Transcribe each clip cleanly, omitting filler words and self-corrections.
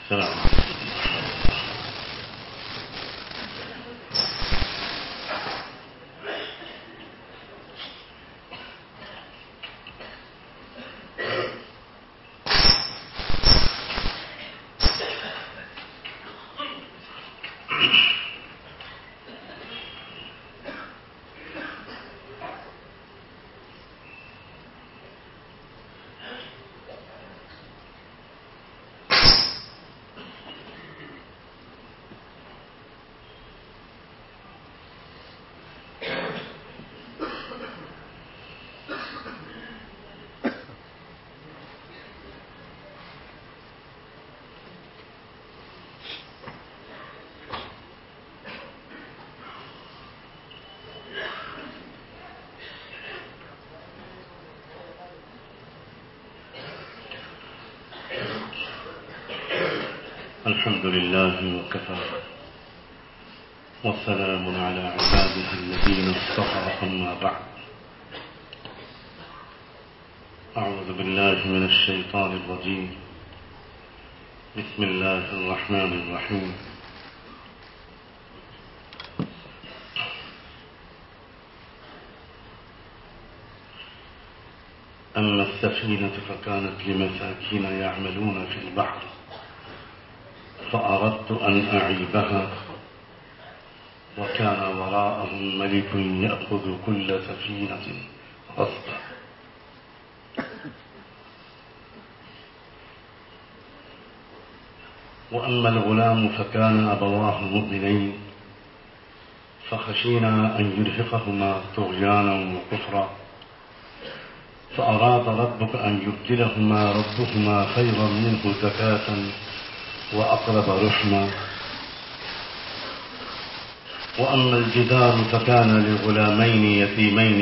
السلام الحمد لله وكفى والسلام على عباده الذين اصطفى أما بعد أعوذ بالله من الشيطان الرجيم بسم الله الرحمن الرحيم أما السفينة فكانت لمساكين يعملون في البحر فأردت أن أعيبها وكان وراءهم ملك يأخذ كل سفينة غصبا وأما الغلام فكان أبواه مؤمنين فخشينا أن يرهقهما طغيانا وكفرا فأراد ربك أن يبدلهما ربهما خيرا منه زكاة وأقرب رحما وأما الجدار فكان لغلامين يتيمين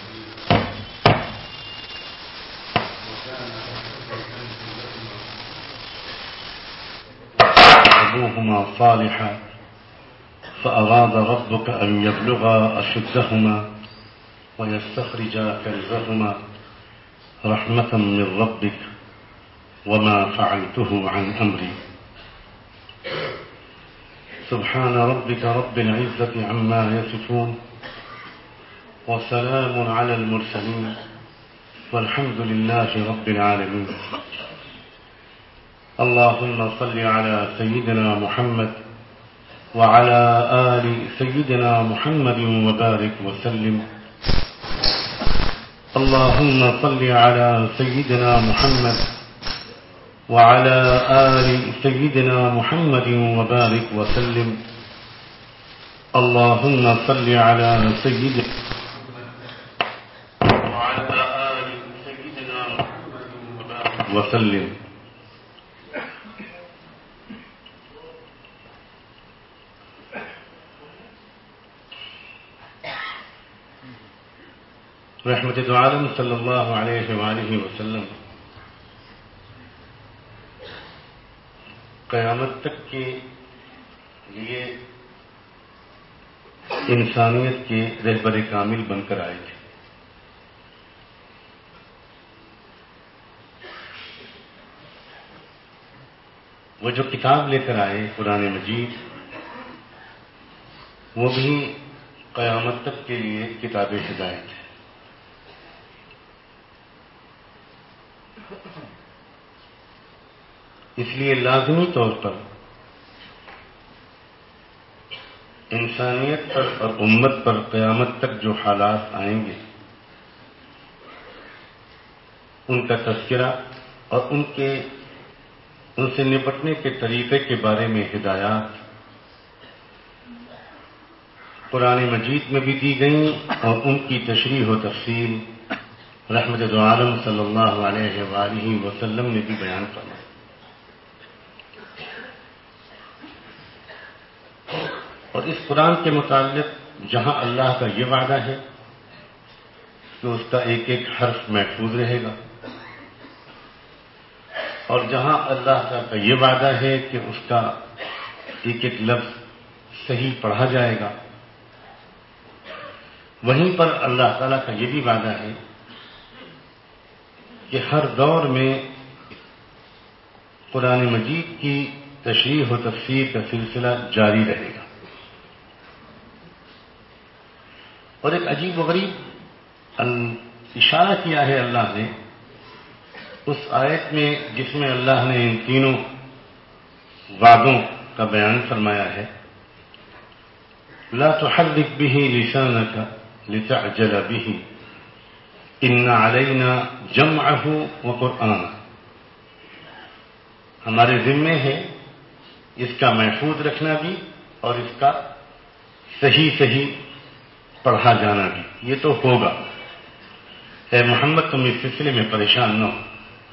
أبوهما صالحا فأراد ربك أن يبلغا أشدهما ويستخرجا كنزهما رحمة من ربك وما فعلته عن أمري سبحان ربك رب العزة عما يصفون وسلام على المرسلين والحمد لله رب العالمين اللهم صل على سيدنا محمد وعلى آل سيدنا محمد وبارك وسلم اللهم صل على سيدنا محمد وعلى آل سيدنا محمد وبارك وسلم اللهم صل على سيدنا وعلى آل سيدنا محمد وبارك وسلم رحمت دو عالم صلی اللہ علیہ وآلہ وسلم قیامت تک کے لیے انسانیت کے رہبر کامل بن کر آئے تھے. وہ جو کتاب لے کر آئے قرآن مجید، وہ بھی قیامت تک کے لیے کتاب ہدایت ہے. اس لیے لازمی طور پر انسانیت پر اور امت پر قیامت تک جو حالات آئیں گے ان کا تذکرہ اور ان سے نپٹنے کے طریقے کے بارے میں ہدایات قرآن مجید میں بھی دی گئیں اور ان کی تشریح و تفصیل رحمت دو عالم صلی اللہ علیہ وآلہ وسلم نے بھی بیان فرمایا. اور اس قرآن کے متعلق جہاں اللہ کا یہ وعدہ ہے کہ اس کا ایک ایک حرف محفوظ رہے گا، اور جہاں اللہ کا یہ وعدہ ہے کہ اس کا ایک ایک لفظ صحیح پڑھا جائے گا، وہیں پر اللہ تعالیٰ کا یہ بھی وعدہ ہے کہ ہر دور میں قرآن مجید کی تشریح و تفسیر کا سلسلہ جاری رہے گا. اور ایک عجیب و غریب اشارہ کیا ہے اللہ نے اس آیت میں جس میں اللہ نے ان تینوں وعدوں کا بیان فرمایا ہے. لا تحرك به لسانك لتعجل به ان علينا جمعه وقرآنه. ہمارے ذمے ہے اس کا محفوظ رکھنا بھی اور اس کا صحیح پڑھا جانا بھی. یہ تو ہوگا. اے محمد تم اس سلسلے میں پریشان نہ ہو.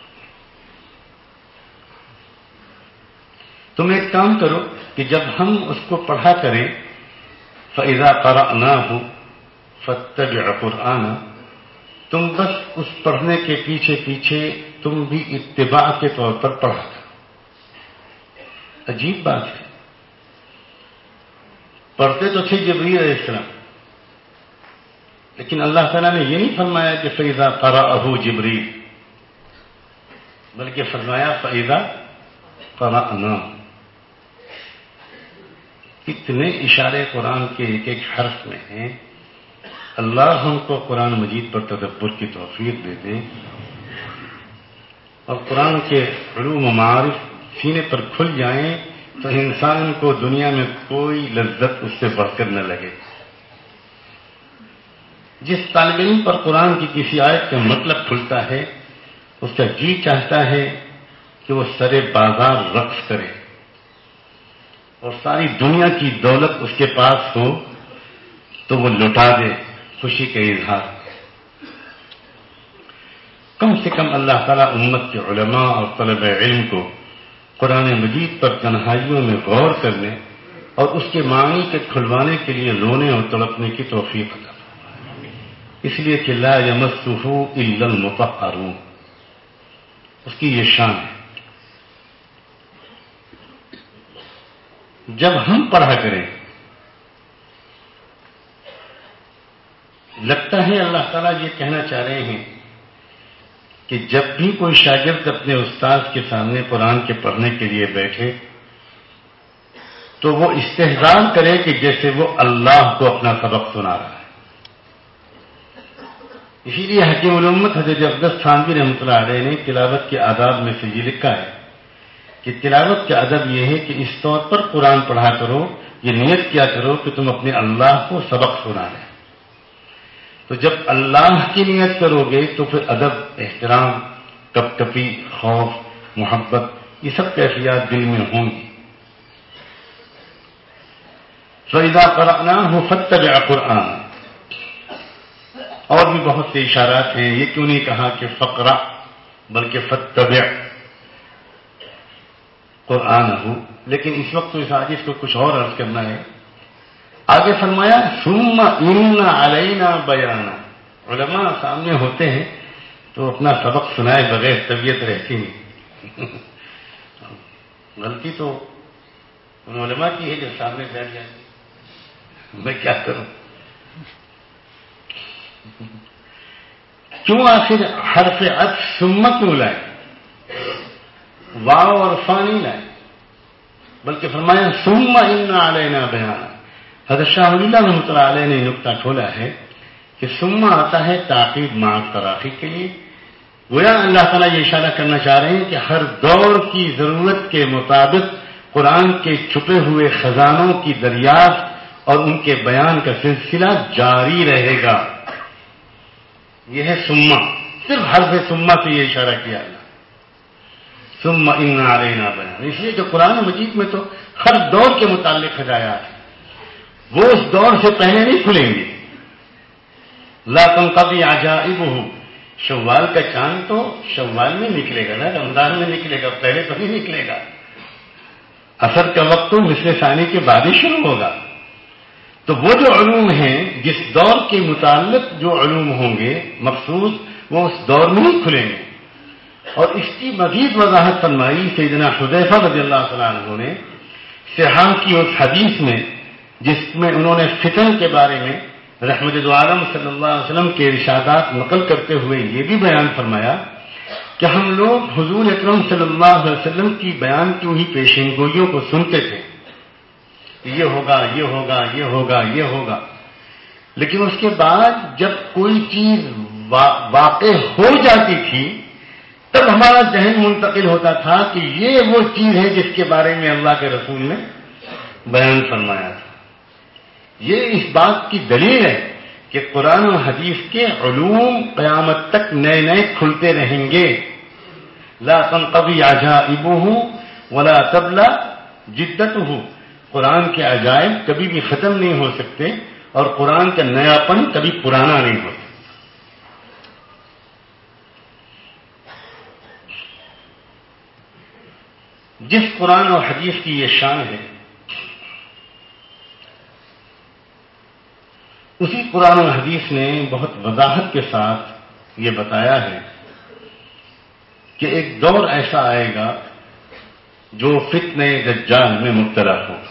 تم ایک کام کرو کہ جب ہم اس کو پڑھا کریں فَإِذَا قَرَأْنَاهُ فَاتَّبِعْ قُرْآنَهُ، تم بس اس پڑھنے کے پیچھے تم بھی اتباع کے طور پر پڑھا کرو. عجیب بات ہے. پڑھتے تو تھے جبرائیل علیہ السلام، لیکن اللہ تعالیٰ نے یہ نہیں فرمایا کہ فَإِذَا قَرَأَهُ جبرائیل، بلکہ فرمایا فَإِذَا قَرَأْنَاهُ. اتنے اشارے قرآن کے ایک ایک حرف میں ہیں. اللہ ہم کو قرآن مجید پر تدبر کی توفیق دے دے اور قرآن کے علوم و معارف سینے پر کھل جائیں تو انسان کو دنیا میں کوئی لذت اس سے بڑھ کر نہ لگے. جس طالب علم پر قرآن کی کسی آیت کا مطلب کھلتا ہے اس کا جی چاہتا ہے کہ وہ سرے بازار رقص کرے اور ساری دنیا کی دولت اس کے پاس ہو تو وہ لٹا دے خوشی کا اظہار. کم سے کم اللہ تعالیٰ امت کے علماء اور طلب علم کو قرآن مجید پر تنہائیوں میں غور کرنے اور اس کے معنی کے کھلوانے کے لیے رونے اور تڑپنے کی توفیق عطا فرمائے. اس لیے کہ لا یمسہ الا المطہرون، اس کی یہ شان ہے. جب ہم پڑھا کریں لگتا ہے اللہ تعالیٰ یہ کہنا چاہ رہے ہیں کہ جب بھی کوئی شاگرد اپنے استاد کے سامنے قرآن کے پڑھنے کے لیے بیٹھے تو وہ استحضار کرے کہ جیسے وہ اللہ کو اپنا سبق سنا رہا ہے. اسی لیے حکیم الامت حضرت اقدس تھانوی رحمۃ اللہ علیہ نے تلاوت کے آداب میں سے یہ لکھا ہے کہ تلاوت کا ادب یہ ہے کہ اس طور پر قرآن پڑھا کرو، یہ نیت کیا کرو کہ تم اپنے اللہ کو سبق سنا رہے. تو جب اللہ کی نیت کرو گے تو پھر ادب، احترام، کپ کپی، خوف، محبت، یہ سب کیفیات دل میں ہوں گی. فَإِذَا قَرَأْنَاهُ فَاتَّبِعْ قُرْآنَهُ. اور بھی بہت سے اشارات ہیں. یہ کیوں نہیں کہا کہ فقرا بلکہ فَاتَّبِعْ قرآنہ، لیکن اس وقت تو اس حدیث کو کچھ اور عرض کرنا ہے. آگے فرمایا ثم ان علینا بیانا. علماء سامنے ہوتے ہیں تو اپنا سبق سنائے بغیر طبیعت رہتی نہیں. غلطی تو ان علماء کی ہے جو سامنے بیٹھ جاتی. میں کیا کروں؟ کیوں آخر حرف عطف ثم کیوں لائے؟ واو اور فا نہیں لائے بلکہ فرمایا ثم ان علینا بیانا. حضرت شاہ ولی اللہ رحمۃ اللہ علیہ نے نکتہ کھولا ہے کہ ثم آتا ہے تعقیب مع تراخی کے لیے. گویا اللہ تعالیٰ یہ اشارہ کرنا چاہ رہے ہیں کہ ہر دور کی ضرورت کے مطابق قرآن کے چھپے ہوئے خزانوں کی دریافت اور ان کے بیان کا سلسلہ جاری رہے گا. یہ ہے ثم. صرف حرف ثم سے یہ اشارہ کیا اللہ. ثم ان علینا بیان. اس لیے جو قرآن مجید میں تو ہر دور کے متعلق ہدایات ہیں وہ اس دور سے پہلے نہیں کھلیں گے. لا تنقضی عجائبہ. شوال کا چاند تو شوال میں نکلے گا نا، رمضان میں نکلے گا، پہلے تو نہیں نکلے گا. عصر کا وقت تو مثل ثانی کے بعد ہی شروع ہوگا. تو وہ جو علوم ہیں جس دور کے متعلق جو علوم ہوں گے مخصوص وہ اس دور میں ہی کھلیں گے. اور اس کی مزید وضاحت فرمائی سیدنا حذیفہ رضی اللہ تعالیٰ عنہ نے صحاح کی اس حدیث میں جس میں انہوں نے فتن کے بارے میں رحمت دو عالم صلی اللہ علیہ وسلم کے ارشادات نقل کرتے ہوئے یہ بھی بیان فرمایا کہ ہم لوگ حضور اکرم صلی اللہ علیہ وسلم کی بیان کی ہوئی پیشین گوئیوں کو سنتے تھے، یہ ہوگا یہ ہوگا یہ ہوگا یہ ہوگا، لیکن اس کے بعد جب کوئی چیز واقع ہو جاتی تھی تب ہمارا ذہن منتقل ہوتا تھا کہ یہ وہ چیز ہے جس کے بارے میں اللہ کے رسول نے بیان فرمایا تھا۔ یہ اس بات کی دلیل ہے کہ قرآن و حدیث کے علوم قیامت تک نئے نئے کھلتے رہیں گے۔ لا تنقضی عجائبہ ولا تبلی جدتہ، قرآن کے عجائب کبھی بھی ختم نہیں ہو سکتے اور قرآن کا نیا پن کبھی پرانا نہیں ہو سکتا۔ جس قرآن اور حدیث کی یہ شان ہے، اسی قرآن و حدیث نے بہت وضاحت کے ساتھ یہ بتایا ہے کہ ایک دور ایسا آئے گا جو فتنہ دجال میں مبتلا ہوگا۔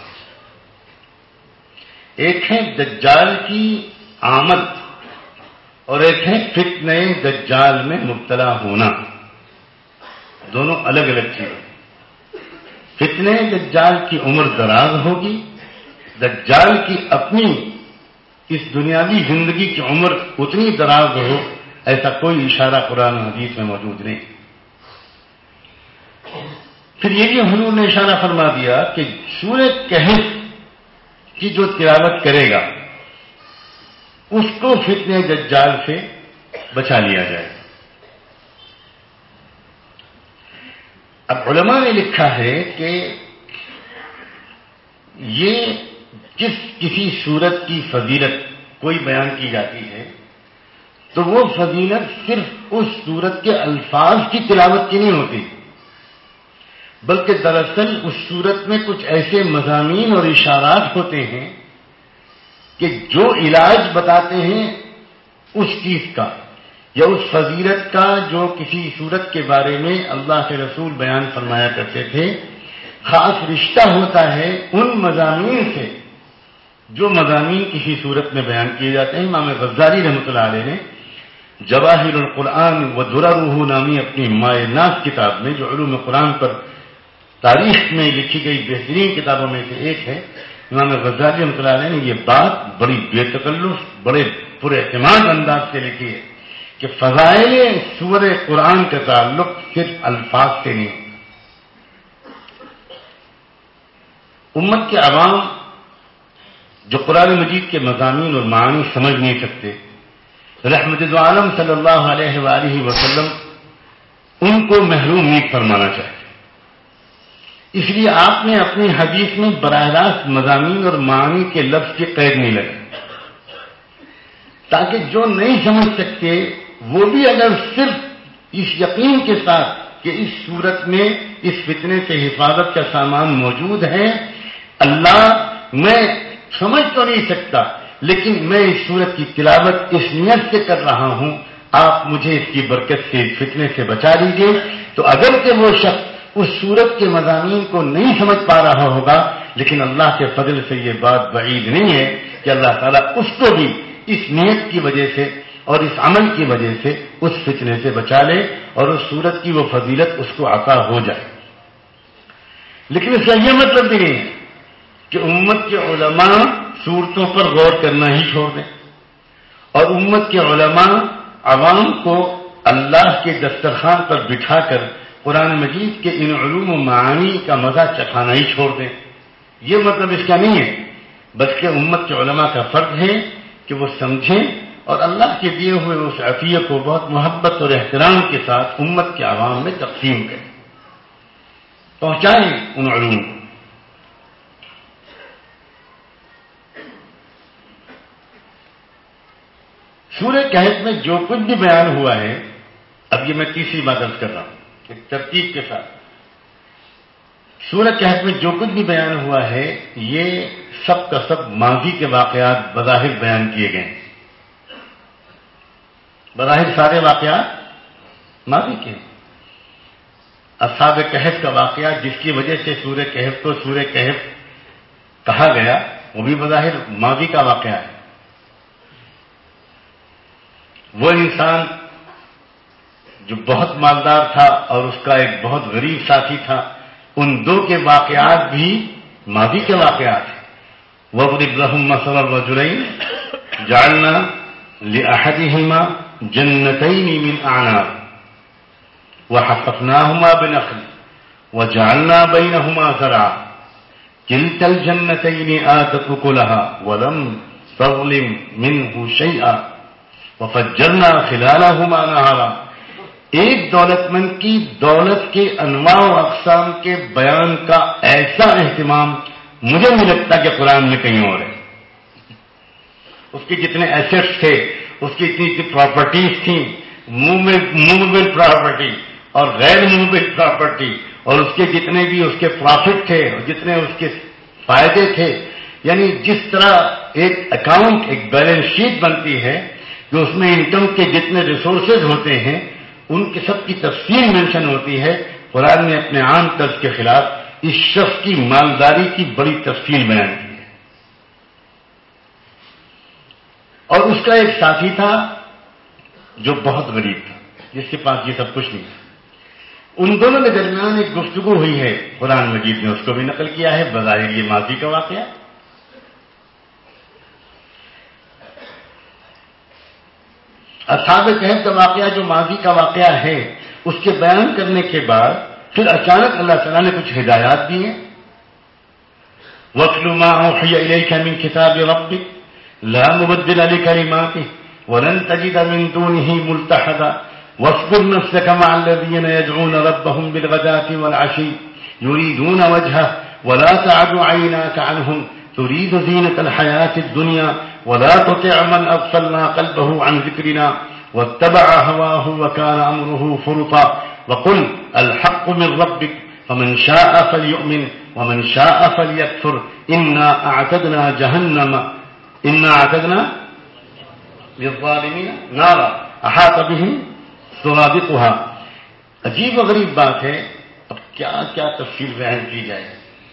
ایک ہے دجال کی آمد اور ایک ہے فتنہ دجال میں مبتلا ہونا، دونوں الگ الگ چیزیں۔ فتنہ دجال کی عمر دراز ہوگی، دجال کی اپنی اس دنیاوی زندگی کی عمر اتنی دراز ہو، ایسا کوئی اشارہ قرآن و حدیث میں موجود نہیں۔ پھر یہ بھی حضور نے اشارہ فرما دیا کہ سورہ کہف کی جو تلاوت کرے گا اس کو فتنہ دجال سے بچا لیا جائے گا۔ اب علماء نے لکھا ہے کہ یہ کسی سورت کی فضیلت کوئی بیان کی جاتی ہے تو وہ فضیلت صرف اس سورت کے الفاظ کی تلاوت کی نہیں ہوتی، بلکہ دراصل اس سورت میں کچھ ایسے مضامین اور اشارات ہوتے ہیں کہ جو علاج بتاتے ہیں اس چیز کا یا اس فضیلت کا جو کسی سورت کے بارے میں اللہ کے رسول بیان فرمایا کرتے تھے، خاص رشتہ ہوتا ہے ان مضامین سے جو مضامین کسی صورت میں بیان کیے جاتے ہیں۔ امام غزالی رحمۃ اللہ علیہ نے جواہر القرآن و دررہ نامی اپنی مائے ناز کتاب میں، جو علوم قرآن پر تاریخ میں لکھی گئی بہترین کتابوں میں سے ایک ہے، امام غزالی رحمۃ اللہ علیہ نے یہ بات بڑی بے تکلف، بڑے پورے اعتماد انداز سے لکھی ہے کہ فضائل سورہ قرآن کا تعلق صرف الفاظ سے نہیں۔ امت کے عوام جو قرآن مجید کے مضامین اور معانی سمجھ نہیں سکتے، رحمت دو عالم صلی اللہ علیہ وآلہ وسلم ان کو محروم نہیں فرمانا چاہتے، اس لیے آپ نے اپنی حدیث میں براہ راست مضامین اور معانی کے لفظ کی قید نہیں لگی، تاکہ جو نہیں سمجھ سکتے وہ بھی اگر صرف اس یقین کے ساتھ کہ اس صورت میں اس فتنے سے حفاظت کا سامان موجود ہے، اللہ میں سمجھ تو نہیں سکتا لیکن میں اس صورت کی تلاوت اس نیت سے کر رہا ہوں، آپ مجھے اس کی برکت سے اس فتنے سے بچا لیجیے، تو اگر کہ وہ شخص اس صورت کے مضامین کو نہیں سمجھ پا رہا ہوگا، لیکن اللہ کے فضل سے یہ بات بعید نہیں ہے کہ اللہ تعالیٰ اس کو بھی اس نیت کی وجہ سے اور اس عمل کی وجہ سے اس فتنے سے بچا لے اور اس صورت کی وہ فضیلت اس کو عطا ہو جائے۔ لیکن اس کا یہ مطلب بھی نہیں ہے کہ امت کے علماء صورتوں پر غور کرنا ہی چھوڑ دیں اور امت کے علماء عوام کو اللہ کے دسترخوان پر بٹھا کر قرآن مجید کے ان علوم و معانی کا مزہ چکھانا ہی چھوڑ دیں۔ یہ مطلب اس کا نہیں ہے، بلکہ امت کے علماء کا فرض ہے کہ وہ سمجھیں اور اللہ کے دیے ہوئے اس عطیہ کو بہت محبت اور احترام کے ساتھ امت کے عوام میں تقسیم کریں، پہنچائیں ان علوم کو۔ سورہ کہف میں جو کچھ بھی بیان ہوا ہے، اب یہ میں تیسری بات عرض کر رہا ہوں ایک ترتیب کے ساتھ، سورہ کہف میں جو کچھ بھی بیان ہوا ہے یہ سب کا سب ماضی کے واقعات بظاہر بیان کیے گئے ہیں، بظاہر سارے واقعات ماضی کے ہیں۔ اصحاب کہف کا واقعہ جس کی وجہ سے سورہ کہف کو سورہ کہف کہا گیا وہ بھی بظاہر ماضی کا واقعہ ہے۔ وہ انسان جو بہت مالدار تھا اور اس کا ایک بہت غریب ساتھی تھا، ان دو کے واقعات بھی ماضی کے واقعات ہیں۔ وَاضْرِبْ لَهُم مَّثَلَ الرَّجُلَيْنِ جَعَلْنَا لِأَحَدِهِمَا جَنَّتَيْنِ مِنْ أَعْنَابٍ وَحَفَفْنَاهُمَا بِنَخْلٍ وَجَعَلْنَا بَيْنَهُمَا زَرْعًا كِلْتَا الْجَنَّتَيْنِ آتَتْ أُكُلَهَا وَلَمْ تَظْلِمْ مِنْهُ شَيْئًا وَفَجَّرْنَا خِلَالَهُمَا نَهَرًا۔ ایک دولت مند کی دولت کے انواع و اقسام کے بیان کا ایسا اہتمام مجھے نہیں لگتا کہ قرآن میں کہیں اور ہے۔ اس کے جتنے ایسٹس تھے، اس کی اتنی پراپرٹیز تھیں، موویبل پراپرٹی اور غیر موویبل پراپرٹی، اور اس کے جتنے بھی اس کے پروفٹ تھے اور جتنے اس کے فائدے تھے، یعنی جس طرح ایک اکاؤنٹ، ایک بیلنس شیٹ بنتی ہے کہ اس میں انکم کے جتنے ریسورسز ہوتے ہیں ان کی سب کی تفصیل مینشن ہوتی ہے۔ قرآن نے اپنے عام طرز کے خلاف اس شخص کی مالداری کی بڑی تفصیل بیان کی ہے۔ اور اس کا ایک ساتھی تھا جو بہت غریب تھا، جس کے پاس یہ سب کچھ نہیں تھا۔ ان دونوں کے درمیان ایک گفتگو ہوئی ہے، قرآن مجید نے اس کو بھی نقل کیا ہے، بظاہر یہ ماضی کا واقعہ۔ اصحاب کہف کا واقعہ جو ماضی کا واقعہ ہے، اس کے بیان کرنے کے بعد پھر اچانک اللہ تعالیٰ نے کچھ ہدایات دی ہیں۔ وَاتْلُ مَا أُوحِيَ إِلَيْكَ مِنْ كِتَابِ رَبِّكَ لَا مُبَدِّلَ لِكَلِمَاتِهِ وَلَن تَجِدَ مِن دُونِهِ مُلْتَحَدًا وَاصْبِرْ نَفْسَكَ مَعَ الَّذِينَ يَدْعُونَ رَبَّهُم بِالْغَدَاةِ وَالْعَشِيِّ يُرِيدُونَ وَجْهَهُ وَلَا تَعْدُ عَيْنَاكَ عَنْهُمْ تُرِيدُ زِينَةَ الْحَيَاةِ الدُّنْيَا وَلَا تُطِعْ مَنْ أَغْفَلْنَا قَلْبَهُ عَنْ ذِكْرِنَا وَاتَّبَعَ هَوَاهُ وَكَانَ أَمْرُهُ فُرُطًا وَقُلْ الْحَقُّ مِنْ رَبِّكَ فَمَنْ شَاءَ فَلْيُؤْمِنْ وَمَنْ شَاءَ فَلْيَكْفُرْ إِنَّا أَعْتَدْنَا لِلظَّالِمِينَ نَارًا أَحَاطَ بِهِمْ سُرَادِقُهَا۔ عجیب و غریب بات ہے، اب کیا کیا تفصیل بیان کی جائے۔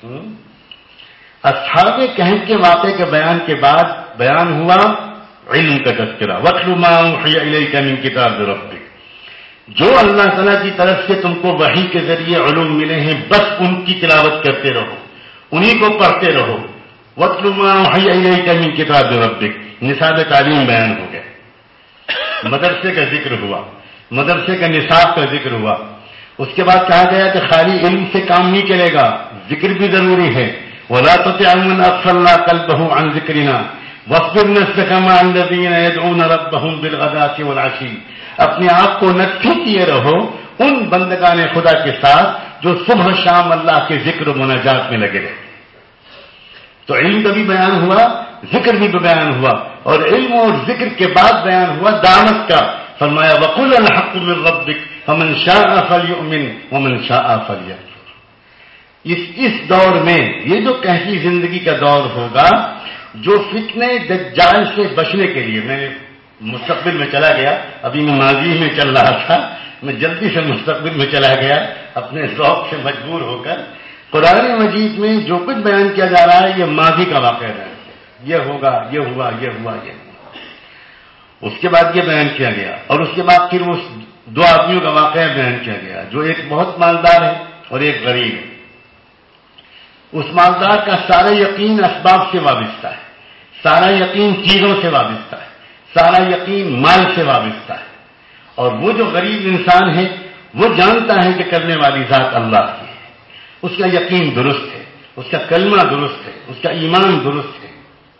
اصحاب کہف کے واقعے کے بیان کے بعد بیان ہوا علم کا تذکرہ۔ وَاتْلُ مَا أُوحِيَ إِلَيْكَ مِن كِتَابِ رَبِّكَ، جو اللہ تعالیٰ کی طرف سے تم کو وحی کے ذریعے علوم ملے ہیں، بس ان کی تلاوت کرتے رہو، انہی کو پڑھتے رہو۔ وَاتْلُ مَا أُوحِيَ إِلَيْكَ مِن كِتَابِ رَبِّكَ، نصاب تعلیم بیان ہو گئے، مدرسے کا ذکر ہوا، مدرسے کا نصاب کا ذکر ہوا۔ اس کے بعد کہا گیا کہ خالی علم سے کام نہیں چلے گا، ذکر بھی ضروری ہے۔ وَلَا تُطِعْ مَنْ أَغْفَلْنَا قَلْبَهُ عَنْ ذِكْرِنَا وَاصْبِرْ نَفْسَكَ مَعَ الَّذِينَ يَدْعُونَ رَبَّهُم بِالْغَدَاةِ وَالْعَشِيِّ، اپنے آپ کو نکھی کیے رہو ان بندگان خدا کے ساتھ جو صبح شام اللہ کے ذکر و مناجات میں لگے رہے۔ تو علم کا بھی بیان ہوا، ذکر بھی بیان ہوا، اور علم اور ذکر کے بعد بیان ہوا دعوت کا۔ فرمایا وَقُلْ الْحَقُّ مِنْ رَبِّكَ فَمَنْ شَاءَ فَلْيُؤْمِنْ وَمَنْ شَاءَ فَلْيَكْفُرْ۔ اس دور میں، یہ جو کہفی زندگی کا دور ہوگا، جو فتنہ دجال سے بچنے کے لیے، میں مستقبل میں چلا گیا، ابھی میں ماضی میں چل رہا تھا، میں جلدی سے مستقبل میں چلا گیا اپنے ذوق سے مجبور ہو کر۔ قرآن مجید میں جو کچھ بیان کیا جا رہا ہے یہ ماضی کا واقعہ ہے، یہ ہوگا، یہ ہوا، یہ ہوا، یہ ہوا۔ اس کے بعد یہ بیان کیا گیا، اور اس کے بعد پھر اس دو آدمیوں کا واقعہ بیان کیا گیا، جو ایک بہت مالدار ہے اور ایک غریب ہے۔ اس مالدار کا سارا یقین اسباب سے وابستہ ہے، سارا یقین چیزوں سے وابستہ ہے، سارا یقین مال سے وابستہ ہے، اور وہ جو غریب انسان ہے وہ جانتا ہے کہ کرنے والی ذات اللہ کی ہے، اس کا یقین درست ہے، اس کا کلمہ درست ہے، اس کا ایمان درست ہے۔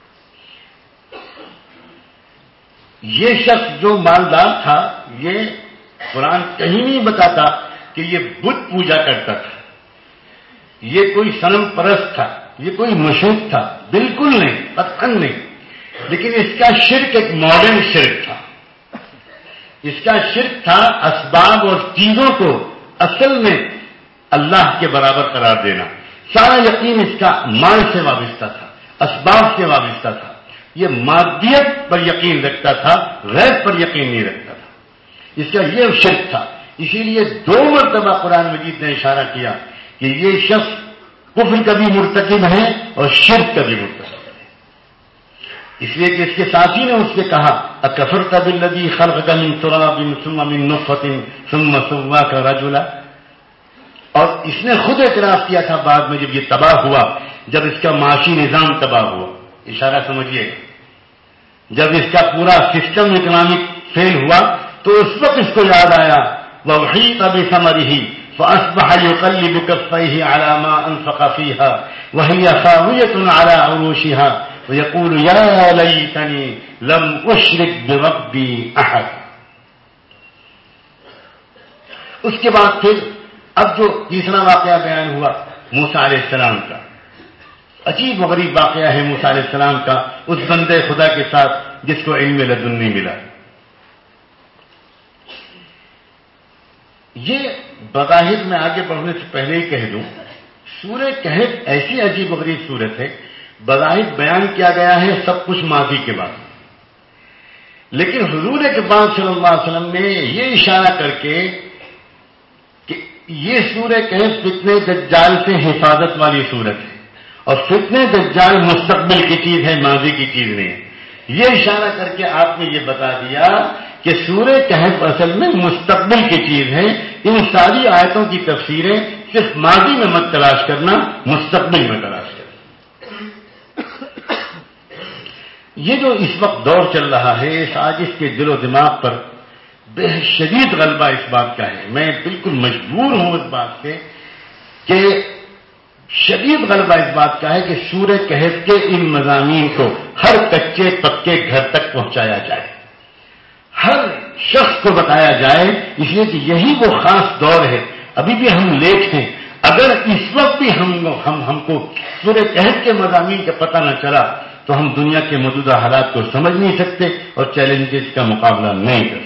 یہ شخص جو مالدار تھا، یہ قرآن کہیں نہیں بتاتا کہ یہ بت پوجا کرتا تھا، یہ کوئی صنم پرست تھا، یہ کوئی مشرک تھا، بالکل نہیں، قطعاً نہیں۔ لیکن اس کا شرک ایک ماڈرن شرک تھا، اس کا شرک تھا اسباب اور چیزوں کو اصل میں اللہ کے برابر قرار دینا۔ سارا یقین اس کا مال سے وابستہ تھا، اسباب سے وابستہ تھا، یہ مادیت پر یقین رکھتا تھا، غیب پر یقین نہیں رکھتا تھا، اس کا یہ شرک تھا۔ اسی لیے 2 مرتبہ قرآن مجید نے اشارہ کیا کہ یہ شخص کفر کا بھی مرتکب ہے اور شرک کا بھی مرتکب ہے۔ اس لیے کہ اس کے ساتھی نے اس سے کہا اکفرت بالذی خلقک من تراب ثم من نطفۃ ثم سواک رجلا، اور اس نے خود اعتراف کیا تھا بعد میں جب یہ تباہ ہوا، جب اس کا معاشی نظام تباہ ہوا، اشارہ سمجھیے، جب اس کا پورا سسٹم اکنامک فیل ہوا تو اس وقت اس کو یاد آیا وَأُحِيطَ بِثَمَرِهِ فَأَصْبَحَ يُقَلِّبُ كَفَّيْهِ عَلَى مَا أَنفَقَ فِيهَا وَهِيَ خَاوِيَةٌ عَلَى عُرُوشِهَا وَيَقُولُ يَا لَيْتَنِي لَمْ أُشْرِكْ بِرَبِّي أَحَدًا۔ اس کے بعد پھر اب جو تیسرا واقعہ بیان ہوا موسیٰ علیہ السلام کا، عجیب و غریب واقعہ ہے موسیٰ علیہ السلام کا اس بندے خدا کے ساتھ جس کو علم لدنی ملا۔ یہ بظاہر میں آگے بڑھنے سے پہلے ہی کہہ دوں، سورہ کہف ایسی عجیب و غریب صورت ہے، بظاہر بیان کیا گیا ہے سب کچھ ماضی کے بعد، لیکن حضور کے بعد صلی اللہ علیہ وسلم نے یہ اشارہ کر کے کہ یہ سورہ کہف فتنہ دجال سے حفاظت والی صورت ہے، اور فتنہ دجال مستقبل کی چیز ہے، ماضی کی چیز نہیں ہے، یہ اشارہ کر کے آپ نے یہ بتا دیا کہ سورہ کہف اصل میں مستقبل کی چیز ہے۔ ان ساری آیتوں کی تفسیریں صرف ماضی میں مت تلاش کرنا، مستقبل میں تلاش کرنا۔ یہ جو اس وقت دور چل رہا ہے، اس سازش کے دل و دماغ پر بے شدید غلبہ اس بات کا ہے، میں بالکل مجبور ہوں اس بات سے کہ شدید غلبہ اس بات کا ہے کہ سورہ کہف کے ان مضامین کو ہر کچے پکے گھر تک پہنچایا جائے، ہر شخص کو بتایا جائے، اس لیے کہ یہی وہ خاص دور ہے۔ ابھی بھی ہم لیٹ ہیں، اگر اس وقت بھی ہم کو سورہ کہف کے مضامین کا پتہ نہ چلا تو ہم دنیا کے موجودہ حالات کو سمجھ نہیں سکتے اور چیلنجز کا مقابلہ نہیں کر سکتے۔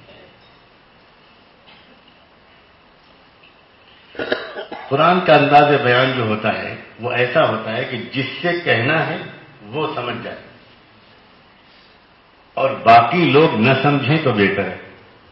قرآن کا انداز بیان جو ہوتا ہے وہ ایسا ہوتا ہے کہ جس سے کہنا ہے وہ سمجھ جائے اور باقی لوگ نہ سمجھیں تو بہتر ہے۔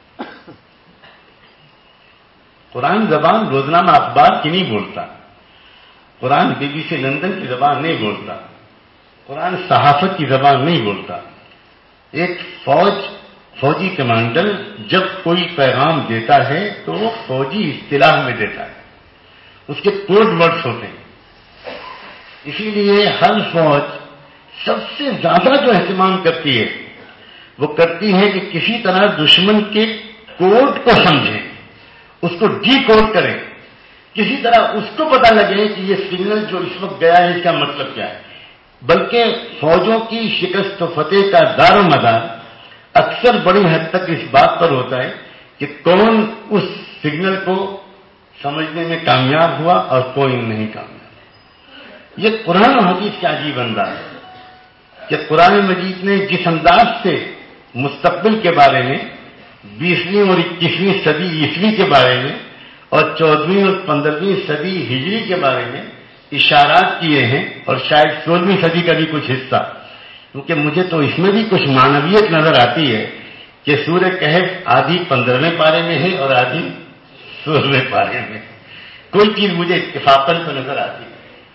قرآن زبان روزنامہ اخبار کی نہیں بولتا، قرآن BBC لندن کی زبان نہیں بولتا، قرآن صحافت کی زبان نہیں بولتا۔ ایک فوجی کمانڈر جب کوئی پیغام دیتا ہے تو وہ فوجی اصطلاح میں دیتا ہے، اس کے کوڈ ورڈز ہوتے ہیں، اسی لیے ہر فوج سب سے زیادہ جو اہتمام کرتی ہے وہ کرتی ہے کہ کسی طرح دشمن کے کوڈ کو سمجھیں، اس کو ڈی کوڈ کریں، کسی طرح اس کو پتہ لگے کہ یہ سگنل جو اس وقت گیا ہے اس کا مطلب کیا ہے۔ بلکہ فوجوں کی شکست و فتح کا دار و مدار اکثر بڑی حد تک اس بات پر ہوتا ہے کہ کون اس سگنل کو سمجھنے میں کامیاب ہوا اور کوئی نہیں کامیاب۔ یہ قرآن و حدیث کا عجیب انداز ہے کہ قرآن مجید نے جس انداز سے مستقبل کے بارے میں 20ویں اور 21ویں صدی عیسوی کے بارے میں اور 14ویں اور 15ویں صدی ہجری کے بارے میں اشارات کیے ہیں، اور شاید 16ویں صدی کا بھی کچھ حصہ، کیونکہ مجھے تو اس میں بھی کچھ معنویت نظر آتی ہے کہ سورہ کہف آدھی 15ویں پارے میں ہے اور آدھی 16ویں پارے میں، کوئی چیز مجھے اتفاقاً تو نظر آتی ہے۔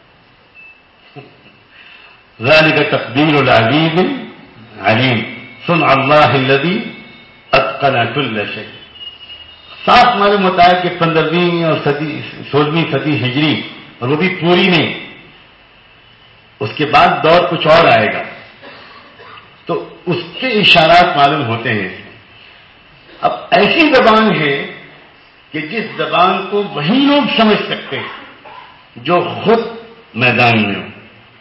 ذالک تقدیر العزیز علیم صنع اللہ الذی اتقن کل شیء۔ صاف معلوم ہوتا ہے کہ 15ویں اور 16ویں صدی ہجری، اور وہ بھی پوری نہیں، اس کے بعد دور کچھ اور آئے گا، تو اس کے اشارات معلوم ہوتے ہیں۔ اب ایسی زبان ہے کہ جس زبان کو وہی لوگ سمجھ سکتے ہیں جو خود میدان میں ہو۔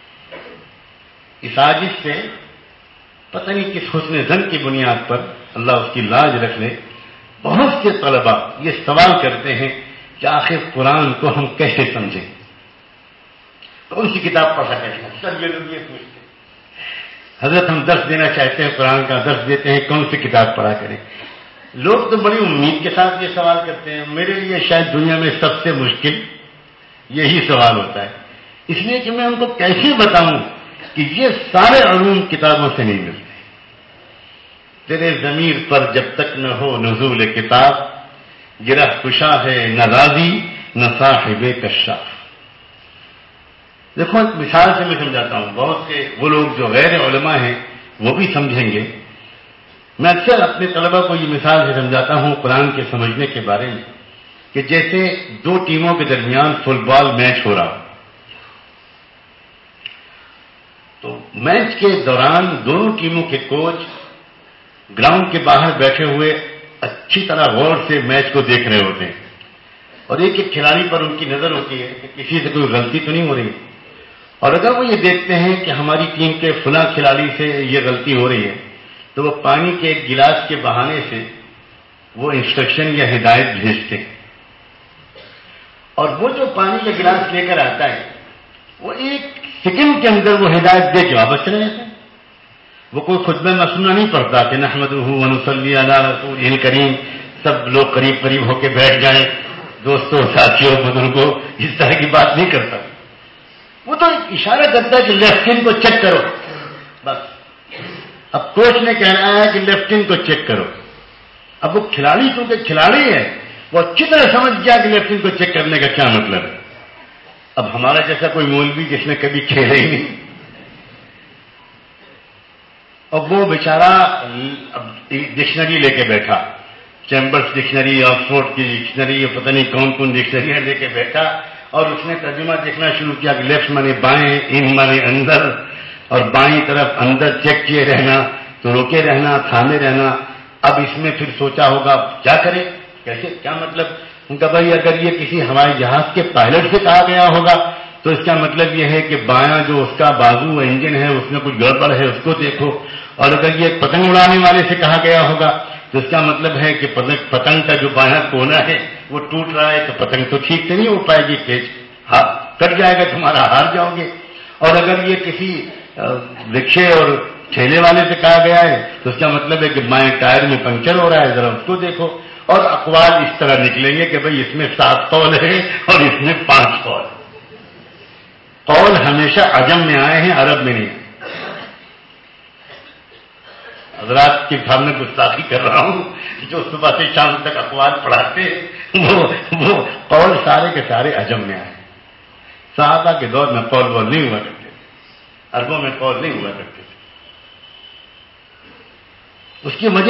اس سازش سے پتہ نہیں کس حسن ظن کی بنیاد پر، اللہ اس کی لاج رکھ لے، بہت سے طلباء یہ سوال کرتے ہیں کہ آخر قرآن کو ہم کیسے سمجھیں، کون سی کتاب پڑھا کریں؟ سب یہ لوگ یہ پوچھتے ہیں، حضرت ہم درس دینا چاہتے ہیں، قرآن کا درس دیتے ہیں، کون سی کتاب پڑھا کریں؟ لوگ تو بڑی امید کے ساتھ یہ سوال کرتے ہیں، میرے لیے شاید دنیا میں سب سے مشکل یہی سوال ہوتا ہے، اس لیے کہ میں ان کو کیسے بتاؤں کہ یہ سارے علوم کتابوں سے نہیں ملتے۔ تیرے ضمیر پر جب تک نہ ہو نزول کتاب، گرہ کشا ہے نہ راضی نہ صاحب کشاف۔ دیکھو ایک مثال سے میں سمجھاتا ہوں، بہت سے وہ لوگ جو غیر علماء ہیں وہ بھی سمجھیں گے. میں اکثر اپنے طلبا کو یہ مثال سے سمجھاتا ہوں قرآن کے سمجھنے کے بارے میں کہ جیسے دو ٹیموں کے درمیان فٹ بال میچ ہو رہا. تو میچ کے دوران دونوں ٹیموں کے کوچ گراؤنڈ کے باہر بیٹھے ہوئے اچھی طرح غور سے میچ کو دیکھ رہے ہوتے ہیں اور ایک ایک کھلاڑی پر ان کی نظر ہوتی ہے کہ کسی سے کوئی غلطی تو نہیں ہو رہی. اور اگر وہ یہ دیکھتے ہیں کہ ہماری ٹیم کے فلاں کھلاڑی سے یہ غلطی ہو رہی ہے تو وہ پانی کے ایک گلاس کے بہانے سے وہ انسٹرکشن یا ہدایت بھیجتے ہیں. اور وہ جو پانی کا گلاس لے کر آتا ہے وہ ایک سیکنڈ کے اندر وہ ہدایت دے کے واپس چلے جاتے ہیں. وہ کوئی خطبہ مسنونہ نہیں پڑھتا کہ نحمدہ و نصلی علی رسولہ الکریم، سب لوگ قریب قریب ہو کے بیٹھ جائیں، دوستوں ساتھیوں بزرگوں، اس طرح کی بات نہیں کرتا. وہ تو اشارہ کرتا ہے کہ لیفٹ کو چیک کرو بس. اب کوچ نے کہہ رہا ہے کہ لیفٹ کو چیک کرو. اب وہ کھلاڑی کیونکہ کھلاڑی ہے وہ اچھی طرح سمجھ گیا کہ لیفٹ کو چیک کرنے کا کیا مطلب ہے. اب ہمارا جیسا کوئی مولوی جس نے کبھی کھیلا ہی نہیں، اب وہ بیچارہ ڈکشنری لے کے بیٹھا، چیمبرس ڈکشنری، آکسفورڈ کی ڈکشنری، پتہ نہیں کون کون ڈکشنریاں لے کے بیٹھا اور اس نے ترجمہ دیکھنا شروع کیا کہ لیفٹ مانے بائیں، ان مانے اندر، اور بائیں طرف اندر چیک کیے رہنا، تو روکے رہنا، تھامے رہنا. اب اس میں پھر سوچا ہوگا کیا کرے، کیسے، کیا مطلب. ان کا بھائی اگر یہ کسی ہوائی جہاز کے پائلٹ سے کہا گیا ہوگا تو اس کا مطلب یہ ہے کہ بایاں جو اس کا بازو انجن ہے اس میں کچھ گڑبڑ ہے، اس کو دیکھو. اور اگر یہ پتنگ اڑانے والے سے کہا گیا ہوگا تو اس کا مطلب ہے کہ پتنگ کا جو بایاں کونا ہے وہ ٹوٹ رہا ہے، تو پتنگ تو ٹھیک سے نہیں ہو پائے گی، تیز کٹ جائے گا، تمہارا ہار جاؤ گے. اور اگر یہ کسی رکشے اور ٹھیلے والے سے کہا گیا ہے تو اس کا مطلب ہے کہ بائیں ٹائر میں پنکچر ہو رہا ہے، ذرا اس کو دیکھو. اور اقوال اس طرح نکلیں گے کہ بھئی اس میں 7 قول ہے اور اس میں 5 قول. قول ہمیشہ عجم میں آئے ہیں، عرب میں نہیں. حضرات کے سامنے گستاخی کر رہا ہوں، جو صبح سے شام تک اقوال پڑھاتے وہ قول سارے کے سارے عجم میں آئے. صحابہ کے دور میں قول وول نہیں ہوا کرتے، عربوں میں قول نہیں ہوا کرتے. اس کی وجہ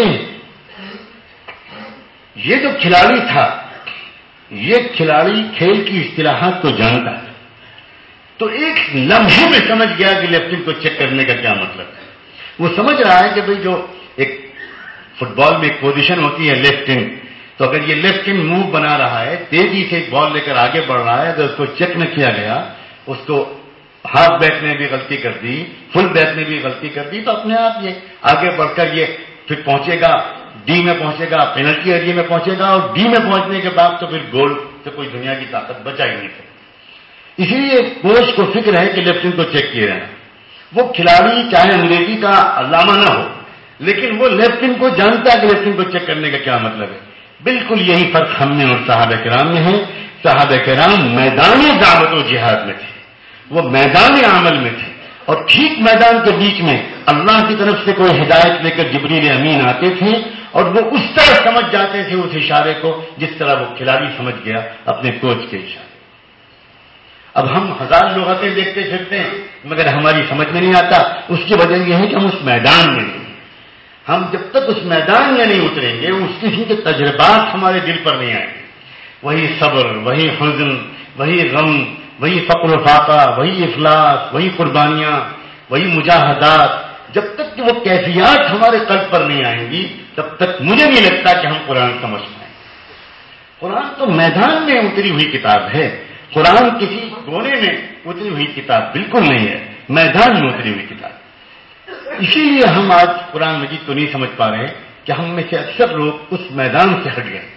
یہ جو کھلاڑی تھا، یہ کھلاڑی کھیل کی اصطلاحات کو جانتا ہے، تو ایک لمحے میں سمجھ گیا کہ لیفٹ کو چیک کرنے کا کیا مطلب ہے. وہ سمجھ رہا ہے کہ بھئی جو ایک فٹ بال میں ایک پوزیشن ہوتی ہے لیفٹ ہینڈ، تو اگر یہ لیفٹ ہینڈ موو بنا رہا ہے، تیزی سے ایک بال لے کر آگے بڑھ رہا ہے، اگر اس کو چیک نہ کیا گیا، اس کو ہاف بیک نے بھی غلطی کر دی، فل بیک نے بھی غلطی کر دی، تو اپنے آپ یہ آگے بڑھ کر یہ پھر پہنچے گا ڈی میں، پہنچے گا پینلٹی ایریا میں، پہنچے گا، اور ڈی میں پہنچنے کے بعد تو پھر گول سے کوئی دنیا کی طاقت بچا ہی نہیں سکتی. اسی لیے کوچ کو فکر ہے کہ لیفٹ ہینڈ کو چیک کیے رہنا. وہ کھلاڑی چاہے انگریزی کا علامہ نہ ہو لیکن وہ لیفٹ ہینڈ کو جانتا ہے کہ لیفٹ ہینڈ کو چیک کرنے کا کیا مطلب ہے. بالکل یہی فرق ہم میں اور صحابہ کرام میں ہے. صحابہ کرام میدان دعوت و جہاد میں تھے، وہ میدان عمل میں تھے، اور ٹھیک میدان کے بیچ میں اللہ کی طرف سے کوئی ہدایت لے کر جبریل امین آتے تھے اور وہ اس طرح سمجھ جاتے تھے اس اشارے کو جس طرح وہ کھلاڑی سمجھ گیا اپنے کوچ کے اشارے. اب ہم 1000 لغتیں دیکھتے پھرتے ہیں مگر ہماری سمجھ میں نہیں آتا. اس کی وجہ یہ ہے کہ ہم اس میدان میں نہیں. ہم جب تک اس میدان میں نہیں اتریں گے، اس قسم کے تجربات ہمارے دل پر نہیں آئیں گے. وہی صبر، وہی حزن، وہی غم، وہی فقر و فاقہ، وہی افلاس، وہی قربانیاں، وہی مجاہدات، جب تک کہ وہ کیفیات ہمارے قلب پر نہیں آئیں گی تب تک مجھے نہیں لگتا کہ ہم قرآن سمجھ پائیں. قرآن تو میدان میں اتری ہوئی کتاب ہے. قرآن کسی کونے میں اتری ہوئی کتاب بالکل نہیں ہے، میدان میں اتری ہوئی کتاب. اسی لیے ہم آج قرآن مجید کو نہیں سمجھ پا رہے کہ ہم میں سے اکثر لوگ اس میدان سے ہٹ گئے.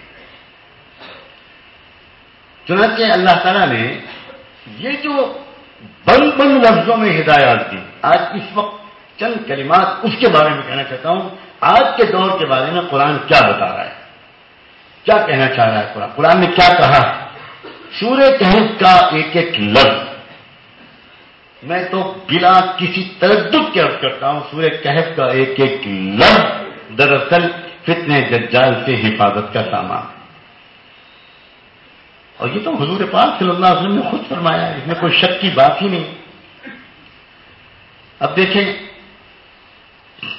چنانچہ اللہ تعالیٰ نے یہ جو بند بند لفظوں میں ہدایات دی، آج اس وقت چند کلمات اس کے بارے میں کہنا چاہتا ہوں. آج کے دور کے بارے میں قرآن کیا بتا رہا ہے، کیا کہنا چاہ رہا ہے. قرآن نے کیا کہا. سورہ کہف کا ایک ایک لفظ میں تو بلا کسی تردد کے عرض کرتا ہوں، سورہ کہف کا ایک ایک لفظ دراصل فتنہ دجال سے حفاظت کا سامان. اور یہ تو حضور پاک صلی اللہ علیہ وسلم نے خود فرمایا ہے، اس میں کوئی شک کی بات ہی نہیں. اب دیکھیں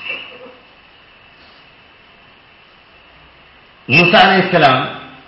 موسیٰ علیہ السلام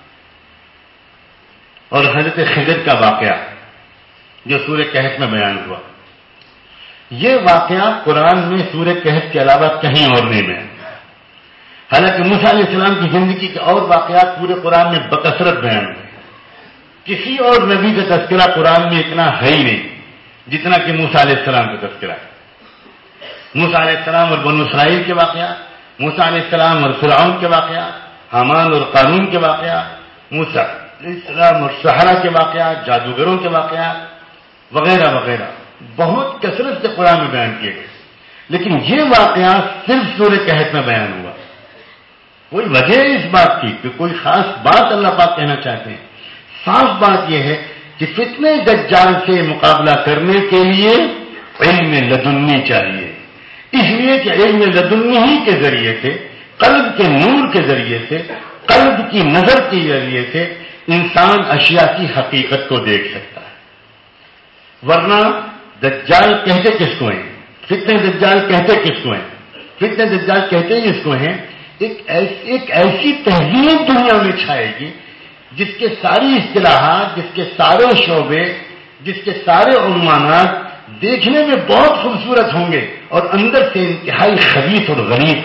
اور حضرت خضر کا واقعہ جو سورہ کہف میں بیان ہوا، یہ واقعہ قرآن میں سورہ کہف کے علاوہ کہیں اور نہیں بیان۔ حالانکہ موسیٰ علیہ السلام کی زندگی کے اور واقعات پورے قرآن میں بکثرت بیان ہوئے، کسی اور نبی کا تذکرہ قرآن میں اتنا ہے ہی نہیں جتنا کہ موسیٰ علیہ السلام کا تذکرہ ہے۔ موسیٰ علیہ السلام اور بنو اسرائیل کے واقعات، موسیٰ علیہ السلام اور فرعون کے واقعات، حامان اور قارون کے واقعات، موسیٰ علیہ السلام اور سحرہ کے واقعات، جادوگروں کے واقعات وغیرہ وغیرہ بہت کثرت سے قرآن میں بیان کیے گئے، لیکن یہ واقعات صرف سورہ کہف میں بیان ہوا۔ کوئی وجہ ہے اس بات کی کہ کوئی خاص بات اللہ پاک کہنا چاہتے ہیں؟ صاف بات یہ ہے کہ فتنہ دجال سے مقابلہ کرنے کے لیے علم لدنی چاہیے، اس لیے کہ علم لدنی ہی کے ذریعے سے، قلب کے نور کے ذریعے سے، قلب کی نظر کے ذریعے سے انسان اشیاء کی حقیقت کو دیکھ سکتا ہے۔ ورنہ دجال کہتے کس کو ہیں؟ فتنہ دجال کہتے کس کو ہیں؟ فتنہ دجال کہتے ہی اس کو ہیں ایک ایسی تہذیب دنیا میں چھائے گی جس کے ساری اصطلاحات، جس کے سارے شعبے، جس کے سارے عنوانات دیکھنے میں بہت خوبصورت ہوں گے اور اندر سے انتہائی خبیث اور غلیظ۔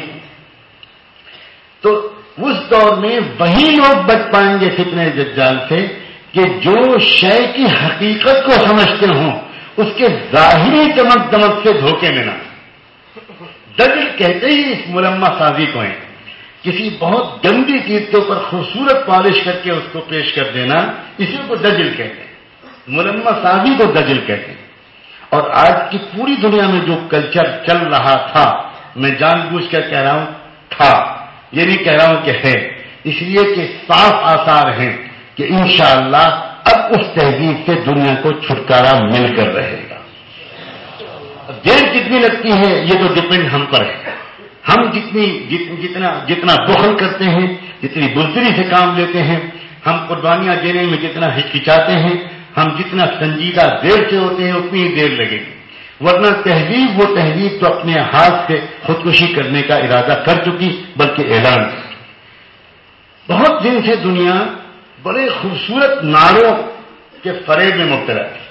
تو اس دور میں وہی لوگ بچ پائیں گے فتنہ دجال سے کہ جو شے کی حقیقت کو سمجھتے ہوں اس کے ظاہری چمک دمک سے دھوکے میں نہ۔ دجل کہتے ہی اس ملمہ سازی کو ہیں، کسی بہت گندی چیز کے اوپر خوبصورت پالش کر کے اس کو پیش کر دینا، اسی کو دجل کہتے ہیں، ملمہ سازی کو دجل کہتے ہیں۔ اور آج کی پوری دنیا میں جو کلچر چل رہا تھا، میں جان بوجھ کر کہہ رہا ہوں تھا، یہ نہیں کہہ رہا ہوں کہ ہے، اس لیے کہ صاف آثار ہیں کہ انشاءاللہ اب اس تہذیب سے دنیا کو چھٹکارا مل کر رہے گا۔ دیر کتنی لگتی ہے یہ تو ڈپینڈ ہم پر ہے، ہم جتنا بخل کرتے ہیں، جتنی بزدلی سے کام لیتے ہیں، ہم قربانیاں دینے میں جتنا ہچکچاتے ہیں، ہم جتنا سنجیدہ دیر سے ہوتے ہیں اتنی ہی دیر لگے گی۔ ورنہ تہذیب وہ تہذیب تو اپنے ہاتھ سے خودکشی کرنے کا ارادہ کر چکی، بلکہ اعلان کر۔ بہت دن سے دنیا بڑے خوبصورت نعروں کے فریب میں مبتلا تھی،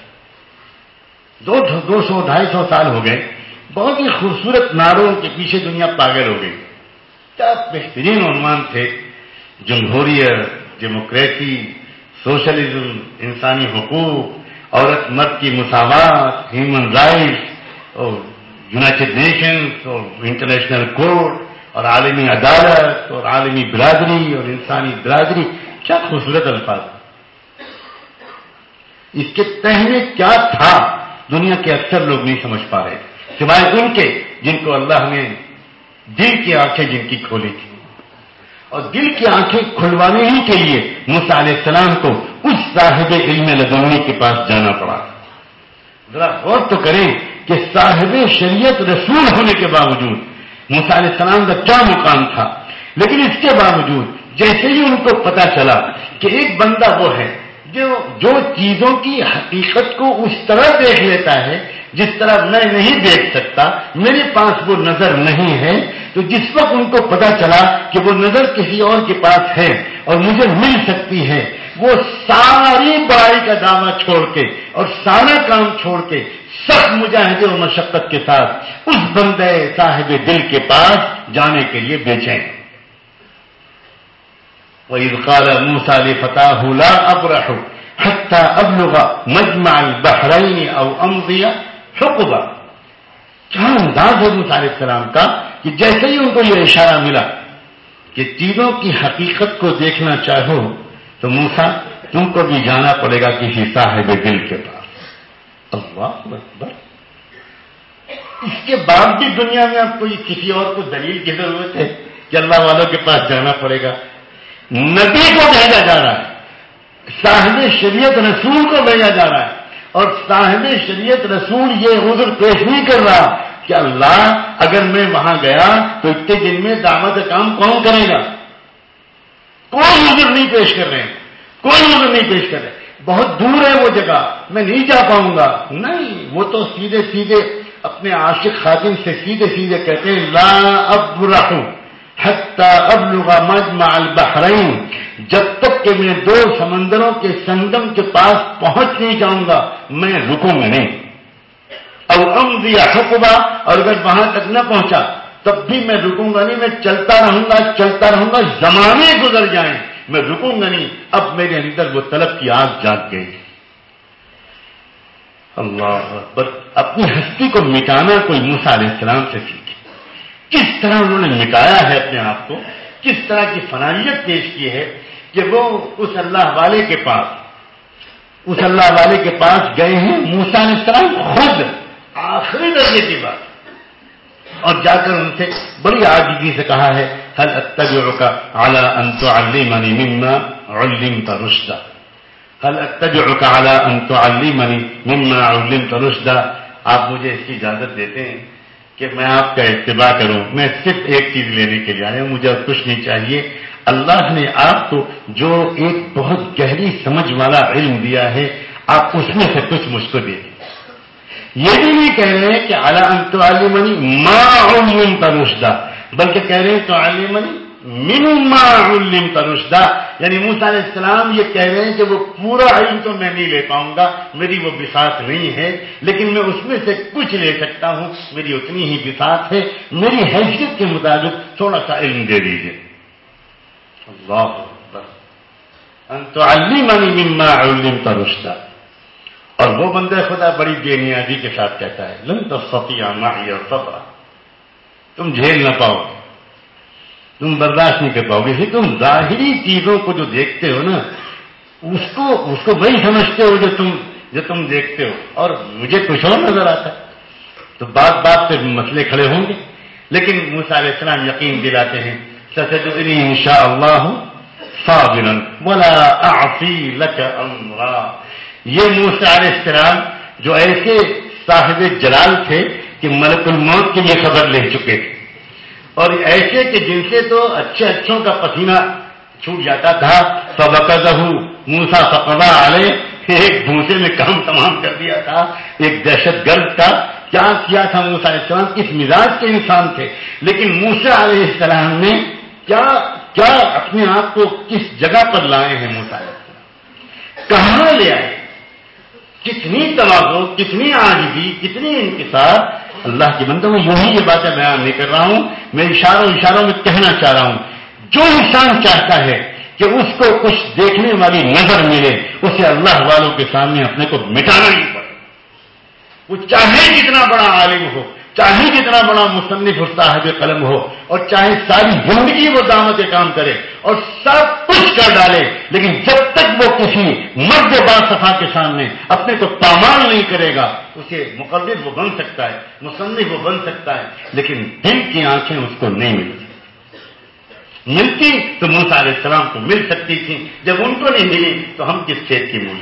200-250 سال ہو گئے، بہت ہی خوبصورت نعروں کے پیچھے دنیا پاگل ہو گئی۔ کیا بہترین عنوان تھے، جمہوریت، ڈیموکریسی، سوشلزم، انسانی حقوق، عورت مرد کی مساوات، ہیومن رائٹس اور یونائٹڈ نیشنز اور انٹرنیشنل کورٹ اور عالمی عدالت اور عالمی برادری اور انسانی برادری۔ کیا خوبصورت الفاظ! اس کے تہ میں کیا تھا دنیا کے اکثر لوگ نہیں سمجھ پا رہے، سوائے ان کے جن کو اللہ نے دل کی آنکھیں جن کی کھولی تھی۔ اور دل کی آنکھیں کھلوانے ہی کے لیے موسیٰ علیہ السلام کو اس صاحب علم لدنی کے پاس جانا پڑا۔ ذرا غور تو کریں کہ صاحب شریعت رسول ہونے کے باوجود موسیٰ علیہ السلام کا کیا مقام تھا، لیکن اس کے باوجود جیسے ہی ان کو پتا چلا کہ ایک بندہ وہ ہے جو چیزوں کی حقیقت کو اس طرح دیکھ لیتا ہے جس طرح میں نہیں دیکھ سکتا، میرے پاس وہ نظر نہیں ہے، تو جس وقت ان کو پتا چلا کہ وہ نظر کسی اور کے پاس ہے اور مجھے مل سکتی ہے، وہ ساری بڑائی کا دعویٰ چھوڑ کے اور سارا کام چھوڑ کے سخت مجاہدے اور مشقت کے ساتھ اس بندے صاحب دل کے پاس جانے کے لیے بے چین۔ وَإِذْ قَالَ مُوسَىٰ لِفَتَاهُ لَا أَبْرَحُ حَتَّىٰ أَبْلُغَ مَجْمَعَ الْبَحْرَيْنِ أَوْ أَمْضِيَ حُقُبًا۔ کیا انداز ہے موسیٰ علیہ السلام کا کہ جیسے ہی ان کو یہ اشارہ ملا کہ چیزوں کی حقیقت کو دیکھنا چاہو تو موسیٰ تم کو بھی جانا پڑے گا کسی صاحب دل کے پاس۔ اللہ اکبر! اس کے بعد بھی دنیا میں آپ کو کسی اور کو دلیل کی ضرورت ہے کہ اللہ والوں کے پاس جانا پڑے گا؟ نبی کو بھیجا جا رہا ہے، صاحب شریعت رسول کو بھیجا جا رہا ہے، اور صاحب شریعت رسول یہ عذر پیش نہیں کر رہا کہ اللہ اگر میں وہاں گیا تو اتنے دن میں دعوت کا کام کون کرے گا؟ کوئی عذر نہیں پیش کر رہے ہیں، کوئی عذر نہیں پیش کر رہے، بہت دور ہے وہ جگہ، میں نہیں جا پاؤں گا۔ نہیں، وہ تو سیدھے اپنے عاشق خادم سے سیدھے کہتے ہیں لا ابرح حتی ابلغ مجمع البحرین، جب تک کہ میں دو سمندروں کے سنگم کے پاس پہنچ نہیں جاؤں گا میں رکوں گا نہیں. او امضی حقبا، اور اگر وہاں تک نہ پہنچا تب بھی میں رکوں گا نہیں، میں چلتا رہوں گا، زمانے گزر جائیں میں رکوں گا نہیں. اب میرے اندر وہ طلب کی آگ جاگ گئی. اللہ اکبر. اپنی ہستی کو مٹانا کوئی موسیٰ علیہ السلام سے سیکھے. کس طرح انہوں نے مٹایا ہے اپنے آپ کو، کس طرح کی فنائیت پیش کی ہے کہ وہ اس اللہ والے کے پاس گئے ہیں. موسیٰ علیہ السلام خود آخری درجے کی بات، اور جا کر ان سے بڑی عاجزی سے کہا ہے هل اتبعك على ان تعلمني مما علمت رشدا، هل اتبعك على ان تعلمني مما علمت رشدا. آپ مجھے اس کی اجازت دیتے ہیں کہ میں آپ کا اتباع کروں. میں صرف ایک چیز لینے کے لیے آیا ہوں، مجھے اور کچھ نہیں چاہیے. اللہ نے آپ کو جو ایک بہت گہری سمجھ والا علم دیا ہے، آپ اس میں سے کچھ مجھ کو دے دیں. یہ بھی نہیں کہہ رہے ہیں کہ علی ان تعلمنی ما علمت رشدا، بلکہ کہہ رہے ہیں تعلمنی مما علمت رشدا. یعنی موسیٰ علیہ السلام یہ کہہ رہے ہیں کہ وہ پورا علم تو میں نہیں لے پاؤں گا، میری وہ بساط نہیں ہے، لیکن میں اس میں سے کچھ لے سکتا ہوں، میری اتنی ہی بساط ہے، میری حیثیت کے مطابق تھوڑا سا علم دے دیجیے. اللہ اکبر. ان تعلمنی مما علمت رشدا. اور وہ بندہ خدا بڑی بے نیازی کے ساتھ کہتا ہے لن تستطيع معي صبرا، تم جھیل نہ پاؤ گے، تم برداشت نہیں کر پاؤ گے. تم ظاہری چیزوں کو جو دیکھتے ہو نا اس کو وہی سمجھتے ہو جو تم دیکھتے ہو، اور مجھے کچھ اور نظر آتا ہے. تو بات پہ مسئلے کھڑے ہوں گے، لیکن موسیٰ علیہ السلام یقین دلاتے ہیں ستجدنی انشاء اللہ صابرا ولا اعصی لک امرا. یہ موسیٰ علیہ السلام جو ایسے صاحب جلال تھے کہ ملک الموت کی یہ خبر لے چکے تھے، اور ایسے کہ جن سے تو اچھوں کا پسینہ چھوٹ جاتا تھا. فبکذہ موسیٰ فقضى علیہ، ایک دھونسے میں کام تمام کر دیا تھا. ایک دہشت گرد کا کیا کیا تھا موسیٰ علیہ السلام، کس مزاج کے انسان تھے، لیکن موسیٰ علیہ السلام نے کیا اپنے آپ کو کس جگہ پر لائے ہیں. موسیٰ علیہ السلام کہاں لے آئے، کتنی تواضع، کتنی عاجزی، کتنی انکسار. اللہ کے بندوں میں یوں ہی یہ باتیں بیان نہیں کر رہا ہوں، میں اشاروں میں کہنا چاہ رہا ہوں جو انسان چاہتا ہے کہ اس کو کچھ دیکھنے والی نظر ملے، اسے اللہ والوں کے سامنے اپنے کو مٹانا ہی پڑے. وہ چاہے جتنا بڑا عالم ہو، چاہے جتنا بڑا مصنف اور صاحب قلم ہو، اور چاہے ساری زندگی وہ دعوت کام کرے اور سب کچھ کر ڈالے، لیکن جب تک وہ کسی مرد باصفا کے سامنے اپنے کو پامال نہیں کرے گا، اسے مقدر وہ بن سکتا ہے، مصنف وہ بن سکتا ہے، لیکن دل کی آنکھیں اس کو نہیں ملتی. ملتی تو موسیٰ علیہ السلام کو مل سکتی تھی، جب ان کو نہیں ملی تو ہم کس کھیت کی مولی.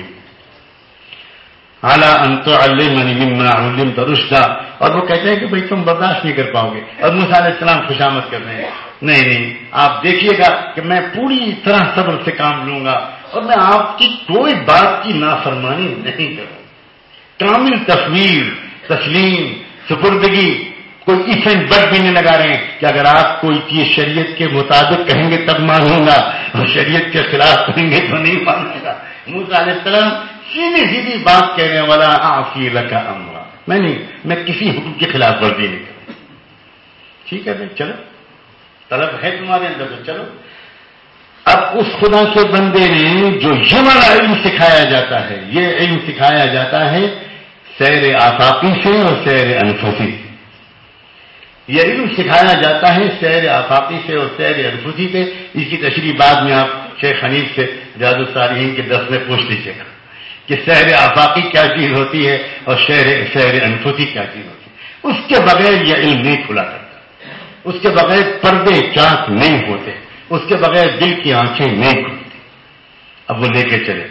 اعلیٰ ان تعلمنی مما علمت رشدا. اور وہ کہتے ہیں کہ بھئی تم برداشت نہیں کر پاؤ گے، اور موسیٰ علیہ السلام خوشامد کر رہے ہیں نہیں آپ دیکھیے گا کہ میں پوری طرح صبر سے کام لوں گا، اور میں آپ کی کوئی بات کی نافرمانی نہیں کروں. کامل تفویض، تسلیم، سپردگی. کوئی ایفنٹ بٹ بھی نہیں لگا رہے ہیں کہ اگر آپ کوئی چیز شریعت کے مطابق کہیں گے تب مانوں گا، اور شریعت کے خلاف کہیں گے تو نہیں مانوں گا. موسیٰ علیہ السلام سیدھی بات کہنے والا اعصی لک امرا، میں کسی حکم کی خلاف ورزی نہیں کروں. ٹھیک ہے بھائی، چلو طلب ہے تمہارے اندر تو چلو. اب اس خدا کے بندے نے جو یہ والا علم سکھایا جاتا ہے، یہ علم سکھایا جاتا ہے سیر آفاقی سے اور سیر انفسی سے. یہ علم سکھایا جاتا ہے سیر آفاقی سے اور سیر انفسی سے. اس کی تشریح بعد میں آپ شیخ حنیف سے ریاض الصالحین کے درس میں پوچھ لیجیے گا کہ سیر آفاقی کیا چیز ہوتی ہے اور سیر انفسی کیا چیز ہوتی ہے. اس کے بغیر یہ علم نہیں کھلا کرتا، اس کے بغیر پردے چاک نہیں ہوتے، اس کے بغیر دل کی آنکھیں نہیں کھلتی. اب وہ لے کے چلے.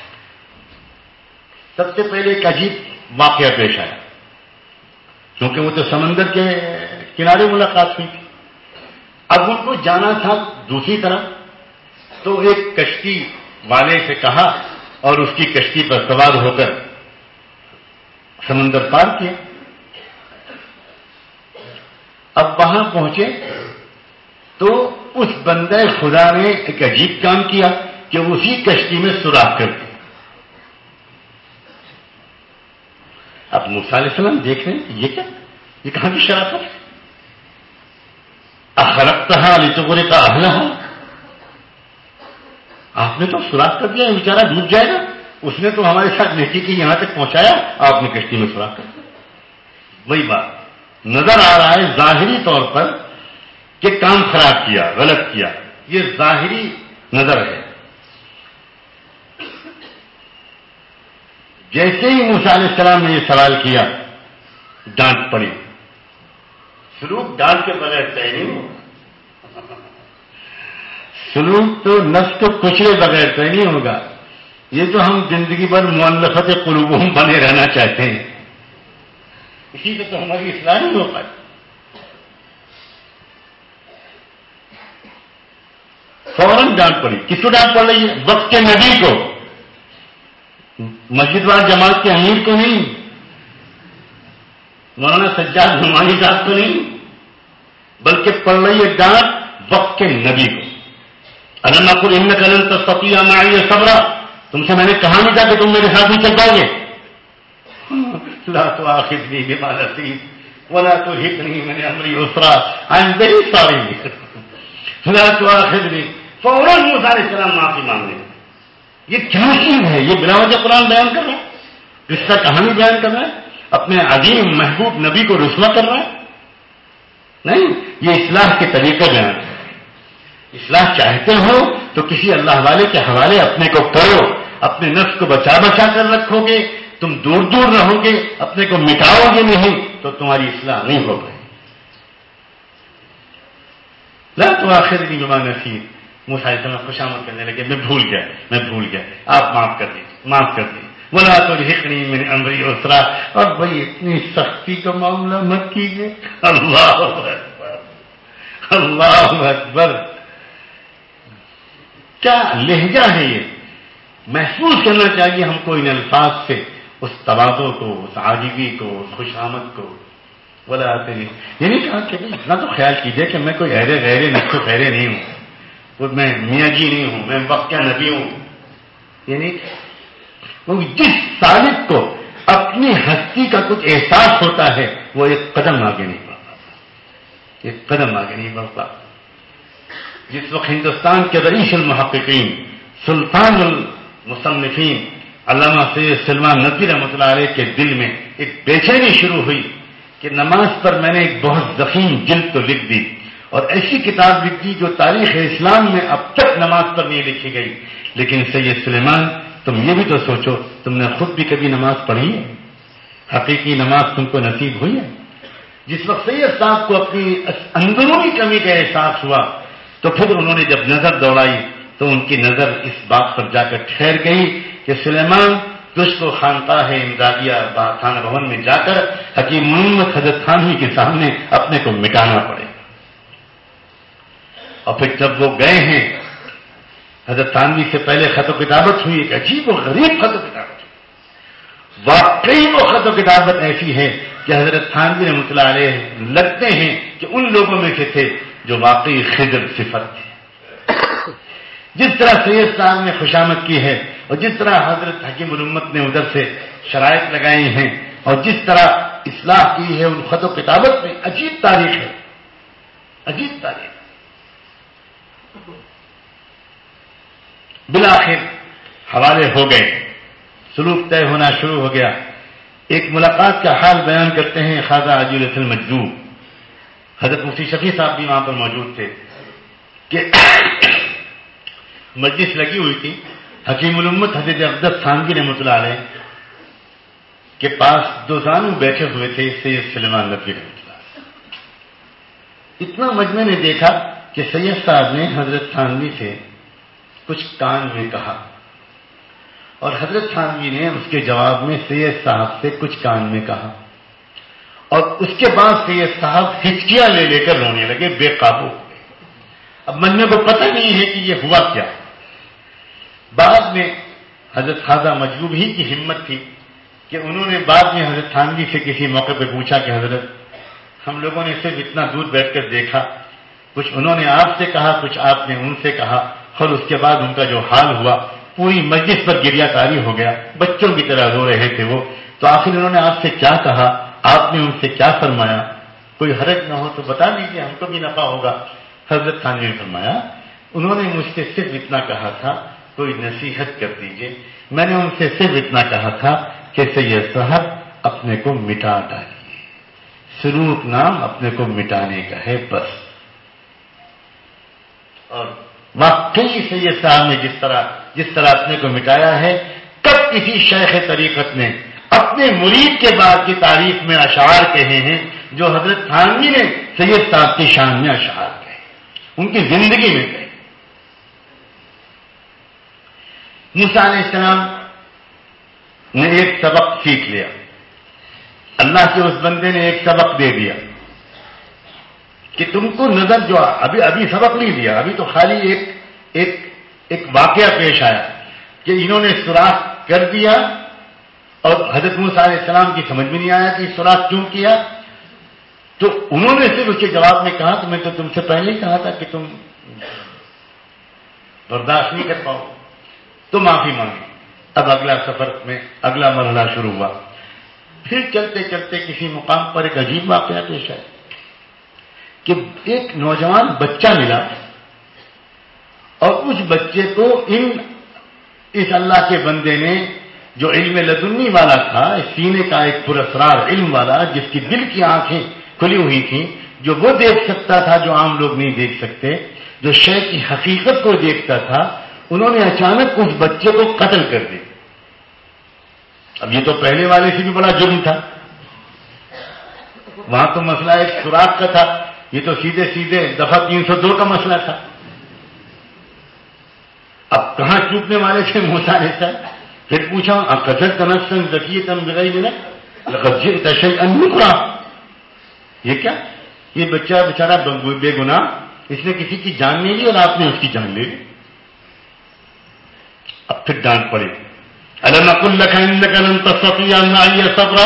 سب سے پہلے ایک عجیب واقعہ پیش آیا، کیونکہ وہ تو سمندر کے کنارے ملاقات ہوئی تھی. اب ان کو جانا تھا دوسری طرف، تو ایک کشتی والے سے کہا اور اس کی کشتی پر سوار ہو کر سمندر پار کیا. اب وہاں پہنچے تو اس بندے خدا نے ایک عجیب کام کیا کہ اسی کشتی میں سوراخ کر دیا. اب موسیٰ علیہ السلام دیکھ رہے ہیں کہ یہ کیا، یہ کہاں کی شرافت ہے؟ اخرقتها لتغرق اهلها، آپ نے تو سوراخ کر دیا، بیچارہ ڈوب جائے گا. اس نے تو ہمارے ساتھ نیکی کی یہاں تک پہنچایا، آپ نے کشتی میں سوراخ کر دیا. وہی بات نظر آ رہا ہے ظاہری طور پر کہ کام خراب کیا، غلط کیا، یہ ظاہری نظر ہے. جیسے ہی موسیٰ علیہ السلام نے یہ سوال کیا، ڈانٹ پڑی. سلوک ڈانٹ کے بغیر طے نہیں ہوگا، سلوک تو نفس کو کچلے بغیر طے نہیں ہوگا. یہ تو ہم زندگی بھر مؤلفت قلوبہم بنے رہنا چاہتے ہیں، اسی سے تو ہماری اصلاح نہیں ہو پاتی. فوراً ڈانٹ پڑی. کس کو ڈانٹ پڑ رہی ہے؟ وقت کے نبی کو، مسجد وال جماعت کے امیر کو نہیں، مولانا سجاد نعمانی صاحب کو نہیں، بلکہ پڑھ رہی ہے ڈانٹ وقت کے نبی کو. الم اقل انک لن تستطیع معی صبرا، تم سے میں نے کہا نہیں تھا کہ تم میرے ساتھ نہیں چل پاؤ گے. لا تؤاخذنی بما نسیت ولا ترهقنی من امری عسرا، آئی ایم ویری سوری، لا تؤاخذنی. فوراً موسیٰ علیہ السلام معافی مانگ لیں. یہ کیا چیز ہے؟ یہ بلا وجہ قرآن بیان کر رہا ہے، قصہ کہانی بیان کر رہا ہے، اپنے عظیم محبوب نبی کو رسوا کر رہا ہے. نہیں، یہ اصلاح کے طریقے بیان ہے. اصلاح چاہتے ہو تو کسی اللہ والے کے حوالے اپنے کو کرو. اپنے نفس کو بچا بچا کر رکھو گے، تم دور دور رہو گے، اپنے کو مٹاؤ گے نہیں تو تمہاری اصلاح نہیں ہو پائے. لا تؤاخذنی بما نسیت. موسیٰ علیہ السلام خوشامد کرنے لگے، میں بھول گیا، آپ معاف کر دیجیے. ولا ترهقنی من امری عسرا. اور بھائی اتنی سختی کا معاملہ مت کیجیے. اللہ اکبر، اللہ اکبر. کیا لہجہ ہے یہ؟ محسوس کرنا چاہیے ہم کو ان الفاظ سے اس تواضع کو، اس عاجزی کو، اس خوشامد کو. بولا یہ نہیں کہا کہ اتنا تو خیال کیجئے کہ میں کوئی غیر نفس و خیرے نہیں ہوں، میں میاں جی نہیں ہوں، میں وقت کا نبی ہوں. یعنی جس سالک کو اپنی ہستی کا کچھ احساس ہوتا ہے وہ ایک قدم آگے نہیں بڑھتا، ایک قدم آگے نہیں بڑھتا. جس وقت ہندوستان کے رئیس المحققین، سلطان المصنفین علامہ سید سلمان ندوی رحمۃ اللہ علیہ کے دل میں ایک بے چینی شروع ہوئی کہ نماز پر میں نے ایک بہت ضخیم جلد تو لکھ دی، اور ایسی کتاب لکھ دی جو تاریخ اسلام میں اب تک نماز پر نہیں لکھی گئی. لیکن سید سلیمان، تم یہ بھی تو سوچو، تم نے خود بھی کبھی نماز پڑھی ہے؟ حقیقی نماز تم کو نصیب ہوئی ہے؟ جس وقت سید صاحب کو اپنی اندرونی کمی کا احساس ہوا تو پھر انہوں نے جب نظر دوڑائی تو ان کی نظر اس بات پر جا کر ٹھہر گئی کہ سلیمان، تجھ کو خانقاہ امدادیہ تھانہ بھون میں جا کر حکیم محمد حضرت تھانوی کے سامنے اپنے کو مٹانا پڑے. اور پھر جب وہ گئے ہیں، حضرت تھانوی سے پہلے خط و کتابت ہوئی، ایک عجیب و غریب خط و کتابت ہوئی. واقعی وہ خط و کتابت ایسی ہے کہ حضرت تھانوی رحمۃ اللہ علیہ لگتے ہیں کہ ان لوگوں میں سے تھے جو واقعی خضر صفت تھے. جس طرح سید صاحب نے خوشامد کی ہے اور جس طرح حضرت حکیم الامت نے ادھر سے شرائط لگائی ہیں اور جس طرح اصلاح کی ہے، ان خط و کتابت میں عجیب تاریخ ہے، عجیب تاریخ. بالآخر حوالے ہو گئے، سلوک طے ہونا شروع ہو گیا. ایک ملاقات کا حال بیان کرتے ہیں خواجہ عجیل المجذوب، حضرت مفتی شفیع صاحب بھی وہاں پر موجود تھے، کہ مجلس لگی ہوئی تھی. حکیم الامت حضرت اقدس تھانوی رحمۃ اللہ علیہ کے پاس دو زانو بیٹھے ہوئے تھے سید سلیمان ندوی رحمۃ اللہ علیہ. اتنا مجمع نے دیکھا کہ سید صاحب نے حضرت تھانوی سے کچھ کان میں کہا اور حضرت تھانوی نے اس کے جواب میں سید صاحب سے کچھ کان میں کہا، اور اس کے بعد سید صاحب ہچکیاں لے لے کر رونے لگے، بے قابو. اب مجمع کو پتہ نہیں ہے کہ یہ ہوا کیا. بعد میں حضرت خواجہ مجذوب ہی کی ہمت تھی کہ انہوں نے بعد میں حضرت تھانوی سے کسی موقع پہ پوچھا کہ حضرت، ہم لوگوں نے صرف اتنا دور بیٹھ کر دیکھا کچھ انہوں نے آپ سے کہا، کچھ آپ نے ان سے کہا، اور اس کے بعد ان کا جو حال ہوا پوری مجلس پر گریہ طاری ہو گیا، بچوں کی طرح رو رہے تھے وہ. تو آخر انہوں نے آپ سے کیا کہا، آپ نے ان سے کیا فرمایا؟ کوئی حرج نہ ہو تو بتا دیجیے، ہم کو بھی نفع ہوگا. حضرت تھانوی نے فرمایا انہوں نے مجھ سے صرف اتنا کہا تھا کوئی نصیحت کر دیجیے. میں نے ان سے صرف اتنا کہا تھا کہ سید صاحب اپنے کو مٹا ڈالیے، سلوک نام اپنے کو مٹانے کا ہے بس. اور واقعی سید صاحب نے جس طرح اپنے کو مٹایا ہے، کب کسی شیخ طریقت نے اپنے مرید کے بعد کی تعریف میں اشعار کہے ہیں جو حضرت تھانوی نے سید صاحب کی شان میں اشعار کہے، ان کی زندگی میں کہے. موسیٰ علیہ السلام نے ایک سبق سیکھ لیا، اللہ کے اس بندے نے ایک سبق دے دیا کہ تم کو نظر جو ابھی سبق نہیں دیا، ابھی تو خالی ایک واقعہ پیش آیا کہ انہوں نے سوراخ کر دیا اور حضرت موسیٰ علیہ السلام کی سمجھ میں نہیں آیا کہ سوراخ کیوں کیا. تو انہوں نے صرف اس کے جواب میں کہا کہ میں تو تم سے پہلے ہی کہا تھا کہ تم برداشت نہیں کر پاؤ، تو معافی مانگی. اب اگلا سفر میں اگلا مرحلہ شروع ہوا. پھر چلتے چلتے کسی مقام پر ایک عجیب واقعہ پیش آیا کہ ایک نوجوان بچہ ملا اور اس بچے کو اس اللہ کے بندے نے جو علم لدنی والا تھا، سینے کا ایک پراسرار علم والا، جس کی دل کی آنکھیں کھلی ہوئی تھیں، جو وہ دیکھ سکتا تھا جو عام لوگ نہیں دیکھ سکتے، جو شے کی حقیقت کو دیکھتا تھا، انہوں نے اچانک اس بچے کو قتل کر دیا. اب یہ تو پہلے والے سے بھی بڑا جرم تھا. وہاں تو مسئلہ ایک سوراخ کا تھا، یہ تو سیدھے دفعہ 302 کا مسئلہ تھا. اب کہاں چوکنے والے تھے موسیٰ علیہ السلام؟ پھر پوچھا اقتلت نفسا زکیۃ بغیر نفس لقد جئت شیئا نکرا. یہ کیا؟ یہ بچہ بیچارہ بے گناہ، اس نے کسی کی جان نہیں لی اور آپ نے اس کی جان لے لی. اب پھر ڈانٹ پڑے، الم اقل لک انک لن تستطیع معی صبرا.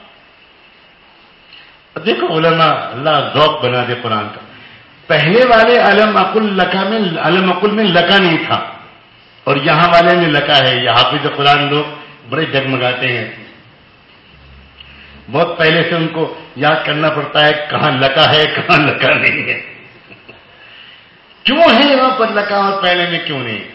دیکھو علماء اللہ ذوق بنا دے قرآن کا. پہلے والے الم اقل میں لکا نہیں تھا اور یہاں والے میں لکا ہے. یہ حافظ قرآن لوگ بڑے جگمگاتے ہیں، بہت پہلے سے ان کو یاد کرنا پڑتا ہے کہاں لکا ہے کہاں لکا نہیں ہے، کیوں ہے وہاں پر لکا اور پہلے میں کیوں نہیں.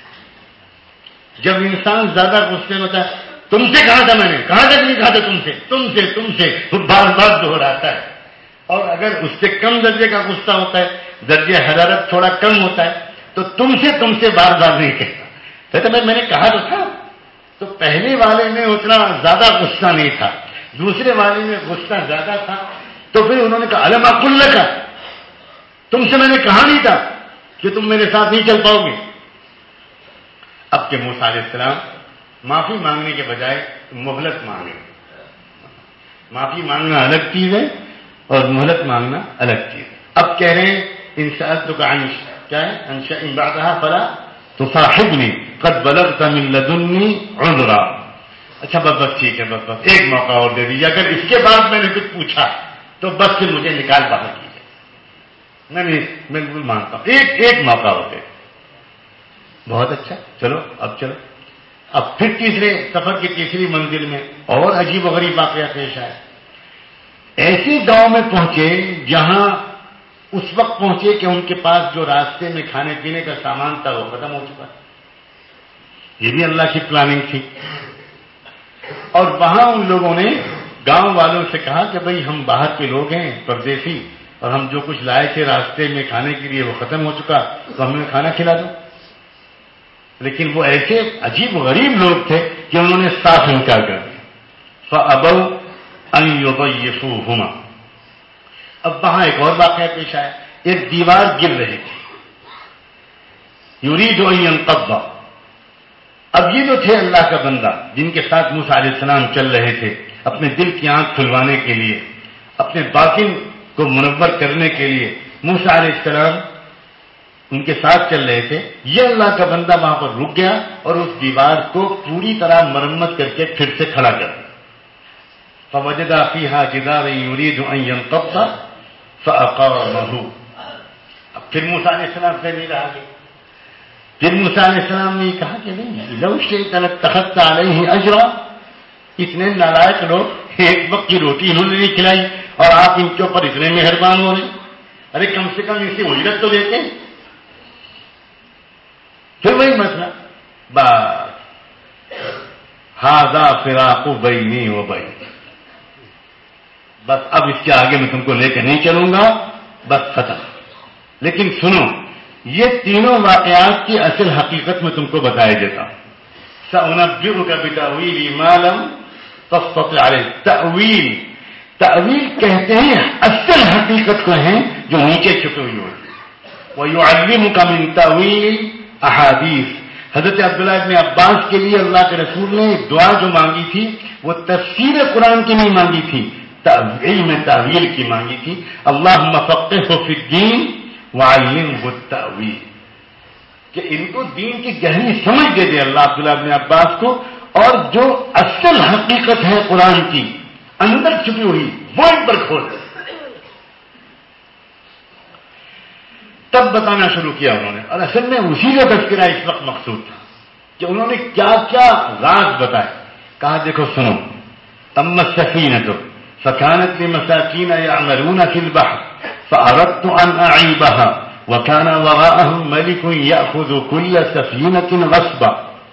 جب انسان زیادہ غصے میں ہوتا ہے، تم سے کہا تھا میں نے، کہاں تک نہیں کہا تھا تم سے بار بار دہراتا ہے. اور اگر اس سے کم درجے کا غصہ ہوتا ہے، درجہ حرارت تھوڑا کم ہوتا ہے، تو تم سے بار بار نہیں کہتا. کہتا میں نے کہا تو تھا. تو پہلے والے میں اتنا زیادہ غصہ نہیں تھا، دوسرے والے میں غصہ زیادہ تھا. تو پھر انہوں نے کہا الم اقل لک، تم سے میں نے کہا نہیں تھا کہ تم میرے ساتھ نہیں چل پاؤ گے. اب کہ موسیٰ علیہ السلام معافی مانگنے کے بجائے مہلت مانگے. معافی مانگنا الگ چیز ہے اور مہلت مانگنا الگ چیز ہے. اب کہہ رہے ہیں ان سألتک عن کیا ہے ان شیء بعدها فلا تصاحبنی قد بلغت من لدنی عذرا. اچھا بس ٹھیک ہے، بس ایک موقع اور دے دیجیے، اگر اس کے بعد میں نے کچھ پوچھا تو بس پھر مجھے نکال باہر کیجیے. میں بالکل مانتا ہوں، ایک موقع ہوتے. بہت اچھا، چلو. اب پھر تیسرے سفر کی تیسری منزل میں اور عجیب و غریب واقعہ پیش آیا. ایسے گاؤں میں پہنچے جہاں اس وقت پہنچے کہ ان کے پاس جو راستے میں کھانے پینے کا سامان تھا وہ ختم ہو چکا. یہ بھی اللہ کی پلاننگ تھی. اور وہاں ان لوگوں نے گاؤں والوں سے کہا کہ بھئی ہم باہر کے لوگ ہیں، پردیسی، اور ہم جو کچھ لائے تھے راستے میں کھانے کے لیے وہ ختم ہو چکا، تو ہمیں کھانا کھلا دو. لیکن وہ ایسے عجیب غریب لوگ تھے کہ انہوں نے صاف انکار کر دیا. فَأَبَوْا أَن يُضَيِّفُوهُمَا. اب وہاں ایک اور واقعہ پیش آیا. ایک دیوار گر رہی تھی، يُرِيدُ أَن يَنقَضَّ. اب یہ جو تھے اللہ کا بندہ جن کے ساتھ موسیٰ علیہ السلام چل رہے تھے اپنے دل کی آنکھ کھلوانے کے لیے، اپنے باطن کو منور کرنے کے لیے موسیٰ علیہ السلام ان کے ساتھ چل رہے تھے. یہ اللہ کا بندہ وہاں پر رک گیا اور اس دیوار کو پوری طرح مرمت کر کے پھر سے کھڑا کر دیا. فَوَجَدَ فِيهَا جِدَارًا يُرِيدُ أَن يَنقَضَّ فَأَقَامَهُ. پھر موسیٰ علیہ السلام سے نہیں رہا گیا. پھر موسیٰ علیہ السلام نے کہا کہ نہیں لو شئت لاتخذت علیہ اجرا. اتنے نالائق لوگ ایک وقت کی روٹی انہوں نے نہیں کھلائی اور آپ ان کے اوپر اتنے مہربان ہو رہے. ارے کم سے کم ان سے اجرت تو دیتے. پھر وہی مسئلہ بس ھذا فراق بینی و بین. بس اب اس کے آگے میں تم کو لے کے نہیں چلوں گا، بس ختم. لیکن سنو، یہ تینوں واقعات کی اصل حقیقت میں تم کو بتایا دیتا ہوں. سأنبئک بتأویل ما لم تستطع علیہ. تأویل کہتے ہیں اصل حقیقت کو ہیں جو نیچے چھپی ہوئی ہوتی. وَيُعَلِّمُكَ مِن تَأْوِيلِ الْأَحَادِيثِ. حضرت عبداللہ ابن عباس کے لیے اللہ کے رسول نے دعا جو مانگی تھی وہ تفسیر قرآن کی نہیں مانگی تھی، علم تأویل کی مانگی تھی. اللہم فقہہ فی الدین وعلمہ التأویل، کہ ان کو دین کی گہری سمجھ دے دے اللہ عبداللہ ابن عباس کو، اور جو اصل حقیقت ہے قرآن کی اندر چھپی ہوئی وہ ان پر کھول دے. تب بتانا شروع کیا انہوں نے، اور اصل میں اسی کا تذکرہ اس وقت مقصود تھا کہ انہوں نے کیا کیا راز بتائے. کہا دیکھو سنو، اما السفینۃ فکانت لمساکین یعملون فی البحر فاردت ان اعیبها وکان وراءهم ملک یأخذ کل سفینۃ غصبا.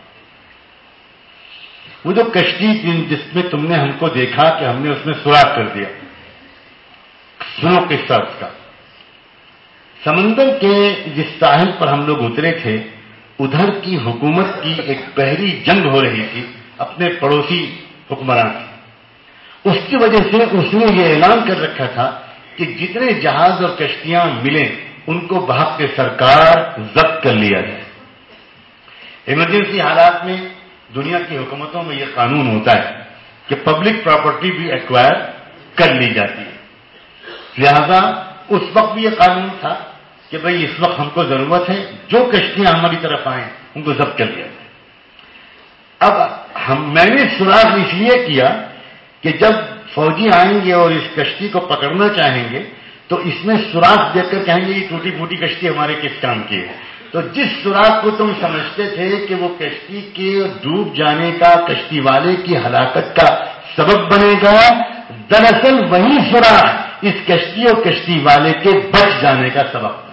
وہ جو کشتی جس میں تم نے ہم کو دیکھا کہ ہم نے اس میں سوراخ کر دیا، سنو قصہ اس کا. سمندر کے جس ساحل پر ہم لوگ اترے تھے ادھر کی حکومت کی ایک بحری جنگ ہو رہی تھی اپنے پڑوسی حکمران کی. اس کی وجہ سے اس نے یہ اعلان کر رکھا تھا کہ جتنے جہاز اور کشتیاں ملیں ان کو بحق کے سرکار ضبط کر لیا جائے. ایمرجنسی حالات میں دنیا کی حکومتوں میں یہ قانون ہوتا ہے کہ پبلک پراپرٹی بھی ایکوائر کر لی جاتی ہے. لہذا اس وقت بھی یہ قانون تھا کہ بھئی اس وقت ہم کو ضرورت ہے جو کشتیاں ہماری طرف آئیں ان کو ضبط کر لیا جائے. اب میں نے سراغ اس لیے کیا کہ جب فوجی آئیں گے اور اس کشتی کو پکڑنا چاہیں گے تو اس میں سوراخ دیکھ کر کہیں گے یہ ٹوٹی پھوٹی کشتی ہمارے کس کام کی ہے. تو جس سوراخ کو تم سمجھتے تھے کہ وہ کشتی کے ڈوب جانے کا، کشتی والے کی ہلاکت کا سبب بنے گا، دراصل وہی سوراخ اس کشتی اور کشتی والے کے بچ جانے کا سبب بنے.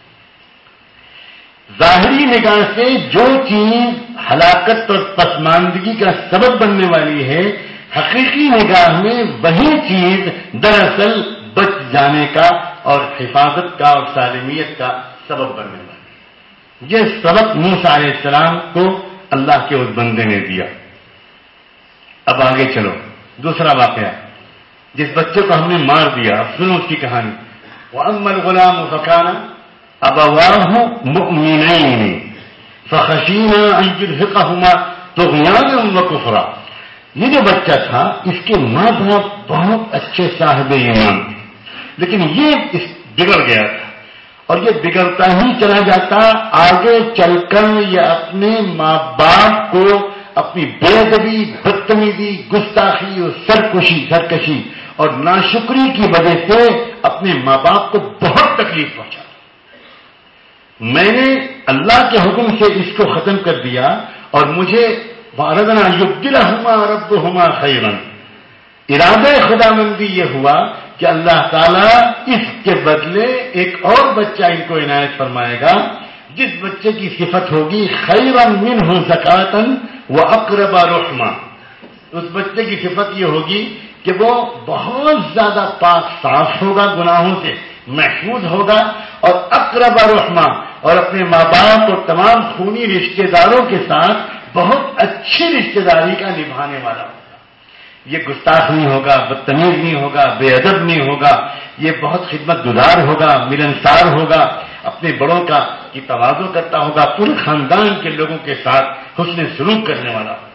ظاہری نگاہ سے جو چیز ہلاکت اور پسماندگی کا سبب بننے والی ہے، حقیقی نگاہ میں وہی چیز دراصل بچ جانے کا اور حفاظت کا اور سالمیت کا سبب بننے والی ہے. یہ سبق موسیٰ علیہ السلام کو اللہ کے اس بندے نے دیا. اب آگے چلو، دوسرا واقعہ، جس بچے کو ہم نے مار دیا، اب سنو اس کی کہانی. وَأَمَّا الْغُلَامُ فَكَانَ أَبَوَاهُ مُؤْمِنَيْنِ فَخَشِينَا أَن يُرْهِقَهُمَا طُغْيَانًا وَكُفْرًا. یہ جو بچہ تھا اس کے ماں باپ بہت اچھے صاحب ایمان تھے، لیکن یہ بگڑ گیا تھا اور یہ بگڑتا ہی چلا جاتا. آگے چل کر یہ اپنے ماں باپ کو اپنی بے ادبی، بدتمیزی، گستاخی اور سرکشی اور ناشکری کی وجہ سے اپنے ماں باپ کو بہت تکلیف پہنچا. میں نے اللہ کے حکم سے اس کو ختم کر دیا اور مجھے وَأَرَدْنَا يُبْدِلَهُمَا رَبُّهُمَا خَيْرًا. ارادہ خدا مندی یہ ہوا کہ اللہ تعالیٰ اس کے بدلے ایک اور بچہ ان کو عنایت فرمائے گا جس بچے کی صفت ہوگی خیرا منہ زکاتن و اقرب رحمہ. اس بچے کی صفت یہ ہوگی کہ وہ بہت زیادہ پاک صاف ہوگا، گناہوں سے محفوظ ہوگا، اور اقرب رحمہ اور اپنے ماں باپ اور تمام خونی رشتہ داروں کے ساتھ بہت اچھی رشتہ داری کا نبھانے والا ہوگا. یہ گستاخ نہیں ہوگا، بدتمیز نہیں ہوگا، بے ادب نہیں ہوگا، یہ بہت خدمت گزار ہوگا، ملنسار ہوگا، اپنے بڑوں کی تواضع کرتا ہوگا، پورے خاندان کے لوگوں کے ساتھ حسن سلوک کرنے والا ہوگا.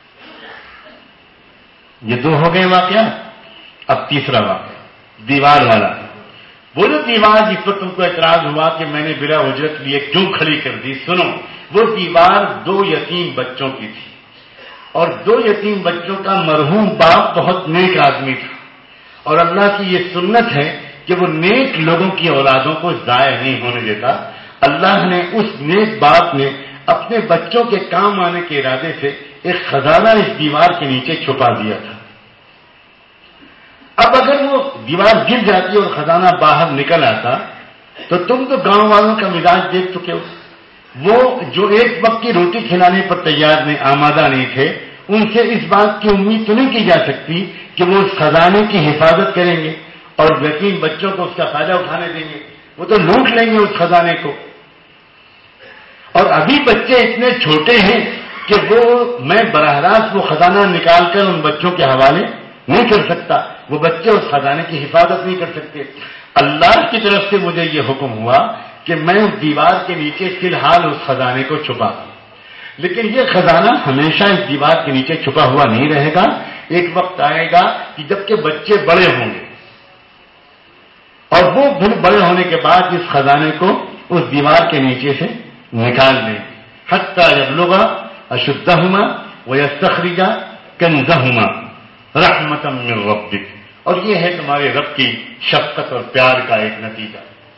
یہ دو ہو گئے واقعہ. اب تیسرا واقعہ دیوار والا. وہ جو دیوار جس پر تم کو اعتراض ہوا کہ میں نے بلا اجرت لیے کیوں کھڑی کر دی، سنو، وہ دیوار دو یتیم بچوں کی تھی اور دو یتیم بچوں کا مرحوم باپ بہت نیک آدمی تھا. اور اللہ کی یہ سنت ہے کہ کہ وہ نیک لوگوں کی اولادوں کو ضائع نہیں ہونے دیتا. اللہ نے اس نیک باپ نے اپنے بچوں کے کام آنے کے ارادے سے ایک خزانہ اس دیوار کے نیچے چھپا دیا تھا. اب اگر وہ دیوار گر جاتی اور خزانہ باہر نکل آتا تو تم تو گاؤں والوں کا مزاج دیکھ چکے ہو. وہ جو ایک وقت کی روٹی کھلانے پر تیار نہیں آمادہ نہیں تھے, ان سے اس بات کی امید تو نہیں کی جا سکتی کہ وہ اس خزانے کی حفاظت کریں گے اور یتیم بچوں کو اس کا فائدہ اٹھانے دیں گے. وہ تو لوٹ لیں گے اس خزانے کو. اور ابھی بچے اتنے چھوٹے ہیں کہ میں براہ راست وہ خزانہ نکال کر ان بچوں کے حوالے نہیں کر سکتا. وہ بچے اس خزانے کی حفاظت نہیں کر سکتے. اللہ کی طرف سے مجھے یہ حکم ہوا کہ میں اس دیوار کے نیچے فی الحال اس خزانے کو چھپا دوں. لیکن یہ خزانہ ہمیشہ اس دیوار کے نیچے چھپا ہوا نہیں رہے گا. ایک وقت آئے گا کہ جب کہ بچے بڑے ہوں گے اور وہ پھر بڑے ہونے کے بعد اس خزانے کو اس دیوار کے نیچے سے نکال دیں. حتی یبلغ اشدہما ویستخرج کنزہما رحمتا من ربک. اور یہ ہے تمہارے رب کی شفقت اور پیار کا ایک نتیجہ.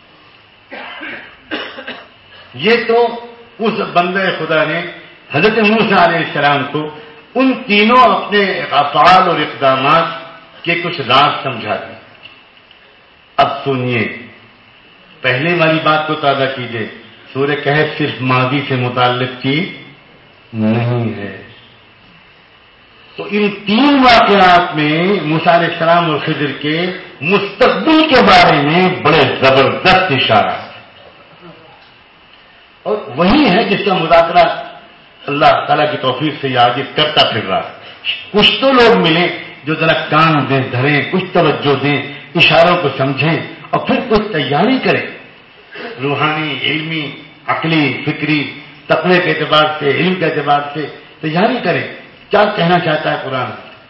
یہ تو اس بندے خدا نے حضرت موسیٰ علیہ السلام کو ان تینوں اپنے افعال اور اقدامات کے کچھ راز سمجھا دی. اب سنیے, پہلے والی بات کو تازہ کیجیے. سورہ کہف صرف ماضی سے متعلق چیز نہیں ہے. تو ان تین واقعات میں موسیٰ علیہ السلام اور خضر کے مستقبل کے بارے میں بڑے زبردست اشارہ, اور وہی ہے جس کا مذاکرہ اللہ تعالیٰ کی توفیق سے آج کرتا پھر رہا. کچھ تو لوگ ملیں جو ذرا کان دیں دھریں, کچھ توجہ دیں, اشاروں کو سمجھیں اور پھر کچھ تیاری کریں روحانی, علمی, عقلی, فکری, تقوی کے اعتبار سے, علم کے اعتبار سے تیاری کریں. کیا کہنا چاہتا ہے قرآن؟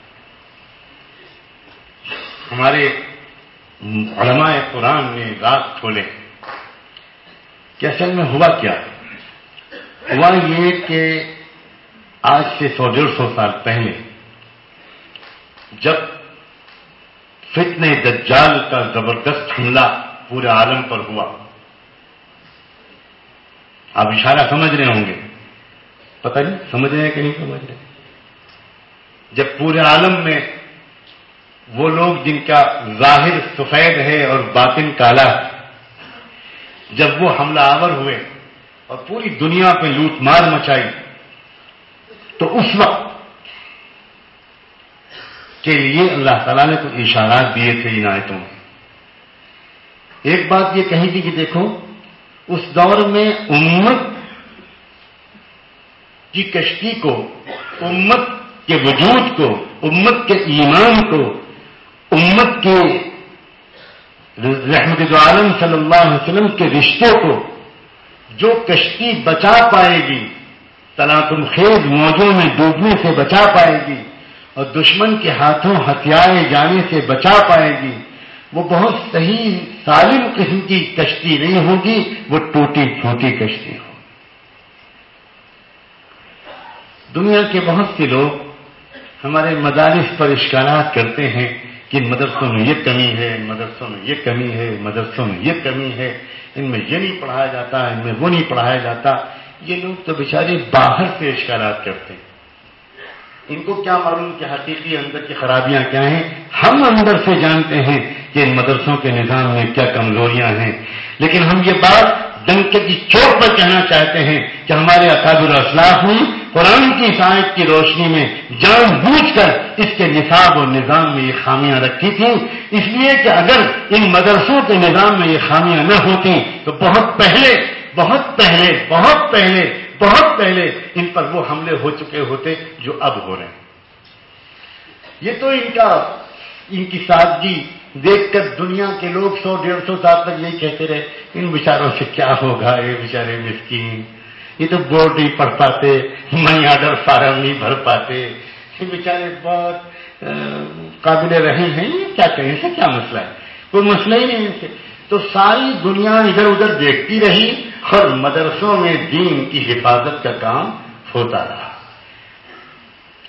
ہمارے علماء قرآن نے راز کھولے کہ اصل میں ہوا کیا. ہوا یہ کہ آج سے 100-150 سال پہلے جب فتنہ دجال کا زبردست حملہ پورے عالم پر ہوا, آپ اشارہ سمجھ رہے ہوں گے, پتہ نہیں سمجھ رہے ہیں کہ نہیں سمجھ رہے. جب پورے عالم میں وہ لوگ جن کا ظاہر سفید ہے اور باطن کالا ہے, جب وہ حملہ آور ہوئے اور پوری دنیا پہ لوٹ مار مچائی, تو اس وقت کے لیے اللہ تعالیٰ نے کچھ اشارات دیے تھے ان آیتوں میں. ایک بات یہ کہی تھی کہ دیکھو اس دور میں امت کی کشتی کو, امت کے وجود کو, امت کے ایمان کو, امت کے رحمت دو عالم صلی اللہ علیہ وسلم کے رشتوں کو جو کشتی بچا پائے گی, تلاطم خیز موجوں میں ڈوبنے سے بچا پائے گی اور دشمن کے ہاتھوں ہتھیائے جانے سے بچا پائے گی, وہ بہت صحیح سالم قسم کی کشتی نہیں ہوگی, وہ ٹوٹی پھوٹی کشتی ہوگی. دنیا کے بہت سے لوگ ہمارے مدارس پر اشکالات کرتے ہیں کہ ان مدرسوں میں یہ کمی ہے, ان مدرسوں میں یہ کمی ہے, مدرسوں میں یہ کمی ہے, ان میں یہ نہیں پڑھایا جاتا, ان میں وہ نہیں پڑھایا جاتا. یہ لوگ تو بیچارے باہر سے اشکالات کرتے ہیں, ان کو کیا معلوم کہ حقیقی اندر کی خرابیاں کیا ہیں. ہم اندر سے جانتے ہیں کہ ان مدرسوں کے نظام میں کیا کمزوریاں ہیں, لیکن ہم یہ بات ڈنکے کی چوٹ پر کہنا چاہتے ہیں کہ ہمارے اکابر اسلاف نے قرآن کی آیت کی روشنی میں جان بوجھ کر اس کے نصاب اور نظام میں یہ خامیاں رکھی تھیں, اس لیے کہ اگر ان مدرسوں کے نظام میں یہ خامیاں نہ ہوتی تو بہت پہلے بہت پہلے بہت پہلے بہت پہلے ان پر وہ حملے ہو چکے ہوتے جو اب ہو رہے ہیں. یہ تو ان کی سادگی دیکھ کر دنیا کے لوگ 100-150 سال تک یہی کہتے رہے, ان بیچاروں سے کیا ہوگا, یہ بیچارے مسکین, یہ تو بورڈ نہیں پڑھ پاتے, منی آرڈر فارم نہیں بھر پاتے, یہ بیچارے بہت قابل رحم ہیں, یہ کیا کہیں, سے کیا مسئلہ ہے, کوئی مسئلہ ہی نہیں ان سے. تو ساری دنیا ادھر ادھر دیکھتی رہی اور مدرسوں میں دین کی حفاظت کا کام ہوتا رہا.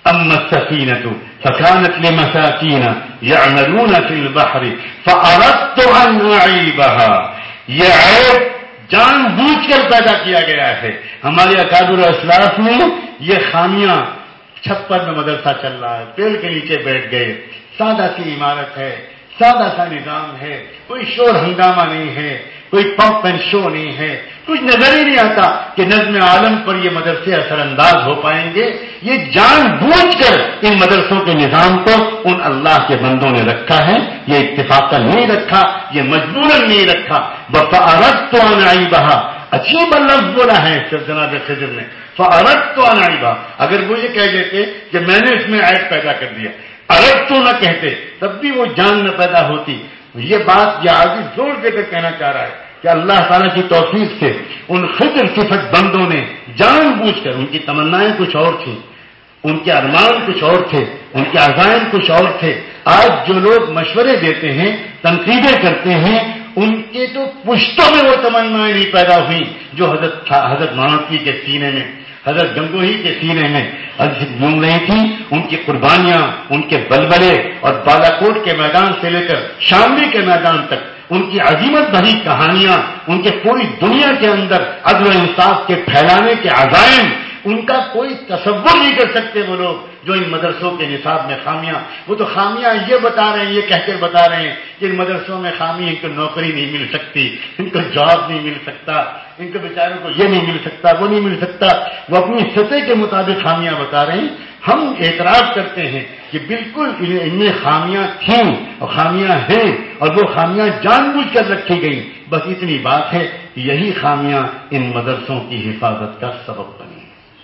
اما السفینۃ فکانت لمساکین یعملون فی البحر فاردت ان اعیبها. یہ عیب جان بوجھ کر پیدا کیا گیا ہے. ہمارے اکابر اسلاف میں یہ خامیاں، چھپر میں مدرسہ چل رہا ہے، پیڑ کے نیچے بیٹھ گئے، سادہ سی عمارت ہے، سادہ سا نظام ہے، کوئی شور ہنگامہ نہیں ہے، کوئی پمپ اینڈ شو نہیں ہے، کچھ نظر ہی نہیں آتا کہ نظم عالم پر یہ مدرسے اثر انداز ہو پائیں گے. یہ جان بوجھ کر ان مدرسوں کے نظام کو ان اللہ کے بندوں نے رکھا ہے. یہ اتفاقاً نہیں رکھا، یہ مجبوراً نہیں رکھا. فَأَرَدتُّ أَنْ أَعِيبَهَا، عجیب لفظ بولا ہے جناب خضر نے، فَأَرَدتُّ أَنْ أَعِيبَهَا. اگر وہ یہ کہہ دیتے کہ میں نے اس میں عیب پیدا کر دیا، اردتو نہ کہتے، تب بھی وہ جان نہ پیدا ہوتی. یہ بات یہ عاجز زور دے کر کہنا چاہ رہا ہے کہ اللہ تعالیٰ کی توفیق سے ان خضر صفت بندوں نے جان بوجھ کر، ان کی تمنائیں کچھ اور تھیں، ان کے ارمان کچھ اور تھے، ان کے عزائم کچھ اور تھے. آج جو لوگ مشورے دیتے ہیں، تنقیدیں کرتے ہیں، ان کے تو پشتوں میں وہ تمنائیں نہیں پیدا ہوئی جو حضرت مانوی کے سینے میں، حضرت گنگوہی کے سینے میں گھوم رہی تھی. ان کی قربانیاں، ان کے بلبلے اور بالاکوٹ کے میدان سے لے کر شاملی کے میدان تک ان کی عظیمت بھری کہانیاں، ان کے پوری دنیا کے اندر عدل و انصاف کے پھیلانے کے عزائم، ان کا کوئی تصور نہیں کر سکتے وہ لوگ جو ان مدرسوں کے نصاب میں خامیاں. وہ تو خامیاں یہ بتا رہے ہیں، یہ کہہ کر بتا رہے ہیں کہ ان مدرسوں میں خامی، ان کو نوکری نہیں مل سکتی، ان کو جاب نہیں مل سکتا، ان کو بیچاروں کو یہ نہیں مل سکتا، وہ نہیں مل سکتا. وہ اپنی سطح کے مطابق خامیاں بتا رہے ہیں. ہم اعتراف کرتے ہیں کہ بالکل ان میں خامیاں تھیں اور خامیاں ہیں، اور وہ خامیاں جان بوجھ کر رکھی گئیں. بس اتنی بات ہے کہ یہی خامیاں ان مدرسوں کی حفاظت کا سبب بنی.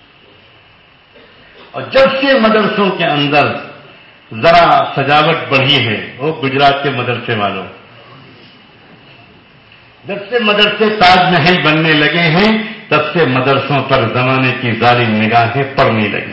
اور جب سے مدرسوں کے اندر ذرا سجاوٹ بڑھی ہے، وہ گجرات کے مدرسے والوں، جب سے مدرسے تاج محل بننے لگے ہیں، تب سے مدرسوں پر زمانے کی ظالم نگاہیں پڑنے لگی.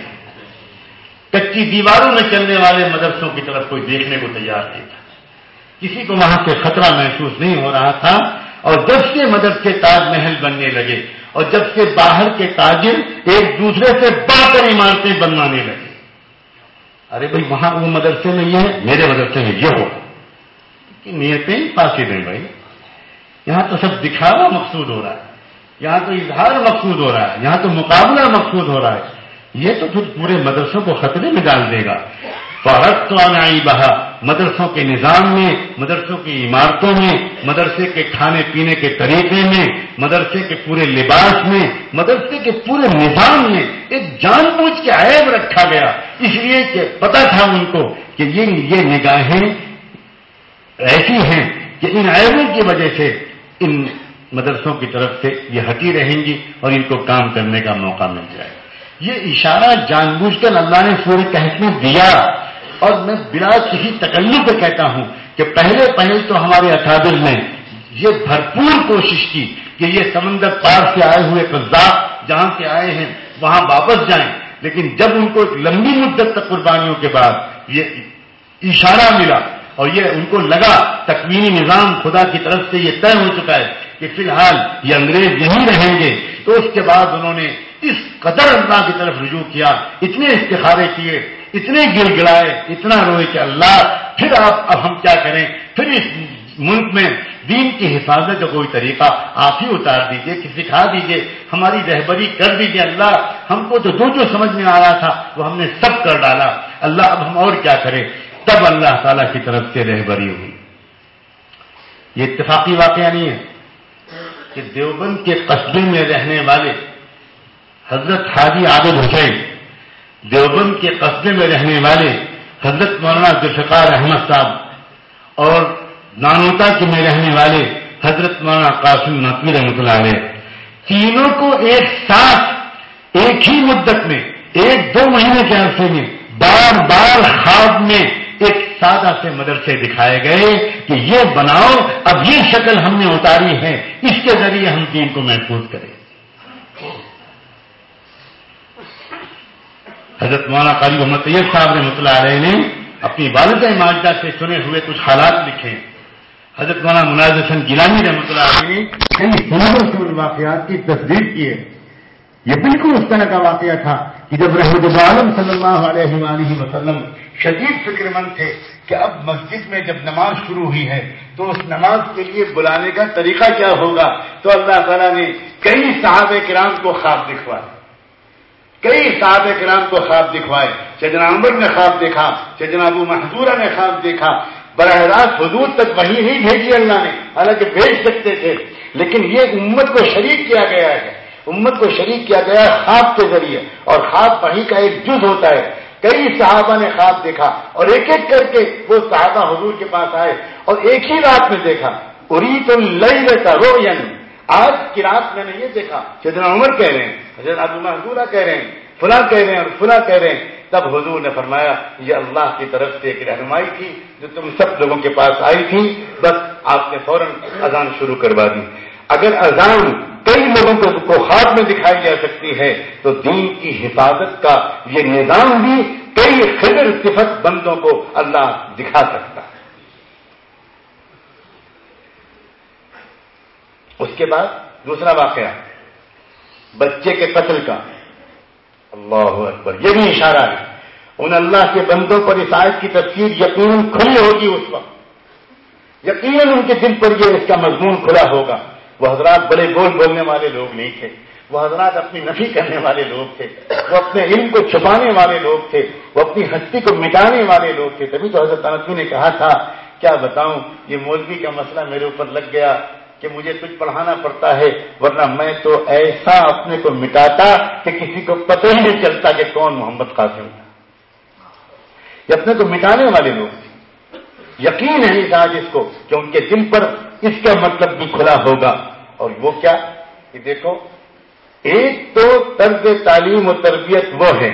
کچی دیواروں میں چلنے والے مدرسوں کی طرف کوئی دیکھنے کو تیار نہیں تھا، کسی کو وہاں سے خطرہ محسوس نہیں ہو رہا تھا. اور جب سے مدرسے تاج محل بننے لگے، اور جب سے باہر کے تاجر ایک دوسرے سے بڑھ کر عمارتیں بنوانے لگے، ارے بھائی وہاں وہ مدرسے میں یہ ہے، میرے مدرسے میں یہ ہو، نیتیں فاسد ہیں بھائی. یہاں تو سب دکھاوا مقصود ہو رہا ہے، یہاں تو اظہار مقصود ہو رہا ہے، یہاں تو مقابلہ مقصود ہو رہا ہے. یہ تو پھر پورے مدرسوں کو خطرے میں ڈال دے گا. فَأَرَدتُّ أَنْ أَعِيبَهَا، مدرسوں کے نظام میں، مدرسوں کی عمارتوں میں، مدرسے کے کھانے پینے کے طریقے میں، مدرسے کے پورے لباس میں، مدرسے کے پورے نظام میں ایک جان بوجھ کے عیب رکھا گیا، اس لیے کہ پتا تھا ان کو کہ یہ نگاہیں ایسی ہیں کہ ان عیبوں کی وجہ سے ان مدرسوں کی طرف سے یہ ہٹی رہیں گی اور ان کو کام کرنے کا موقع مل جائے. یہ اشارہ جان بوجھ کر اللہ نے سورہ کہف میں دیا. اور میں بلا کسی تکلف پہ کہتا ہوں کہ پہلے تو ہمارے اکابر نے یہ بھرپور کوشش کی کہ یہ سمندر پار سے آئے ہوئے قذاب جہاں سے آئے ہیں وہاں واپس جائیں. لیکن جب ان کو ایک لمبی مدت تک قربانیوں کے بعد یہ اشارہ ملا اور یہ ان کو لگا تکوینی نظام خدا کی طرف سے یہ طے ہو چکا ہے کہ فی الحال یہ انگریز یہیں رہیں گے، تو اس کے بعد انہوں نے اس قدر اللہ کی طرف رجوع کیا، اتنے استخارے کیے، اتنے گر گڑائے، اتنا روئے کہ اللہ پھر اب ہم کیا کریں، پھر اس ملک میں دین کی حفاظت کا کوئی طریقہ آپ ہی اتار دیجئے، کہ سکھا دیجئے، ہماری رہبری کر دیجئے. اللہ ہم کو تو جو سمجھ میں آ رہا تھا وہ ہم نے سب کر ڈالا، اللہ اب ہم اور کیا کریں. تب اللہ تعالیٰ کی طرف سے رہبری ہوئی. یہ اتفاقی واقعہ نہیں ہے کہ دیوبند کے قصبے میں رہنے والے حضرت حاجی عابد حسین، دیوبند کے قصبے میں رہنے والے حضرت مولانا ذوالفقار احمد صاحب، اور نانوتا کے میں رہنے والے حضرت مولانا قاسم نقوی رحمۃ اللہ علیہ، تینوں کو ایک ساتھ ایک ہی مدت میں 1-2 مہینے کے عرصے میں بار بار خواب میں ایک سادہ سے مدرسے دکھائے گئے کہ یہ بناؤ، اب یہ شکل ہم نے اتاری ہے، اس کے ذریعے ہم دین کو محفوظ کریں. حضرت مولانا قاری محمد طیب صاحب رحمۃ اللہ علیہ نے اپنی والدہ ماجدہ سے سنے ہوئے کچھ حالات لکھے. حضرت مولانا مناظر حسن گیلانی رحمۃ اللہ علیہ نے کئی سنوں سے ان واقعات کی تصدیق کی ہے. یہ بالکل اس طرح کا واقعہ تھا کہ جب رحمت عالم صلی اللہ علیہ وآلہ وسلم شدید فکر مند تھے کہ اب مسجد میں جب نماز شروع ہوئی ہے تو اس نماز کے لیے بلانے کا طریقہ کیا ہوگا، تو اللہ تعالیٰ نے کئی صحابہ کرام کو خواب دکھوائے، کئی صحابہ کرام کو خواب دکھوائے۔ سیدنا عمر نے خواب دیکھا، سیدنا ابو محذورہ نے خواب دیکھا۔ براہ راست حضور تک وحی نہیں بھیجی اللہ نے، حالانکہ بھیج سکتے تھے، لیکن یہ امت کو شریک کیا گیا ہے، امت کو شریک کیا گیا ہے خواب کے ذریعے، اور خواب وحی کا ایک جز ہوتا ہے۔ کئی صحابہ نے خواب دیکھا اور ایک ایک کر کے وہ صحابہ حضور کے پاس آئے اور ایک ہی رات میں دیکھا۔ اریت اللیلۃ رؤیا، آج کی رات میں نے یہ دیکھا۔ سیدنا عمر کہہ رہے ہیں، حضرت ابو محذورہ کہہ رہے ہیں، فلاں کہہ رہے ہیں اور فلاں کہہ رہے ہیں۔ تب حضور نے فرمایا یہ اللہ کی طرف سے ایک رہنمائی تھی جو تم سب لوگوں کے پاس آئی تھی، بس آپ نے فوراً اذان شروع کروا دی۔ اگر اذان کئی لوگوں کو خواب میں دکھائی جا سکتی ہے تو دین کی حفاظت کا یہ نظام بھی کئی خضر صفت بندوں کو اللہ دکھا سکتا ہے۔ اس کے بعد دوسرا واقعہ بچے کے قتل کا، اللہ اکبر، یہ بھی اشارہ ہے ان اللہ کے بندوں پر اس آیت کی تفسیر یقیناً کھلی ہوگی، اس وقت یقیناً ان کے دل پر یہ اس کا مضمون کھلا ہوگا۔ وہ حضرات بڑے بولنے والے لوگ نہیں تھے، وہ حضرات اپنی نفی کرنے والے لوگ تھے، وہ اپنے علم کو چھپانے والے لوگ تھے، وہ اپنی ہستی کو مٹانے والے لوگ تھے۔ تبھی تو حضرت انس نے کہا تھا، کیا بتاؤں یہ مولوی کا مسئلہ میرے اوپر لگ گیا کہ مجھے کچھ پڑھانا پڑتا ہے، ورنہ میں تو ایسا اپنے کو مٹاتا کہ کسی کو پتہ ہی نہیں چلتا کہ کون محمد قاسم ہے۔ یہ اپنے کو مٹانے والے لوگ تھے۔ یقین ہے اس آج اس کو کہ ان کے دل پر اس کا مطلب بھی کھلا ہوگا، اور وہ کیا کہ دیکھو، ایک تو طرز تعلیم و تربیت وہ ہے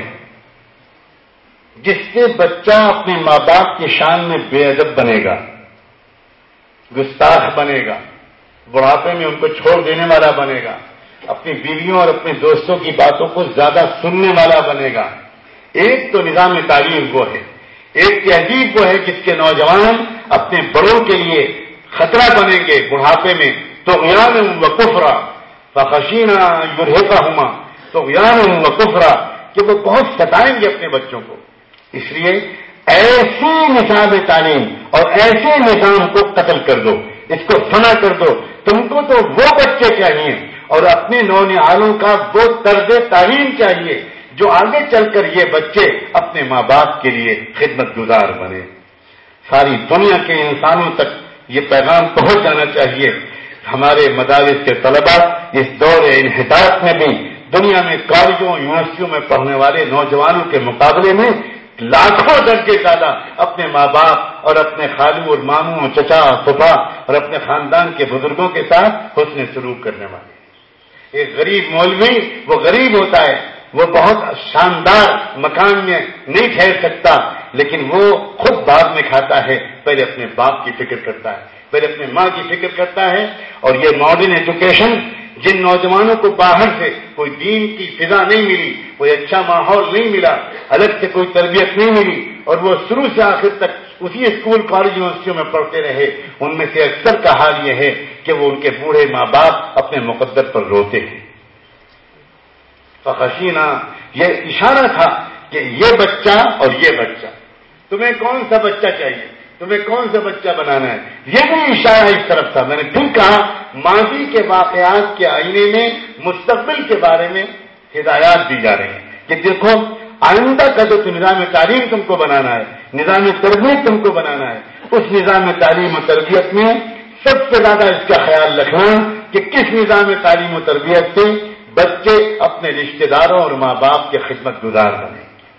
جس سے بچہ اپنے ماں باپ کی شان میں بے ادب بنے گا، گستاخ بنے گا، بڑھاپے میں ان کو چھوڑ دینے والا بنے گا، اپنی بیویوں اور اپنے دوستوں کی باتوں کو زیادہ سننے والا بنے گا۔ ایک تو نظام تعلیم وہ ہے، ایک تہذیب وہ ہے جس کے نوجوان اپنے بڑوں کے لیے خطرہ بنیں گے بڑھاپے میں، طغیان و کفرا فخشینا یرہقہما، طغیان و کفرا، کہ وہ بہت ستائیں گے اپنے بچوں کو۔ اس لیے ایسی نظام تعلیم اور ایسے نظام کو قتل کر دو، اس کو فنا کر دو۔ تم کو تو وہ بچے چاہیے اور اپنے نونہالوں کا وہ طرز تعلیم چاہیے جو آگے چل کر یہ بچے اپنے ماں باپ کے لیے خدمت گزار بنے۔ ساری دنیا کے انسانوں تک یہ پیغام پہنچ جانا چاہیے۔ ہمارے مدارس کے طلباء اس دور انحطاط میں بھی دنیا میں کالجوں یونیورسٹیوں میں پڑھنے والے نوجوانوں کے مقابلے میں لاکھوں درجے زیادہ اپنے ماں باپ اور اپنے خالو اور ماموں، چچا، پھپھا اور اپنے خاندان کے بزرگوں کے ساتھ حسن سلوک کرنے والے۔ ایک غریب مولوی وہ غریب ہوتا ہے، وہ بہت شاندار مکان میں نہیں ٹھہر سکتا، لیکن وہ خود بعد میں کھاتا ہے، پہلے اپنے باپ کی فکر کرتا ہے، پہلے اپنے ماں کی فکر کرتا ہے۔ اور یہ ماڈرن ایجوکیشن جن نوجوانوں کو باہر سے کوئی دین کی فضا نہیں ملی، کوئی اچھا ماحول نہیں ملا، الگ سے کوئی تربیت نہیں ملی، اور وہ شروع سے آخر تک اسی اسکول کالج یونیورسٹیوں میں پڑھتے رہے، ان میں سے اکثر کا حال یہ ہے کہ وہ ان کے بوڑھے ماں باپ اپنے مقدر پر روتے ہیں۔ فخشینا، یہ اشارہ تھا کہ یہ بچہ اور یہ بچہ، تمہیں کون سا بچہ چاہیے، تمہیں کون سا بچہ بنانا ہے، یہ بھی اشارہ اس طرف تھا۔ میں نے پھر کہا ماضی کے واقعات کے آئینے میں مستقبل کے بارے میں ہدایات دی جا رہی ہیں کہ دیکھو آئندہ کا جو نظام تعلیم تم کو بنانا ہے، نظام تربیت تم کو بنانا ہے، اس نظام تعلیم و تربیت میں سب سے زیادہ اس کا خیال رکھنا کہ کس نظام تعلیم و تربیت سے بچے اپنے رشتہ داروں اور ماں باپ کے خدمت گزار بنے۔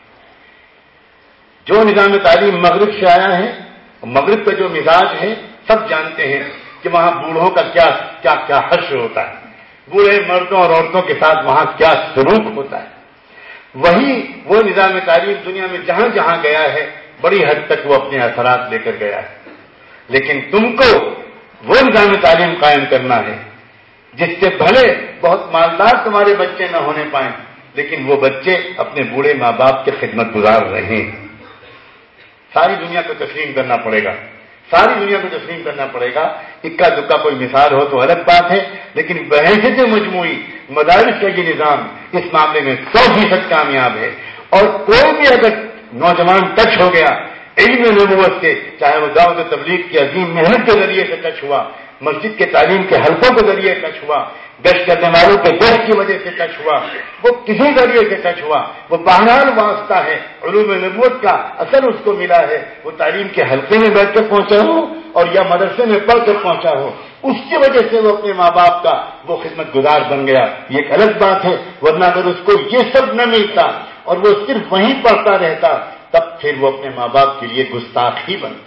جو نظام تعلیم مغرب سے آیا ہے، مغرب کا جو مزاج ہے سب جانتے ہیں کہ وہاں بوڑھوں کا کیا کیا کیا حشر ہوتا ہے، بوڑھے مردوں اور عورتوں کے ساتھ وہاں کیا سلوک ہوتا ہے۔ وہی وہ نظام تعلیم دنیا میں جہاں جہاں گیا ہے بڑی حد تک وہ اپنے اثرات لے کر گیا ہے، لیکن تم کو وہ نظام تعلیم قائم کرنا ہے جس سے بھلے بہت مالدار تمہارے بچے نہ ہونے پائیں، لیکن وہ بچے اپنے بوڑھے ماں باپ کے خدمت گزار رہیں۔ ساری دنیا کو تسلیم کرنا پڑے گا، ساری دنیا کو تسلیم کرنا پڑے گا. اکا دکا کوئی مثال ہو تو الگ بات ہے، لیکن بحیثیت مجموعی مدارس کا یہ نظام اس معاملے میں 100% کامیاب ہے. اور کوئی بھی اگر نوجوان ٹچ ہو گیا علم نبوت سے، چاہے وہ دعوت و تبلیغ کی عظیم محنت کے ذریعے سے ٹچ ہوا، مسجد کے تعلیم کے حلقوں کے ذریعے ٹچ ہوا، گشت کرنے والوں کے گشت کی وجہ سے ٹچ ہوا، وہ کسی ذریعے سے ٹچ ہوا، وہ بہرحال واسطہ ہے. علوم نبوت کا اثر اس کو ملا ہے، وہ تعلیم کے حلقے میں بیٹھ کر پہنچا ہو اور یا مدرسے میں پڑھ کر پہنچا ہو، اس کی وجہ سے وہ اپنے ماں باپ کا وہ خدمت گزار بن گیا. یہ ایک الگ بات ہے. ورنہ اگر اس کو یہ سب نہ ملتا اور وہ صرف وہیں پڑھتا رہتا، تب پھر وہ اپنے ماں باپ کے لیے گستاخ ہی بنتا.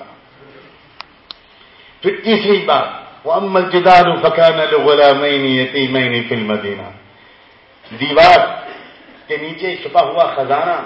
پھر تیسری بات، وَأَمَّا الْجِدَارُ فَكَانَ لِغُلَامَيْنِ يَتِيمَيْنِ فِي الْمَدِينَةِ، دیوار کے نیچے چھپا ہوا خزانہ.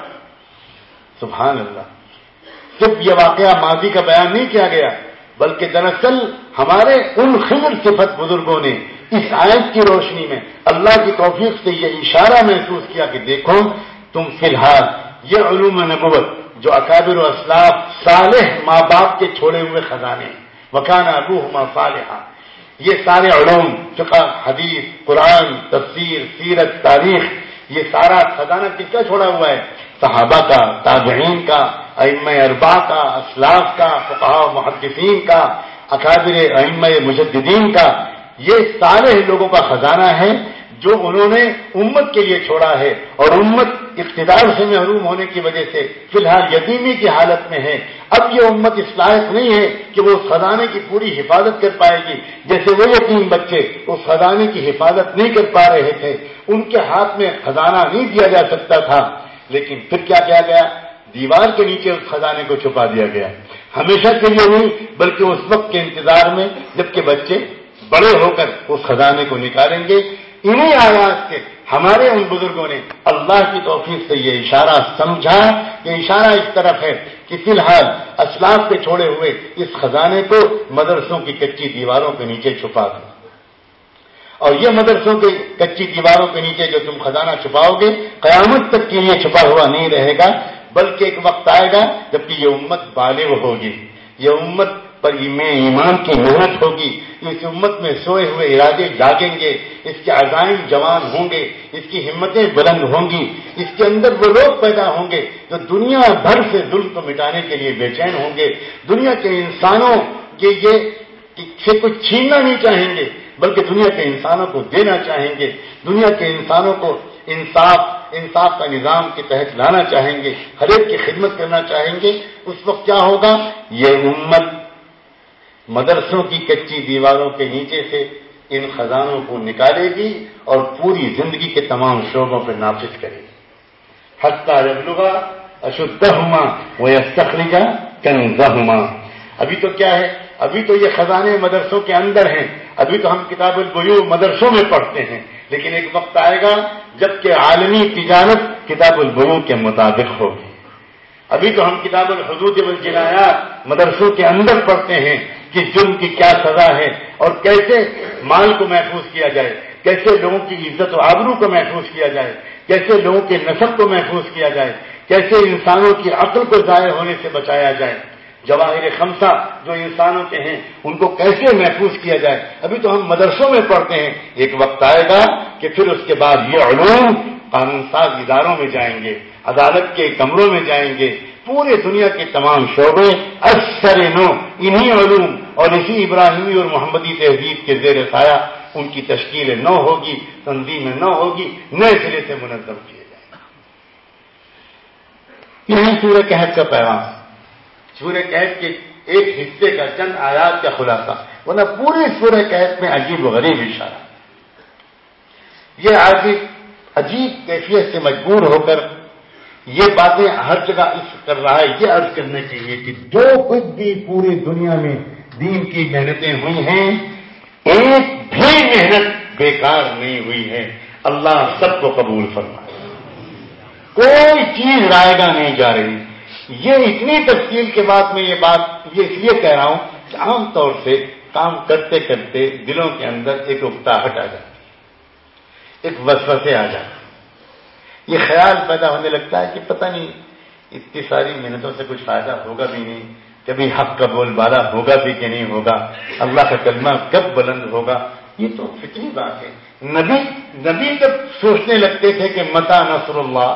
سبحان اللہ. صرف یہ واقعہ ماضی کا بیان نہیں کیا گیا، بلکہ دراصل ہمارے ان خضر صفت بزرگوں نے اس آیت کی روشنی میں اللہ کی توفیق سے یہ اشارہ محسوس کیا کہ دیکھو تم فی الحال یہ علوم نبوت جو اکابر و اسلاف صالح ماں باپ کے چھوڑے ہوئے خزانے، وکان ابوہما صالحا، یہ سارے علوم فقہ، حدیث، قرآن، تفسیر، سیرت، تاریخ، یہ سارا خزانہ کس کا چھوڑا ہوا ہے؟ صحابہ کا، تابعین کا، ائمہ اربعہ کا، اسلاف کا، فقہاء و محدثین کا، اکابر ائمہ مجددین کا. یہ سارے لوگوں کا خزانہ ہے جو انہوں نے امت کے لیے چھوڑا ہے. اور امت اقتدار سے محروم ہونے کی وجہ سے فی الحال یتیمی کی حالت میں ہے. اب یہ امت اس لائق نہیں ہے کہ وہ اس خزانے کی پوری حفاظت کر پائے گی. جیسے وہ یتیم بچے اس خزانے کی حفاظت نہیں کر پا رہے تھے، ان کے ہاتھ میں خزانہ نہیں دیا جا سکتا تھا. لیکن پھر کیا کیا گیا؟ دیوار کے نیچے اس خزانے کو چھپا دیا گیا. ہمیشہ کے لیے نہیں، بلکہ اس وقت کے انتظار میں جبکہ بچے بڑے ہو کر اس خزانے کو نکالیں گے. انہی آیات سے ہمارے ان بزرگوں نے اللہ کی توفیق سے یہ اشارہ سمجھا کہ اشارہ اس طرف ہے کہ فی الحال اسلاف کے چھوڑے ہوئے اس خزانے کو مدرسوں کی کچی دیواروں کے نیچے چھپا دو. اور یہ مدرسوں کی کچی دیواروں کے نیچے جو تم خزانہ چھپاؤ گے قیامت تک کے لیے چھپا ہوا نہیں رہے گا، بلکہ ایک وقت آئے گا جبکہ یہ امت بالغ ہوگی، یہ امت پر ایمان کی محنت ہوگی، اس امت میں سوئے ہوئے ارادے جاگیں گے، اس کے عزائم جوان ہوں گے، اس کی ہمتیں بلند ہوں گی، اس کے اندر وہ لوگ پیدا ہوں گے جو دنیا بھر سے ظلم کو مٹانے کے لیے بے چین ہوں گے، دنیا کے انسانوں کے یہ سے کچھ چھیننا نہیں چاہیں گے بلکہ دنیا کے انسانوں کو دینا چاہیں گے، دنیا کے انسانوں کو انصاف کا نظام کے تحت لانا چاہیں گے، ہر ایک کی خدمت کرنا چاہیں گے. اس وقت کیا ہوگا؟ یہ امت مدرسوں کی کچی دیواروں کے نیچے سے ان خزانوں کو نکالے گی اور پوری زندگی کے تمام شعبوں پر نافذ کرے گی. حتی یبلغ اشدہما ویستخرج کنزہما. ابھی تو کیا ہے؟ ابھی تو یہ خزانے مدرسوں کے اندر ہیں، ابھی تو ہم کتاب البیوع مدرسوں میں پڑھتے ہیں، لیکن ایک وقت آئے گا جبکہ عالمی تجارت کتاب البیوع کے مطابق ہوگی. ابھی تو ہم کتاب الحدود والجنایات مدرسوں کے اندر پڑھتے ہیں کہ جرم کی کیا سزا ہے اور کیسے مال کو محفوظ کیا جائے، کیسے لوگوں کی عزت و آبرو کو محفوظ کیا جائے، کیسے لوگوں کے نسب کو محفوظ کیا جائے، کیسے انسانوں کی عقل کو ضائع ہونے سے بچایا جائے، جواہر خمسہ جو انسانوں کے ہیں ان کو کیسے محفوظ کیا جائے. ابھی تو ہم مدرسوں میں پڑھتے ہیں. ایک وقت آئے گا کہ پھر اس کے بعد یہ علوم قانون ساز اداروں میں جائیں گے، عدالت کے کمروں میں جائیں گے، پورے دنیا کے تمام شعبے اثر نو انہی علوم اور اسی ابراہیمی اور محمدی تہذیب کے زیر سایہ ان کی تشکیل نو ہوگی، تنظیم نو ہوگی، نئے سرے سے منظم کیے جائیں گے. یہی سورہ کہف کا پیغام، سورہ کہف کے ایک حصے کا چند آیات کا خلاصہ، ورنہ پوری سورہ کہف میں عجیب و غریب اشارہ. یہ عجیب کیفیت سے مجبور ہو کر یہ باتیں ہر جگہ اس کر رہا ہے، یہ عرض کرنے کے لیے کہ جو کچھ بھی پوری دنیا میں دین کی محنتیں ہوئی ہیں ایک بھی محنت بیکار نہیں ہوئی ہے. اللہ سب کو قبول فرمائے، کوئی چیز رائے گا نہیں جا رہی. یہ اتنی تفصیل کے بعد میں یہ بات یہ اس لیے کہہ رہا ہوں کہ عام طور سے کام کرتے کرتے دلوں کے اندر ایک اکتاہٹ آ جاتی، ایک وسوسے آ جاتے، یہ خیال پیدا ہونے لگتا ہے کہ پتہ نہیں اتنی ساری محنتوں سے کچھ فائدہ ہوگا بھی نہیں، کبھی حق کا بول بالا ہوگا بھی کہ نہیں ہوگا، اللہ کا کلمہ کب بلند ہوگا، یہ تو فطری بات ہے۔ نبی جب سوچنے لگتے تھے کہ متی نصر اللہ،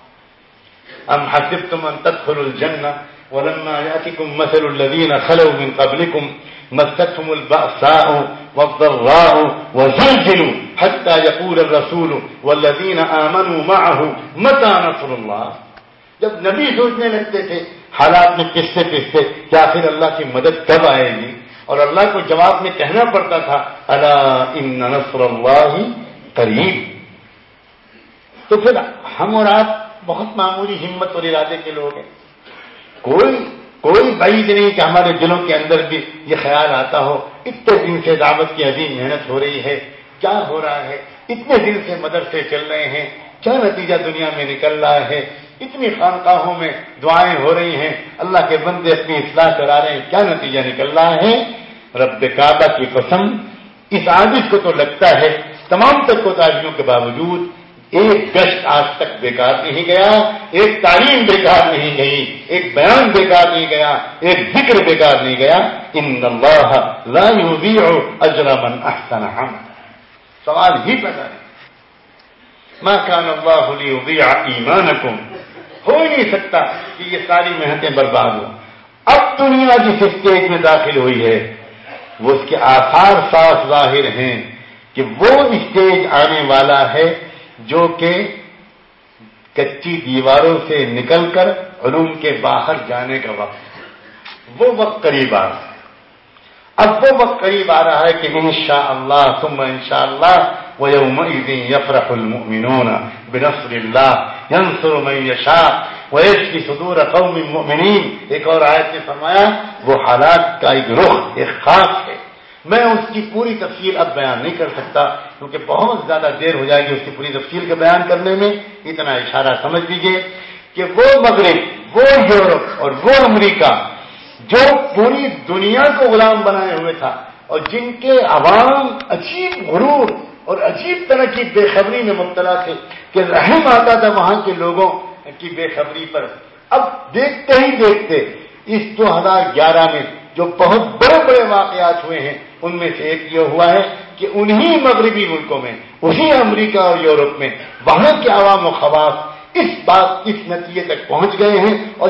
ام حسبتم ان تدخلوا الجنہ ولما یأتکم مثل الذین خلوا من قبلکم مستهم البأساء والضراء وزلزلوا حتى يقول الرسول والذین آمنوا معه متی نصر اللہ، جب نبی سوچنے لگتے تھے حالات میں پستے پستے کہ آخر اللہ کی مدد کب آئے گی، اور اللہ کو جواب میں کہنا پڑتا تھا الا ان نصر اللہ قریب۔ تو پھر ہم اور آپ بہت معمولی ہمت اور ارادے کے لوگ ہیں، کوئی بعید نہیں کہ ہمارے دلوں کے اندر بھی یہ خیال آتا ہو اتنے دن سے دعوت کی عظیم محنت ہو رہی ہے، کیا ہو رہا ہے، اتنے دن سے مدرسے چل رہے ہیں، کیا نتیجہ دنیا میں نکل رہا ہے، اتنی خانقاہوں میں دعائیں ہو رہی ہیں، اللہ کے بندے اپنی اصلاح کرا رہے ہیں، کیا نتیجہ نکل رہا ہے؟ رب کعبہ کی قسم، اس عاجز کو تو لگتا ہے تمام تک کوتاہیوں کے باوجود ایک گشت آج تک بیکار نہیں گیا، ایک تعلیم بیکار نہیں گئی، ایک بیان بیکار نہیں گیا، ایک ذکر بیکار نہیں گیا۔ ان اللہ لا یضیع اجر من احسن عملا، سوال ہی پیدا نہیں، ما کان اللہ لیضیع ایمانکم، ہو ہی نہیں سکتا کہ یہ ساری محنتیں برباد ہوں۔ اب دنیا جس اسٹیج میں داخل ہوئی ہے وہ اس کے آثار صاف ظاہر ہیں کہ وہ اسٹیج آنے والا ہے جو کہ کچی دیواروں سے نکل کر علوم کے باہر جانے کا وقت ہے، وہ وقت قریب آ رہا ہے۔ اب وہ وقت قریب آ رہا ہے کہ انشاءاللہ ثم انشاءاللہ وَيَوْمَئِذٍ يَفْرَحُ الْمُؤْمِنُونَ بِنَصْرِ اللَّهِ يَنْصُرُ مَن يَشَاءُ وَيَشْفِي صُدُورَ قَوْمٍ مُؤْمِنِينَ۔ ایک اور آیت نے فرمایا وہ حالات کا ایک رخ، ایک خاص ہے، میں اس کی پوری تفصیل اب بیان نہیں کر سکتا کیونکہ بہت زیادہ دیر ہو جائے گی اس کی پوری تفصیل کے بیان کرنے میں، اتنا اشارہ سمجھ لیجیے کہ وہ مغرب، وہ یورپ اور وہ امریکہ جو پوری دنیا کو غلام بنائے ہوئے تھا اور جن کے عوام عجیب غرور اور عجیب طرح کی بے خبری میں مبتلا تھے کہ رحم آتا تھا وہاں کے لوگوں کی بے خبری پر، اب دیکھتے ہی دیکھتے اس 2011 میں جو بہت بڑے بڑے واقعات ہوئے ہیں ان میں سے ایک یہ ہوا ہے کہ انہی مغربی ملکوں میں، اسی امریکہ اور یورپ میں وہاں کے عوام و خواص اس نتیجے تک پہنچ گئے ہیں اور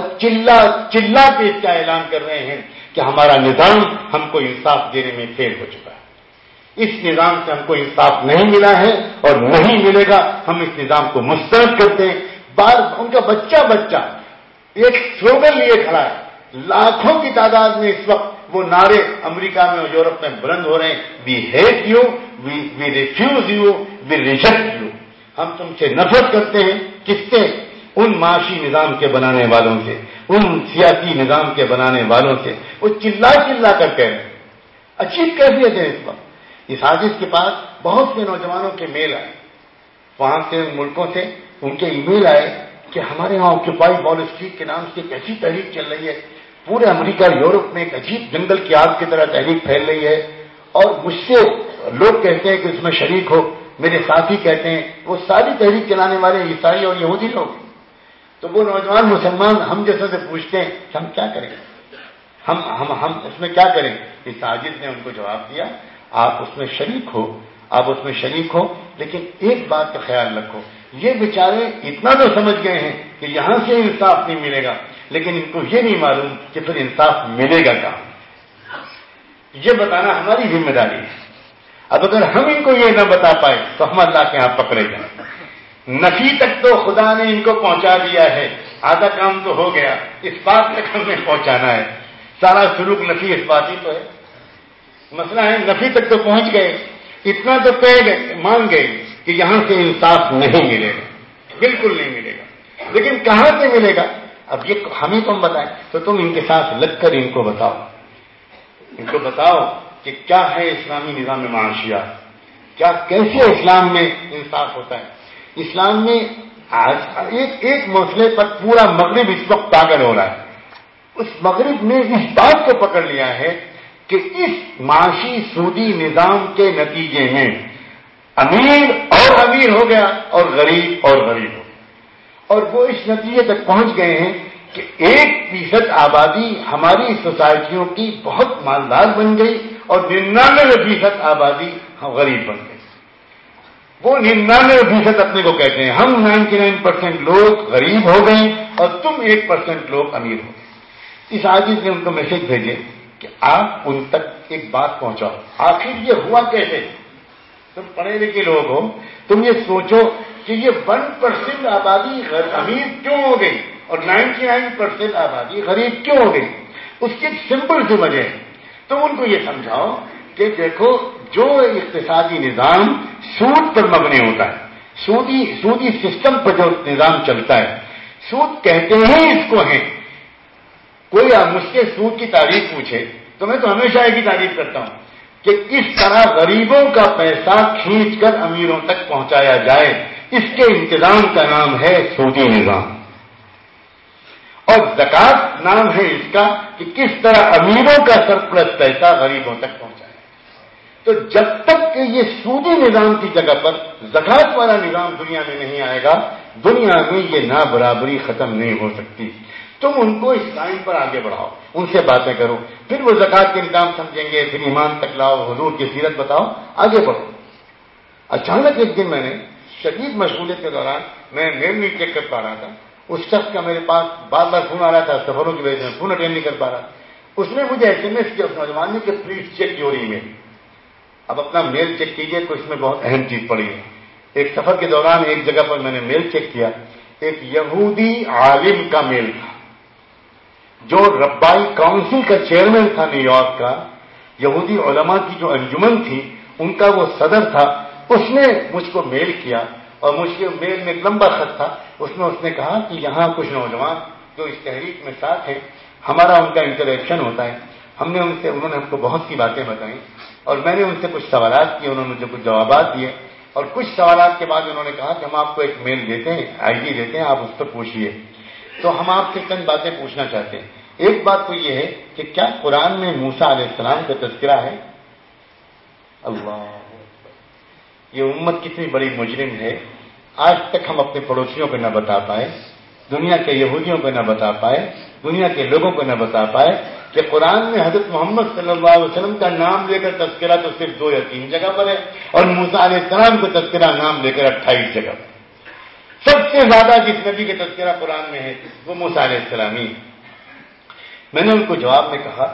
چلا کے اس کا اعلان کر رہے ہیں کہ ہمارا نظام ہم کو انصاف دینے میں فیل ہو چکا ہے، اس نظام سے ہم کو انصاف نہیں ملا ہے اور نہیں ملے گا، ہم اس نظام کو مسترد کرتے ہیں۔ ان کا بچہ ایک سلوگن لیے کھڑا ہے، لاکھوں کی تعداد میں اس وقت وہ نعرے امریکہ میں اور یورپ میں بلند ہو رہے ہیں، we hate you, we refuse you, we reject you, ہم تم سے نفرت کرتے ہیں۔ کس سے؟ ان معاشی نظام کے بنانے والوں سے، ان سیاسی نظام کے بنانے والوں سے، وہ چلا کر کہہ رہے ہیں۔ عجیب کیفیت ہے اس وقت۔ اس حادث کے پاس بہت سے نوجوانوں کے میل آئے، وہاں سے ملکوں سے ان کے ای میل آئے کہ ہمارے یہاں آکوپائی وال اسٹریٹ کے نام سے ایک ایسی تحریک چل رہی ہے، پورے امریکہ یورپ میں ایک عجیب جنگل کی آگ کی طرح تحریک پھیل رہی ہے، اور مجھ سے لوگ کہتے ہیں کہ اس میں شریک ہو، میرے ساتھی کہتے ہیں وہ ساری تحریک چلانے والے عیسائی اور یہودی لوگ ہیں۔ تو وہ نوجوان مسلمان ہم جیسے سے پوچھتے ہیں کہ ہم کیا کریں، ہم اس میں کیا کریں؟ اس عاجز نے ان کو جواب دیا آپ اس میں شریک ہو، لیکن ایک بات کا خیال رکھو، یہ بیچارے اتنا تو سمجھ گئے ہیں کہ یہاں سے انصاف نہیں ملے گا، لیکن ان کو یہ نہیں معلوم کہ پھر انصاف ملے گا کہاں، یہ بتانا ہماری ذمہ داری ہے۔ اب اگر ہم ان کو یہ نہ بتا پائے تو ہم اللہ کے ہاں پکڑے جائیں۔ نفی تک تو خدا نے ان کو پہنچا دیا ہے، آدھا کام تو ہو گیا، اس بات تک ہمیں پہنچانا ہے، سارا سلوک نفی اس بات ہی تو ہے۔ مسئلہ ہے نفی تک تو پہنچ گئے، اتنا تو کہہ گئے، مان گئے کہ یہاں سے انصاف نہیں ملے گا، بالکل نہیں ملے گا، لیکن کہاں سے ملے گا؟ اب یہ ہمیں تم بتائیں تو تم ان کے ساتھ لگ کر ان کو بتاؤ کہ کیا ہے اسلامی نظام معاشیات، کیسے اسلام میں انصاف ہوتا ہے۔ اسلام میں آج ایک مسئلے پر پورا مغرب اس وقت پاگل ہو رہا ہے، اس مغرب نے اس بات کو پکڑ لیا ہے کہ اس معاشی سودی نظام کے نتیجے میں امیر ہو گیا اور غریب ہو گیا، اور وہ اس نتیجے تک پہنچ گئے ہیں کہ 1% آبادی ہماری سوسائٹیوں کی بہت مالدار بن گئی اور 99% آبادی غریب بن گئی. وہ 99% اپنے کو کہتے ہیں ہم 99% لوگ غریب ہو گئے اور تم 1% لوگ امیر ہو گئے. اس عاجز نے ان کو میسج بھیجے کہ آپ ان تک ایک بات پہنچاؤ, آخر یہ ہوا کیسے؟ تم پڑھے لکھے لوگ ہو, تم یہ سوچو کہ یہ 1% آبادی امیر کیوں ہو گئی اور 99% آبادی غریب کیوں ہو گئی. اس کی ایک سمپل سی وجہ ہے. تم ان کو یہ سمجھاؤ کہ دیکھو جو اقتصادی نظام سود پر مبنی ہوتا ہے, سودی سسٹم پر جو نظام چلتا ہے, سود کہتے ہیں اس کو ہیں. کوئی مجھ سے سود کی تعریف پوچھے تو میں تو ہمیشہ ایک ہی تعریف کرتا ہوں کہ کس طرح غریبوں کا پیسہ کھینچ کر امیروں تک پہنچایا جائے, اس کے انتظام کا نام ہے سودی نظام. اور زکوٰۃ نام ہے اس کا کہ کس طرح امیروں کا سرپلس پیسہ غریبوں تک پہنچایا. تو جب تک کہ یہ سودی نظام کی جگہ پر زکوٰۃ والا نظام دنیا میں نہیں آئے گا, دنیا میں یہ نابرابری ختم نہیں ہو سکتی. تم ان کو اس لائن پر آگے بڑھاؤ, ان سے باتیں کرو, پھر وہ زکوٰۃ کے نظام سمجھیں گے, پھر ایمان تک لاؤ, حضور کی سیرت بتاؤ, آگے بڑھو. اچانک ایک دن میں نے شدید مشغولیت کے دوران میں میل نہیں چیک کر پا رہا تھا. اس شخص کا میرے پاس بار بار فون آ رہا تھا, سفروں کی وجہ سے فون اٹینڈ نہیں کر پا رہا. اس نے مجھے SMS کیا اس نوجوان نے کہ please check your email. اب اپنا میل چیک کیجئے تو اس میں بہت اہم چیز پڑی ہے. ایک سفر کے دوران ایک جگہ پر میں نے میل چیک کیا, ایک یہودی عالم کا میل تھا جو ربائی کاؤنسل کا چیئرمین تھا نیو یارک کا. یہودی علماء کی جو انجمن تھی ان کا وہ صدر تھا. اس نے مجھ کو میل کیا اور مجھ کے میل میں ایک لمبا خط تھا. اس نے کہا کہ یہاں کچھ نوجوان جو اس تحریک میں ساتھ ہیں, ہمارا ان کا انٹریکشن ہوتا ہے. انہوں نے ہم کو بہت سی باتیں بتائیں اور میں نے ان سے کچھ سوالات کیے, انہوں نے مجھے کچھ جوابات دیے اور کچھ سوالات کے بعد انہوں نے کہا کہ ہم آپ کو ایک میل دیتے ہیں, ID دیتے ہیں, آپ اس پر پوچھیے. تو ہم آپ سے چند باتیں پوچھنا چاہتے ہیں. ایک بات تو یہ ہے کہ کیا قرآن میں موسیٰ علیہ السلام کا تذکرہ ہے؟ اللہ, یہ امت کتنی بڑی مجرم ہے. آج تک ہم اپنے پڑوسیوں کو نہ بتا پائے, دنیا کے یہودیوں کو نہ بتا پائے, دنیا کے لوگوں کو نہ بتا پائے کہ قرآن میں حضرت محمد صلی اللہ علیہ وسلم کا نام لے کر تذکرہ تو صرف 2 یا 3 جگہ پر ہے اور موسیٰ علیہ السلام کا تذکرہ نام لے کر 28 جگہ پر. سب سے زیادہ جس نبی کا تذکرہ قرآن میں ہے وہ موسیٰ علیہ السلام ہی. میں نے ان کو جواب میں کہا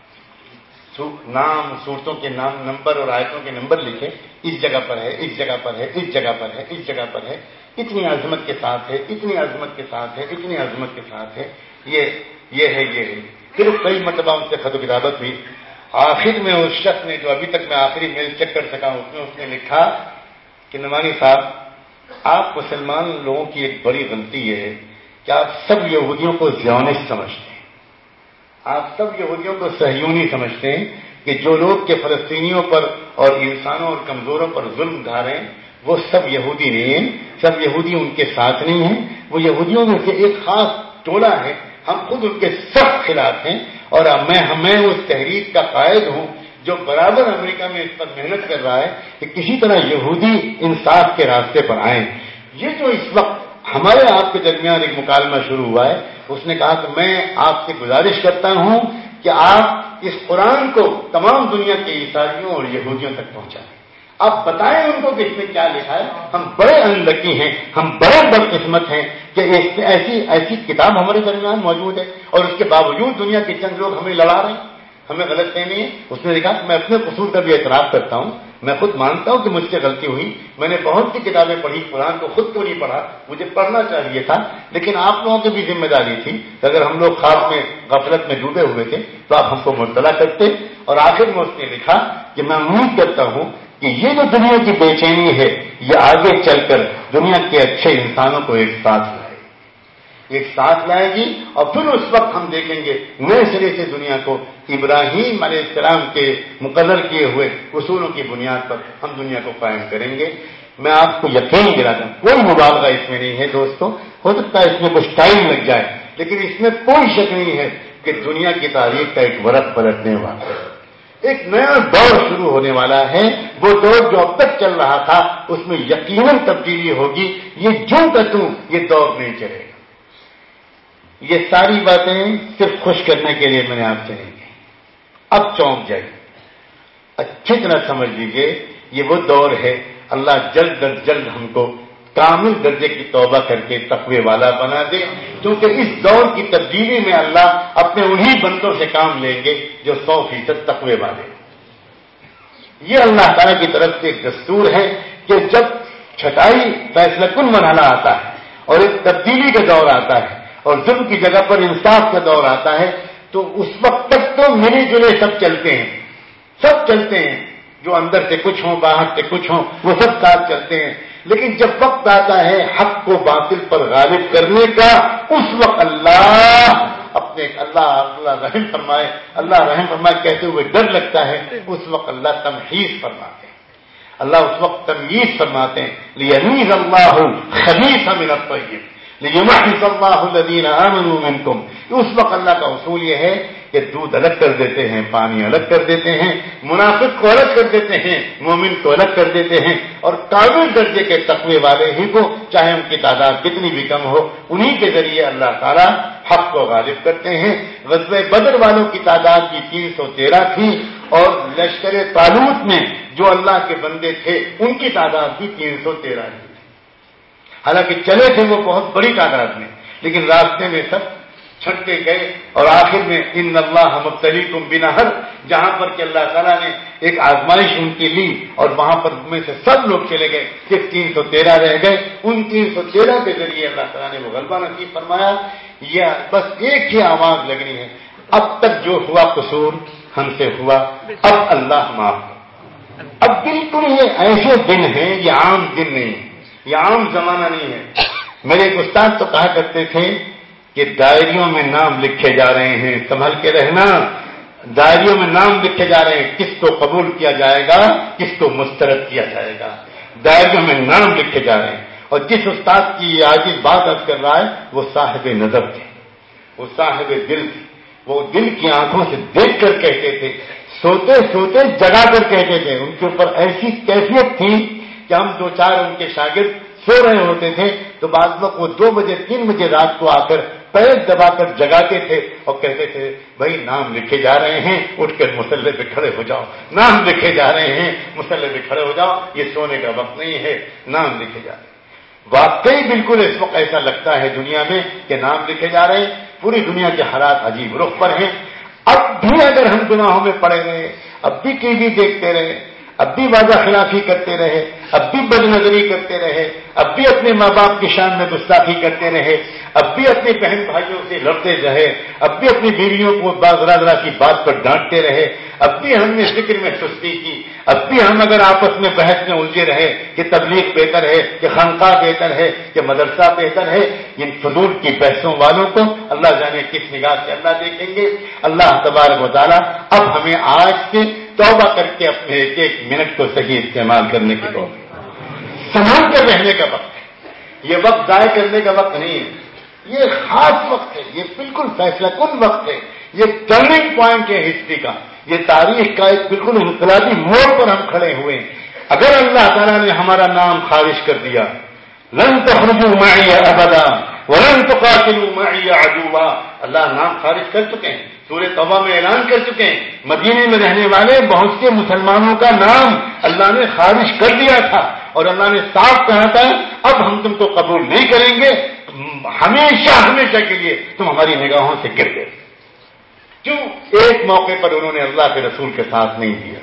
نام, صورتوں کے نام, نمبر اور آیتوں کے نمبر لکھے, اس جگہ پر ہے, اس جگہ پر ہے, اس جگہ پر ہے, اس جگہ پر ہے, اتنی عظمت کے ساتھ ہے, اتنی عظمت کے ساتھ ہے, اتنی عظمت کے ساتھ ہے, یہ ہے. پھر کئی مرتبہ ان سے خط و کتابت ہوئی. آخر میں اس شخص نے جو ابھی تک میں آخری میل چیک کر سکا ہوں اس نے لکھا کہ نعمانی صاحب, آپ مسلمان لوگوں کی ایک بڑی غلطی یہ ہے کہ آپ سب یہودیوں کو زیونسٹ سمجھتے ہیں, آپ سب یہودیوں کو صہیونی سمجھتے ہیں کہ جو لوگ کے فلسطینیوں پر اور انسانوں اور کمزوروں پر ظلم ڈھا رہے ہیں وہ سب یہودی نہیں ہیں, سب یہودی ان کے ساتھ نہیں ہیں, وہ یہودیوں میں سے ایک خاص ٹولہ ہے, ہم خود ان کے سخت خلاف ہیں اور میں اس تحریک کا قائد ہوں جو برابر امریکہ میں اس پر محنت کر رہا ہے کہ کسی طرح یہودی انصاف کے راستے پر آئیں. یہ جو اس وقت ہمارے آپ کے درمیان ایک مکالمہ شروع ہوا ہے, اس نے کہا کہ میں آپ سے گزارش کرتا ہوں کہ آپ اس قرآن کو تمام دنیا کے عیسائیوں اور یہودیوں تک پہنچائیں. آپ بتائیں ان کو کہ اس میں کیا لکھا ہے. ہم بڑے انلکی ہیں, ہم بڑے بدقسمت ہیں کہ ایسی کتاب ہمارے درمیان موجود ہے اور اس کے باوجود دنیا کے چند لوگ ہمیں لڑا رہے ہیں, ہمیں غلط فہمی ہے. اس نے کہا کہ میں اپنے قصور کا بھی اعتراف کرتا ہوں, میں خود مانتا ہوں کہ مجھ سے غلطی ہوئی, میں نے بہت سی کتابیں پڑھی, قرآن کو خود تو نہیں پڑھا, مجھے پڑھنا چاہیے تھا, لیکن آپ لوگوں کی بھی ذمہ داری تھی کہ اگر ہم لوگ خواب میں غفلت میں ڈوبے ہوئے تھے تو آپ ہم کو مطلع کرتے. اور آخر میں اس نے لکھا کہ میں امید کرتا ہوں کہ یہ جو دنیا کی بے چینی ہے یہ آگے چل کر دنیا کے اچھے انسانوں کو ایک ساتھ لائے گی اور پھر اس وقت ہم دیکھیں گے نئے سرے سے دنیا کو ابراہیم علیہ السلام کے مقرر کیے ہوئے اصولوں کی بنیاد پر ہم دنیا کو قائم کریں گے. میں آپ کو یقین دلاتا ہوں, کوئی مبالغہ اس میں نہیں ہے دوستوں, ہو سکتا ہے اس میں کچھ ٹائم لگ جائے لیکن اس میں کوئی شک نہیں ہے کہ دنیا کی تاریخ کا ایک ورق پلٹنے والا ہے, ایک نیا دور شروع ہونے والا ہے. وہ دور جو اب تک چل رہا تھا اس میں یقیناً تبدیلی ہوگی. یہ جو کا توں یہ دور نہیں چلے گا. یہ ساری باتیں صرف خوش کرنے کے لیے میں نے آپ سے نہیں کہی. اب چونک جائیے, اچھی طرح سمجھ لیجیے, یہ وہ دور ہے اللہ جلد از جلد ہم کو کامل درجے کی توبہ کر کے تقوی والا بنا دے, کیونکہ اس دور کی تبدیلی میں اللہ اپنے انہی بندوں سے کام لیں گے جو 100% تقوی والے. یہ اللہ تعالیٰ کی طرف سے ایک دستور ہے کہ جب چھٹائی فیصلہ کن مرحلہ آتا ہے اور ایک تبدیلی کا دور آتا ہے اور ظلم کی جگہ پر انصاف کا دور آتا ہے, تو اس وقت تک تو ملے جلے سب چلتے ہیں, سب چلتے ہیں, جو اندر سے کچھ ہوں باہر سے کچھ ہوں وہ سب ساتھ چلتے ہیں. لیکن جب وقت آتا ہے حق کو باطل پر غالب کرنے کا, اس وقت اللہ رحم فرمائے کہتے ہوئے ڈر لگتا ہے, اس وقت اللہ تمحیص فرماتے ہیں, اللہ اس وقت تمییز فرماتے ہیں. لیمیز اللہ الخبیث من الطیب لیمحص اللہ الذین آمنوا منکم. اس وقت اللہ کا اصول یہ ہے کہ دودھ الگ کر دیتے ہیں, پانی الگ کر دیتے ہیں, منافق کو الگ کر دیتے ہیں, مومن کو الگ کر دیتے ہیں, اور کامل درجے کے تقوی والے ہی کو, چاہے ان کی تعداد کتنی بھی کم ہو, انہی کے ذریعے اللہ تعالیٰ حق کو غالب کرتے ہیں. غزوہ بدر والوں کی تعداد بھی 313 تھی, اور لشکر طالوت میں جو اللہ کے بندے تھے ان کی تعداد بھی 313 تھی. حالانکہ چلے تھے وہ بہت بڑی تعداد میں, لیکن راستے میں سب چھٹتے گئے, اور آخر میں ان اللہ مبتلیکم بنہر, جہاں پر کہ اللہ تعالیٰ نے ایک آزمائش ان کی لی اور وہاں پر میں سے سب لوگ چلے گئے, صرف 313 رہ گئے. ان 313 کے ذریعے اللہ تعالیٰ نے وہ غلبہ نصیب فرمایا. یہ بس ایک ہی آواز لگنی ہے, اب تک جو ہوا قصور ہم سے ہوا, اب اللہ معاف کر. اب بالکل یہ ایسے دن ہیں, یہ عام دن نہیں ہے, یہ عام زمانہ نہیں ہے. میرے ایک استاد تو کہا کرتے تھے کہ ڈائریوں میں نام لکھے جا رہے ہیں, سنبھل کے رہنا, ڈائریوں میں نام لکھے جا رہے ہیں, کس کو قبول کیا جائے گا کس کو مسترد کیا جائے گا, ڈائریوں میں نام لکھے جا رہے ہیں. اور جس استاد کی آج بات عرض کر رہا ہے وہ صاحب نظر تھے, وہ صاحب دل تھے, وہ دل کی آنکھوں سے دیکھ کر کہتے تھے, سوتے سوتے جگا کر کہتے تھے. ان کے اوپر ایسی کیفیت تھی کہ ہم 2-4 ان کے شاگرد سو رہے ہوتے تھے تو بعض وقت وہ 2 بجے 3 بجے رات کو آ کر پیر دبا کر جگاتے تھے اور کہتے تھے بھائی نام لکھے جا رہے ہیں, اٹھ کر مصلے پہ کھڑے ہو جاؤ, نام لکھے جا رہے ہیں, مصلے پہ کھڑے ہو جاؤ, یہ سونے کا وقت نہیں ہے, نام لکھے جا رہے ہیں. واقعی بالکل اس وقت ایسا لگتا ہے دنیا میں کہ نام لکھے جا رہے ہیں. پوری دنیا کے حالات عجیب رخ پر ہیں. اب بھی اگر ہم گناہوں میں پڑے رہے, اب بھی ٹی وی دیکھتے رہے, اب بھی وعدہ خلافی کرتے رہے, اب بھی بد نظری کرتے رہے, اب بھی اپنے ماں باپ کی شان میں گستاخی کرتے رہے, اب بھی اپنے بہن بھائیوں سے لڑتے رہے, اب بھی اپنی بیویوں کو ذرا کی بات پر ڈانٹتے رہے, اب بھی ہم نے ذکر میں سستی کی, اب بھی ہم اگر آپس میں بحث میں الجھے رہے کہ تبلیغ بہتر ہے کہ خانقاہ بہتر ہے کہ مدرسہ بہتر ہے, ان فضول کی بحثوں والوں کو اللہ جانے کس نگاہ سے اللہ دیکھیں گے. اللہ تبارک و تعالیٰ اب ہمیں آج سے توبہ کر کے اپنے ایک منٹ کو صحیح استعمال کرنے کی توفیق, سنبھال کر رہنے کا وقت ہے. یہ وقت ضائع کرنے کا وقت نہیں ہے, یہ خاص وقت ہے, یہ بالکل فیصلہ کن وقت ہے, یہ ٹرننگ پوائنٹ ہے ہسٹری کا, یہ تاریخ کا ایک بالکل انقلابی موڑ پر ہم کھڑے ہوئے ہیں. اگر اللہ تعالیٰ نے ہمارا نام خارج کر دیا, لن تخرجوا معي ابدا ولن تقاتلوا معي عدوا, اللہ نام خارج کر چکے ہیں, سورہ توبہ میں اعلان کر چکے ہیں. مدینے میں رہنے والے بہت سے مسلمانوں کا نام اللہ نے خارج کر دیا تھا, اور اللہ نے صاف کہا تھا اب ہم تم کو قبول نہیں کریں گے, ہمیشہ ہمیشہ کے لیے تم ہماری نگاہوں سے گر گئے. کیوں؟ ایک موقع پر انہوں نے اللہ کے رسول کے ساتھ نہیں دیا,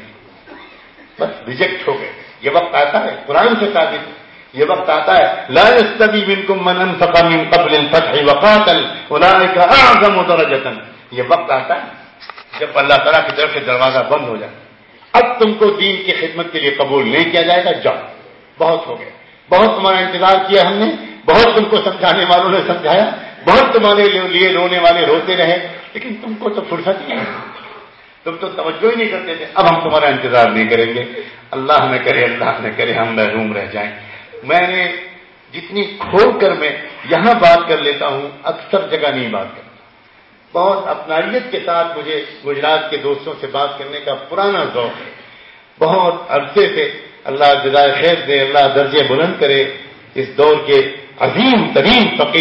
بس ریجیکٹ ہو گئے. یہ وقت آتا ہے, قرآن سے ثابت ہے, یہ وقت آتا ہے لا يستوي منكم من انفق من قبل الفتح وقاتل اولئك اعظم درجة. یہ وقت آتا ہے جب اللہ تعالیٰ کی طرف سے دروازہ بند ہو جائے, اب تم کو دین کی خدمت کے لیے قبول نہیں کیا جائے گا, جاؤ, بہت ہو گیا, بہت تمہارا انتظار کیا ہم نے, بہت تم کو سمجھانے والوں نے سمجھایا, بہت تمہارے لیے رونے والے روتے رہے, لیکن تم کو تو فرصت ہی نہیں, تم تو توجہ ہی نہیں کرتے تھے. اب ہم تمہارا انتظار نہیں کریں گے. اللہ نہ کرے ہم محروم رہ جائیں. میں نے جتنی کھول کر میں یہاں بات کر لیتا ہوں اکثر جگہ نہیں بات کرتا. بہت اپنائیت کے ساتھ مجھے گجرات کے دوستوں سے بات کرنے کا پرانا ذوق ہے. بہت عرصے سے اللہ جزائے خیر دے, اللہ درجے بلند کرے, اس دور کے عظیم ترین فقیہ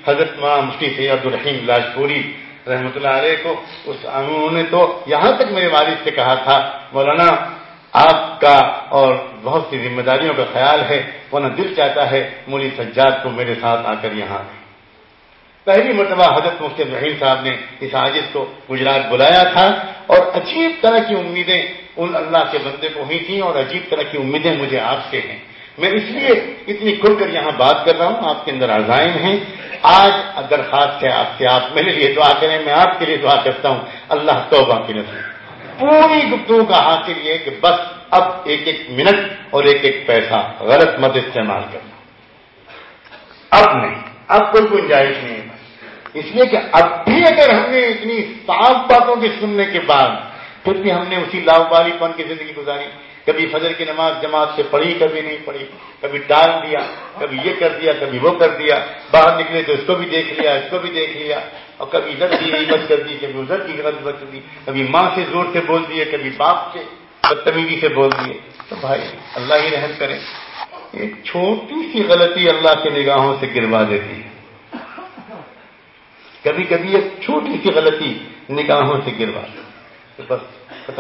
حضرت مولانا مفتی سید عبدالرحیم لاجپوری رحمۃ اللہ علیہ کو انہوں نے تو یہاں تک میرے والد سے کہا تھا مولانا آپ کا اور بہت سی ذمہ داریوں کا خیال ہے، ورنہ دل چاہتا ہے مولوی سجاد کو میرے ساتھ آ کر یہاں پہلی مرتبہ حضرت مفتی ابراہیم صاحب نے اس عاجز کو گجرات بلایا تھا، اور عجیب طرح کی امیدیں ان اللہ کے بندے کو ہوئی تھیں، اور عجیب طرح کی امیدیں مجھے آپ سے ہیں۔ میں اس لیے اتنی کھل کر یہاں بات کر رہا ہوں، آپ کے اندر عزائم ہیں۔ آج درخواست ہے آپ سے، آپ میرے لیے دعا کریں، میں آپ کے لیے دعا کرتا ہوں، اللہ توبہ کی نصیب۔ پوری گفتگو کا حاصل یہ کہ بس اب ایک ایک منٹ اور ایک ایک پیسہ غلط مت استعمال کرنا، اب نہیں، اب کوئی گنجائش نہیں ہے۔ اس لیے کہ اب بھی اگر ہم نے اتنی صاف باتوں کے سننے کے بعد پھر بھی ہم نے اسی لاوبالی پن کی زندگی گزاری، کبھی فجر کی نماز جماعت سے پڑھی، کبھی نہیں پڑھی، کبھی ٹال دیا، کبھی یہ کر دیا، کبھی وہ کر دیا، باہر نکلے تو اس کو بھی دیکھ لیا، اس کو بھی دیکھ لیا، اور کبھی ادھر کی غیبت کر دی، کبھی ادھر کی غیبت کر دی، کبھی ماں سے زور سے بول دیے، کبھی باپ سے بدتمیزی سے بول دیے۔ تو بھائی اللہ ہی رحم کرے، ایک چھوٹی سی غلطی اللہ کی نگاہوں سے گروا دیتی ہے، کبھی کبھی ایک چھوٹی سی غلطی نگاہوں سے گروا دی تو بس ختم۔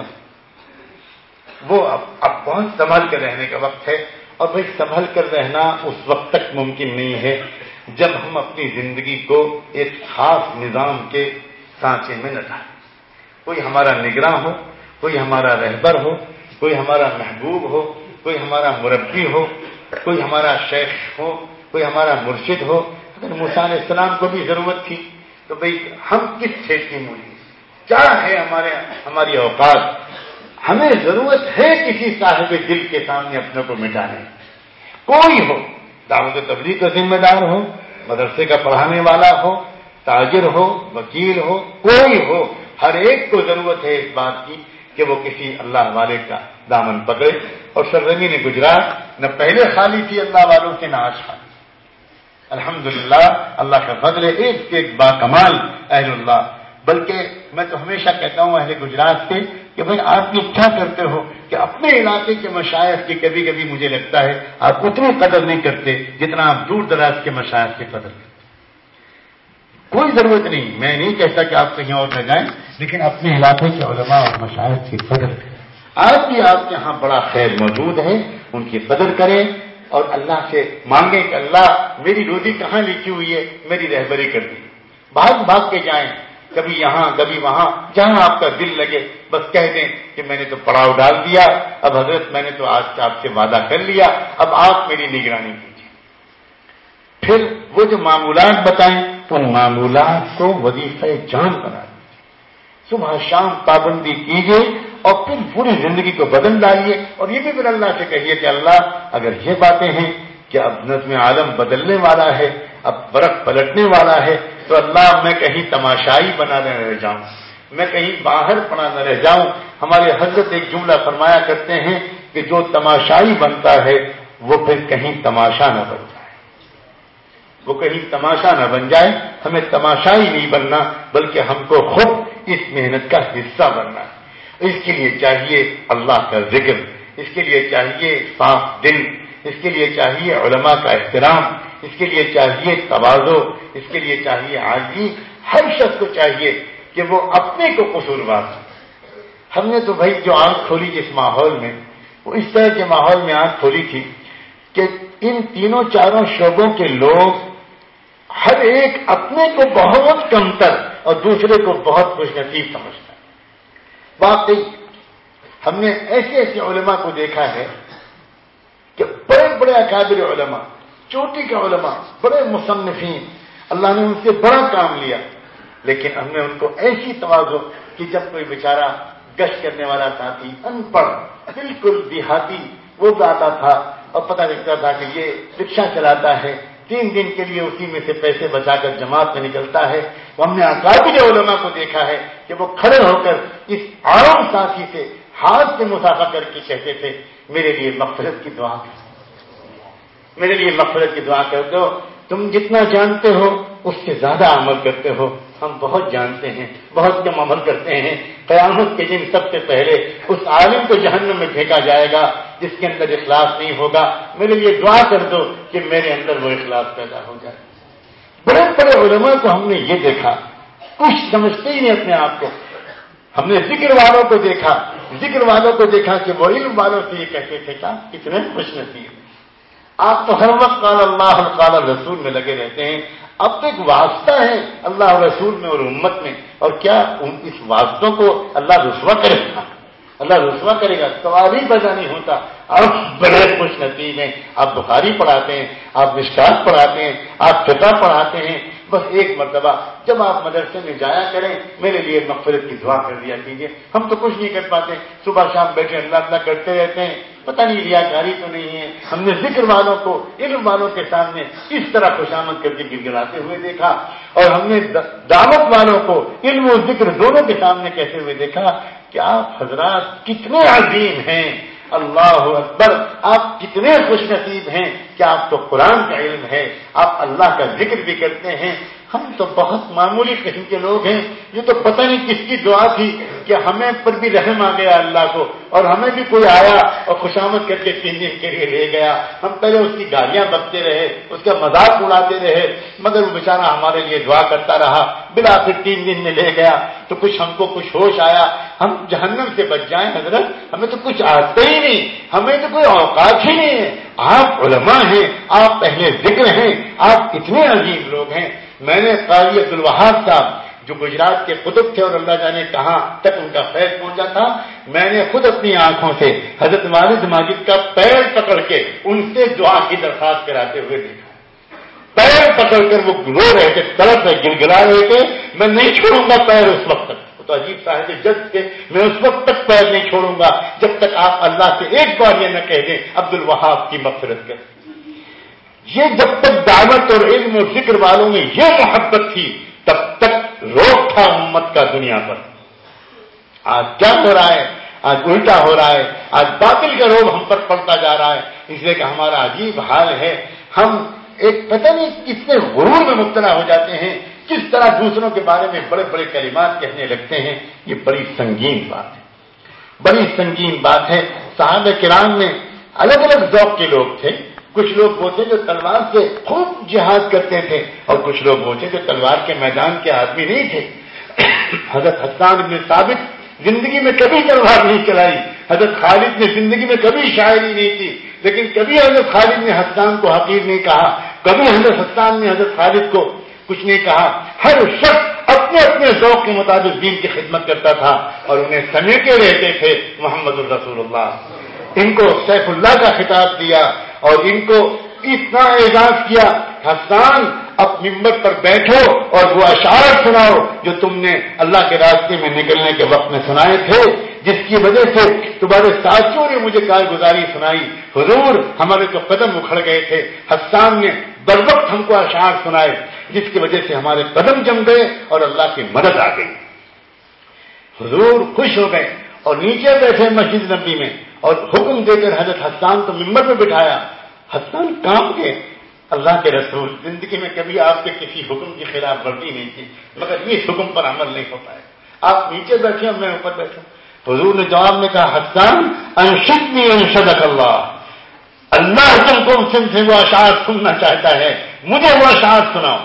وہ اب بہت سنبھل کر رہنے کا وقت ہے، اور بھائی سنبھل کر رہنا اس وقت تک ممکن نہیں ہے جب ہم اپنی زندگی کو ایک خاص نظام کے سانچے میں نہ ڈالیں۔ کوئی ہمارا نگراں ہو، کوئی ہمارا رہبر ہو، کوئی ہمارا محبوب ہو، کوئی ہمارا مربی ہو، کوئی ہمارا شیخ ہو، کوئی ہمارا مرشد ہو۔ اگر موسیٰ علیہ السلام کو بھی ضرورت تھی تو بھئی ہم کس چھیت کی مولی، کیا ہے ہماری اوقات؟ ہمیں ضرورت ہے کسی صاحب دل کے سامنے اپنے کو مٹانے، کوئی ہو، دعوت و تبلیغ کا ذمہ دار ہو، مدرسے کا پڑھانے والا ہو، تاجر ہو، وکیل ہو، کوئی ہو، ہر ایک کو ضرورت ہے اس بات کی کہ وہ کسی اللہ والے کا دامن پکڑے۔ اور سرزمین گجرات نہ پہلے خالی تھی اللہ والوں سے، نہ آج خالی۔ الحمدللہ اللہ کا فضل ہے، ایک سے ایک با کمال اہل اللہ۔ بلکہ میں تو ہمیشہ کہتا ہوں اہل گجرات سے کہ بھائی آپ یہ کیا کرتے ہو کہ اپنے علاقے کے مشائخ کی کبھی کبھی مجھے لگتا ہے آپ اتنی قدر نہیں کرتے جتنا آپ دور دراز کے مشائخ کی قدر کرتے۔ کوئی ضرورت نہیں، میں نہیں کہتا کہ آپ کہیں اور نہ جائیں، لیکن اپنے علاقے کے علماء اور مشائخ کی قدر کریں۔ آج بھی آپ کے یہاں بڑا خیر موجود ہے، ان کی قدر کریں اور اللہ سے مانگیں کہ اللہ میری روزی کہاں لکھی ہوئی ہے، میری رہبری کر دی۔ بھاگ بھاگ کے جائیں، کبھی یہاں کبھی وہاں، جہاں آپ کا دل لگے بس کہہ دیں کہ میں نے تو پڑاؤ ڈال دیا، اب حضرت میں نے تو آج آپ سے وعدہ کر لیا، اب آپ میری نگرانی کیجیے۔ پھر وہ جو معمولات بتائیں ان معمولات کو وظیفہ جان بنا دیجیے، صبح شام پابندی کیجیے، اور پھر پوری زندگی کو بدل ڈالیے۔ اور یہ بھی پھر اللہ سے کہیے کہ اللہ اگر یہ باتیں ہیں کہ اب نظم عالم بدلنے والا ہے، اب برف پلٹنے والا ہے، تو اللہ میں کہیں تماشائی بنا نہ رہ جاؤں، میں کہیں باہر پڑا نہ رہ جاؤں۔ ہمارے حضرت ایک جملہ فرمایا کرتے ہیں کہ جو تماشائی بنتا ہے وہ پھر کہیں تماشا نہ بن جائے، وہ کہیں تماشا نہ بن جائے۔ ہمیں تماشائی نہیں بننا، بلکہ ہم کو خود اس محنت کا حصہ بننا ہے۔ اس کے لیے چاہیے اللہ کا ذکر، اس کے لیے چاہیے صاف دل، اس کے لیے چاہیے علماء کا احترام، اس کے لیے چاہیے تواضع، اس کے لیے چاہیے عاجزی۔ ہر شخص کو چاہیے کہ وہ اپنے کو قصوروار سمجھے۔ ہم نے تو بھائی جو آنکھ کھولی جس ماحول میں، وہ اس طرح کے ماحول میں آنکھ کھولی تھی کہ ان تینوں چاروں شعبوں کے لوگ ہر ایک اپنے کو بہت کمتر اور دوسرے کو بہت خوش نصیب سمجھتا ہے۔ واقعی ہم نے ایسے ایسے علماء کو دیکھا ہے کہ بڑے بڑے اکابر علماء، چوٹی کے علماء، بڑے مصنفین، اللہ نے ان سے بڑا کام لیا، لیکن ہم نے ان کو ایسی تواضع کہ جب کوئی بیچارہ گشت کرنے والا ساتھی ان پڑھ بالکل دیہاتی وہ آتا تھا اور پتہ لگتا تھا کہ یہ رکشہ چلاتا ہے، 3 دن کے لیے اسی میں سے پیسے بچا کر جماعت میں نکلتا ہے، وہ ہم نے اکابر علماء کو دیکھا ہے کہ وہ کھڑے ہو کر اس عام ساتھی سے ہاتھ سے مسافہ کر کے کہتے تھے میرے لیے مغفرت کی دعا کرو، میرے لیے مغفرت کی دعا کر دو، تم جتنا جانتے ہو اس سے زیادہ عمل کرتے ہو، ہم بہت جانتے ہیں بہت کم عمل کرتے ہیں۔ قیامت کے دن سب سے پہلے اس عالم کو جہنم میں پھینکا جائے گا جس کے اندر اخلاص نہیں ہوگا، میرے لیے دعا کر دو کہ میرے اندر وہ اخلاص پیدا ہو جائے۔ بڑے بڑے علماء کو ہم نے یہ دیکھا، کچھ سمجھتے ہی نہیں اپنے آپ کو. ہم نے ذکر والوں کو دیکھا کہ وہ علم والوں سے یہ کہتے تھے کیا کتنے خوش نصیب. آپ تو ہر وقت قال اللہ قال رسول میں لگے رہتے ہیں. اب تو ایک واسطہ ہے اللہ اور رسول میں اور امت میں، اور کیا اس واسطوں کو اللہ رسوا کرے گا؟ اللہ رسوا کرے گا؟ سوال ہی پیدا نہیں ہوتا. آپ بڑے خوش نصیب ہیں، آپ بخاری پڑھاتے ہیں، آپ مشکات پڑھاتے ہیں، آپ فقہ پڑھاتے ہیں. بس ایک مرتبہ جب آپ مدرسے میں جایا کریں میرے لیے مغفرت کی دعا کر دیا کیجیے. ہم تو کچھ نہیں کر پاتے، صبح شام بیٹھے اللہ اللہ کرتے رہتے ہیں. پتہ نہیں ریاکاری تو نہیں ہے. ہم نے ذکر والوں کو علم والوں کے سامنے اس طرح خوشامد کر کے گڑگڑاتے ہوئے دیکھا، اور ہم نے دعوت والوں کو علم و ذکر دونوں کے سامنے کہتے ہوئے دیکھا کہ آپ حضرات کتنے عظیم ہیں. اللہ اکبر، آپ کتنے خوش نصیب ہیں کہ آپ تو قرآن کا علم ہے، آپ اللہ کا ذکر بھی کرتے ہیں. ہم تو بہت معمولی قسم کے لوگ ہیں. یہ تو پتہ نہیں کس کی دعا تھی کہ ہمیں پر بھی رحم آ گیا اللہ کو، اور ہمیں بھی کوئی آیا اور خوشامد کر کے 3 دن کے لیے لے گیا. ہم پہلے اس کی گالیاں بکتے رہے، اس کا مذاق اڑاتے رہے، مگر وہ بیچارہ ہمارے لیے دعا کرتا رہا. بالآخر 3 دن میں لے گیا تو کچھ ہم کو کچھ ہوش آیا. ہم جہنم سے بچ جائیں حضرت، ہمیں تو کچھ آتا ہی نہیں، ہمیں تو کوئی اوقات ہی نہیں ہے. آپ علماء ہیں، آپ اہل ذکر ہیں، آپ اتنے عظیم لوگ ہیں. میں نے قاضی عبدالوہاب صاحب جو گجرات کے قطب تھے اور اللہ جانے کہاں تک ان کا فیض پہنچا تھا، میں نے خود اپنی آنکھوں سے حضرت والد ماجد کا پیر پکڑ کے ان سے دعا کی درخواست کراتے ہوئے دیکھا. پیر پکڑ کر وہ رو رہے تھے، طرف سے گڑگڑا رہے تھے، میں نہیں چھوڑوں گا پیر اس وقت تک. تو عجیب صاحب جج تھے، میں اس وقت تک پیر نہیں چھوڑوں گا جب تک آپ اللہ سے ایک بار یہ نہ کہہ دیں عبدالوہاب کی مغفرت کر. یہ جب تک دعوت اور علم اور ذکر والوں میں یہ محبت تھی تب تک روک تھا امت کا دنیا پر. آج کیا ہو رہا ہے؟ آج الٹا ہو رہا ہے. آج باطل کا روب ہم پر پڑتا جا رہا ہے. اس لیے کہ ہمارا عجیب حال ہے، ہم ایک پتہ نہیں کتنے غرور میں مبتلا ہو جاتے ہیں، کس طرح دوسروں کے بارے میں بڑے بڑے کلمات کہنے لگتے ہیں. یہ بڑی سنگین بات ہے، بڑی سنگین بات ہے. صحابہ کرام میں الگ الگ ذوق کے لوگ تھے. کچھ لوگ وہ تھے جو تلوار سے خوب جہاد کرتے تھے، اور کچھ لوگ وہ تھے جو تلوار کے میدان کے آدمی نہیں تھے. حضرت حسان بن ثابت زندگی میں کبھی تلوار نہیں چلائی. حضرت خالد نے زندگی میں کبھی شاعری نہیں کی، لیکن کبھی حضرت خالد نے حسان کو حقیر نہیں کہا، کبھی حضرت حسان نے حضرت خالد کو کچھ نہیں کہا. ہر شخص اپنے اپنے ذوق کے مطابق دین کی خدمت کرتا تھا اور انہیں سمیٹے رہتے تھے محمد الرسول اللہ. ان کو سیف اللہ کا خطاب دیا اور ان کو اتنا اعزاز کیا، حسان اب ممبر پر بیٹھو اور وہ اشعار سناؤ جو تم نے اللہ کے راستے میں نکلنے کے وقت میں سنائے تھے، جس کی وجہ سے تمہارے ساتھیوں نے مجھے کارگزاری سنائی. حضور ہمارے تو قدم اکھڑ گئے تھے، حسان نے بر وقت ہم کو اشعار سنائے جس کی وجہ سے ہمارے قدم جم گئے اور اللہ کی مدد آ گئی. حضور خوش ہو گئے اور نیچے بیٹھے مسجد نبی میں اور حکم دے کر حضرت حسان کو ممبر پہ بٹھایا. حسان کام کے اللہ کے رسول زندگی میں کبھی آپ کے کسی حکم کی خلاف ورزی نہیں کی، مگر اس حکم پر عمل نہیں ہو پائے. آپ نیچے بیٹھے اور میں اوپر بیٹھا. حضور نے جواب میں کہا حسان انشدنی انشدک اللہ، اللہ تم کو سے وہ اشعار سننا چاہتا ہے، مجھے وہ اشعار سناؤ.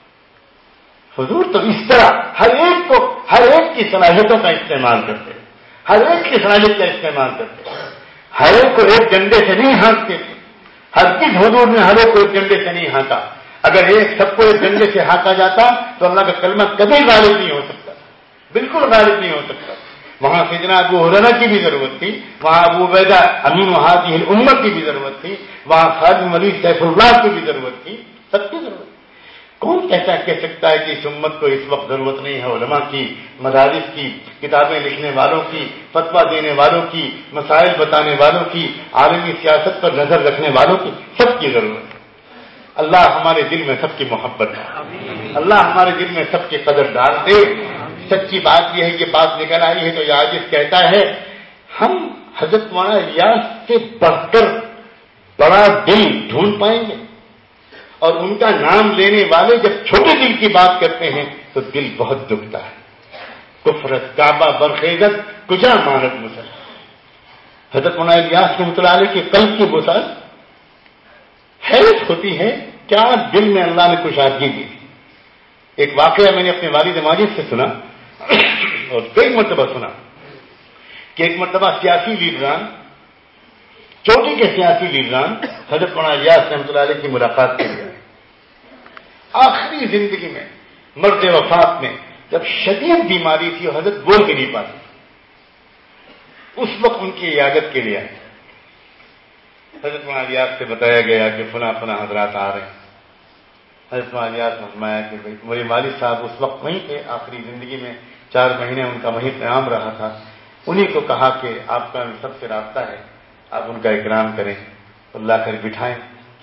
حضور تو اس طرح ہر ایک کی صلاحیتوں کا استعمال کرتے، ہر ایک کی صلاحیت کا استعمال کرتے، ہر ایک کو ایک ڈنڈے سے نہیں ہانکتے تھے. ہر کس حضور نے ہر ایک کو ایک ڈنڈے سے نہیں ہانکا. اگر سب کو ایک ڈنڈے سے ہانکا جاتا تو اللہ کا کلمہ کبھی غالب نہیں ہو سکتا، بالکل غالب نہیں ہو سکتا. وہاں سیدنا ابو ہریرہ کی بھی ضرورت تھی، وہاں ابو عبیدہ امین وہادی الامت کی بھی ضرورت تھی، وہاں خالد بن ولید سیف اللہ کی بھی ضرورت تھی، سب کی ضرورت. کون کہہ سکتا ہے کہ اس امت کو اس وقت ضرورت نہیں ہے؟ علماء کی، مدارس کی، کتابیں لکھنے والوں کی، فتویٰ دینے والوں کی، مسائل بتانے والوں کی، عالمی سیاست پر نظر رکھنے والوں کی، سب کی ضرورت ہے. اللہ ہمارے دل میں سب کی محبت ہے، اللہ ہمارے دل میں سب کی قدر ڈال دے. سچی بات یہ ہے، یہ بات نکل آئی ہے تو یہ عاجز کہتا ہے ہم حضرت مولانا الیاس سے بڑھ کر بڑا دل ڈھونڈ پائیں گے؟ اور ان کا نام لینے والے جب چھوٹے دل کی بات کرتے ہیں تو دل بہت دکھتا ہے. کفرت کعبہ برخیزت کجا مانت مسل. حضرت مولانا الیاس کے مطالعے کے قلب کی وسعت حیرت ہوتی ہے، کیا دل میں اللہ نے کشادگی دی. ایک واقعہ میں نے اپنے والد ماجد سے سنا اور کئی مرتبہ سنا کہ ایک مرتبہ سیاسی لیڈران، چوٹی کے سیاسی لیڈران حضرت مولانا الیاس رحمۃ اللہ علیہ کی ملاقات کے لیے آخری زندگی میں مرد وفات میں جب شدید بیماری تھی اور حضرت بول کے نہیں پاتے، اس وقت ان کی عیادت کے لیے آئے. حضرت مولانا الیاس سے بتایا گیا کہ فلاں فلاں حضرات آ رہے ہیں. حضرت مولانا الیاس نے فرمایا کہ میرے والد صاحب اس وقت وہیں تھے، آخری زندگی میں 4 مہینے ان کا وہیں قیام رہا تھا. انہیں کو کہا کہ آپ کا سب سے رابطہ ہے، آپ ان کا اکرام کریں، اللہ کر بٹھائیں.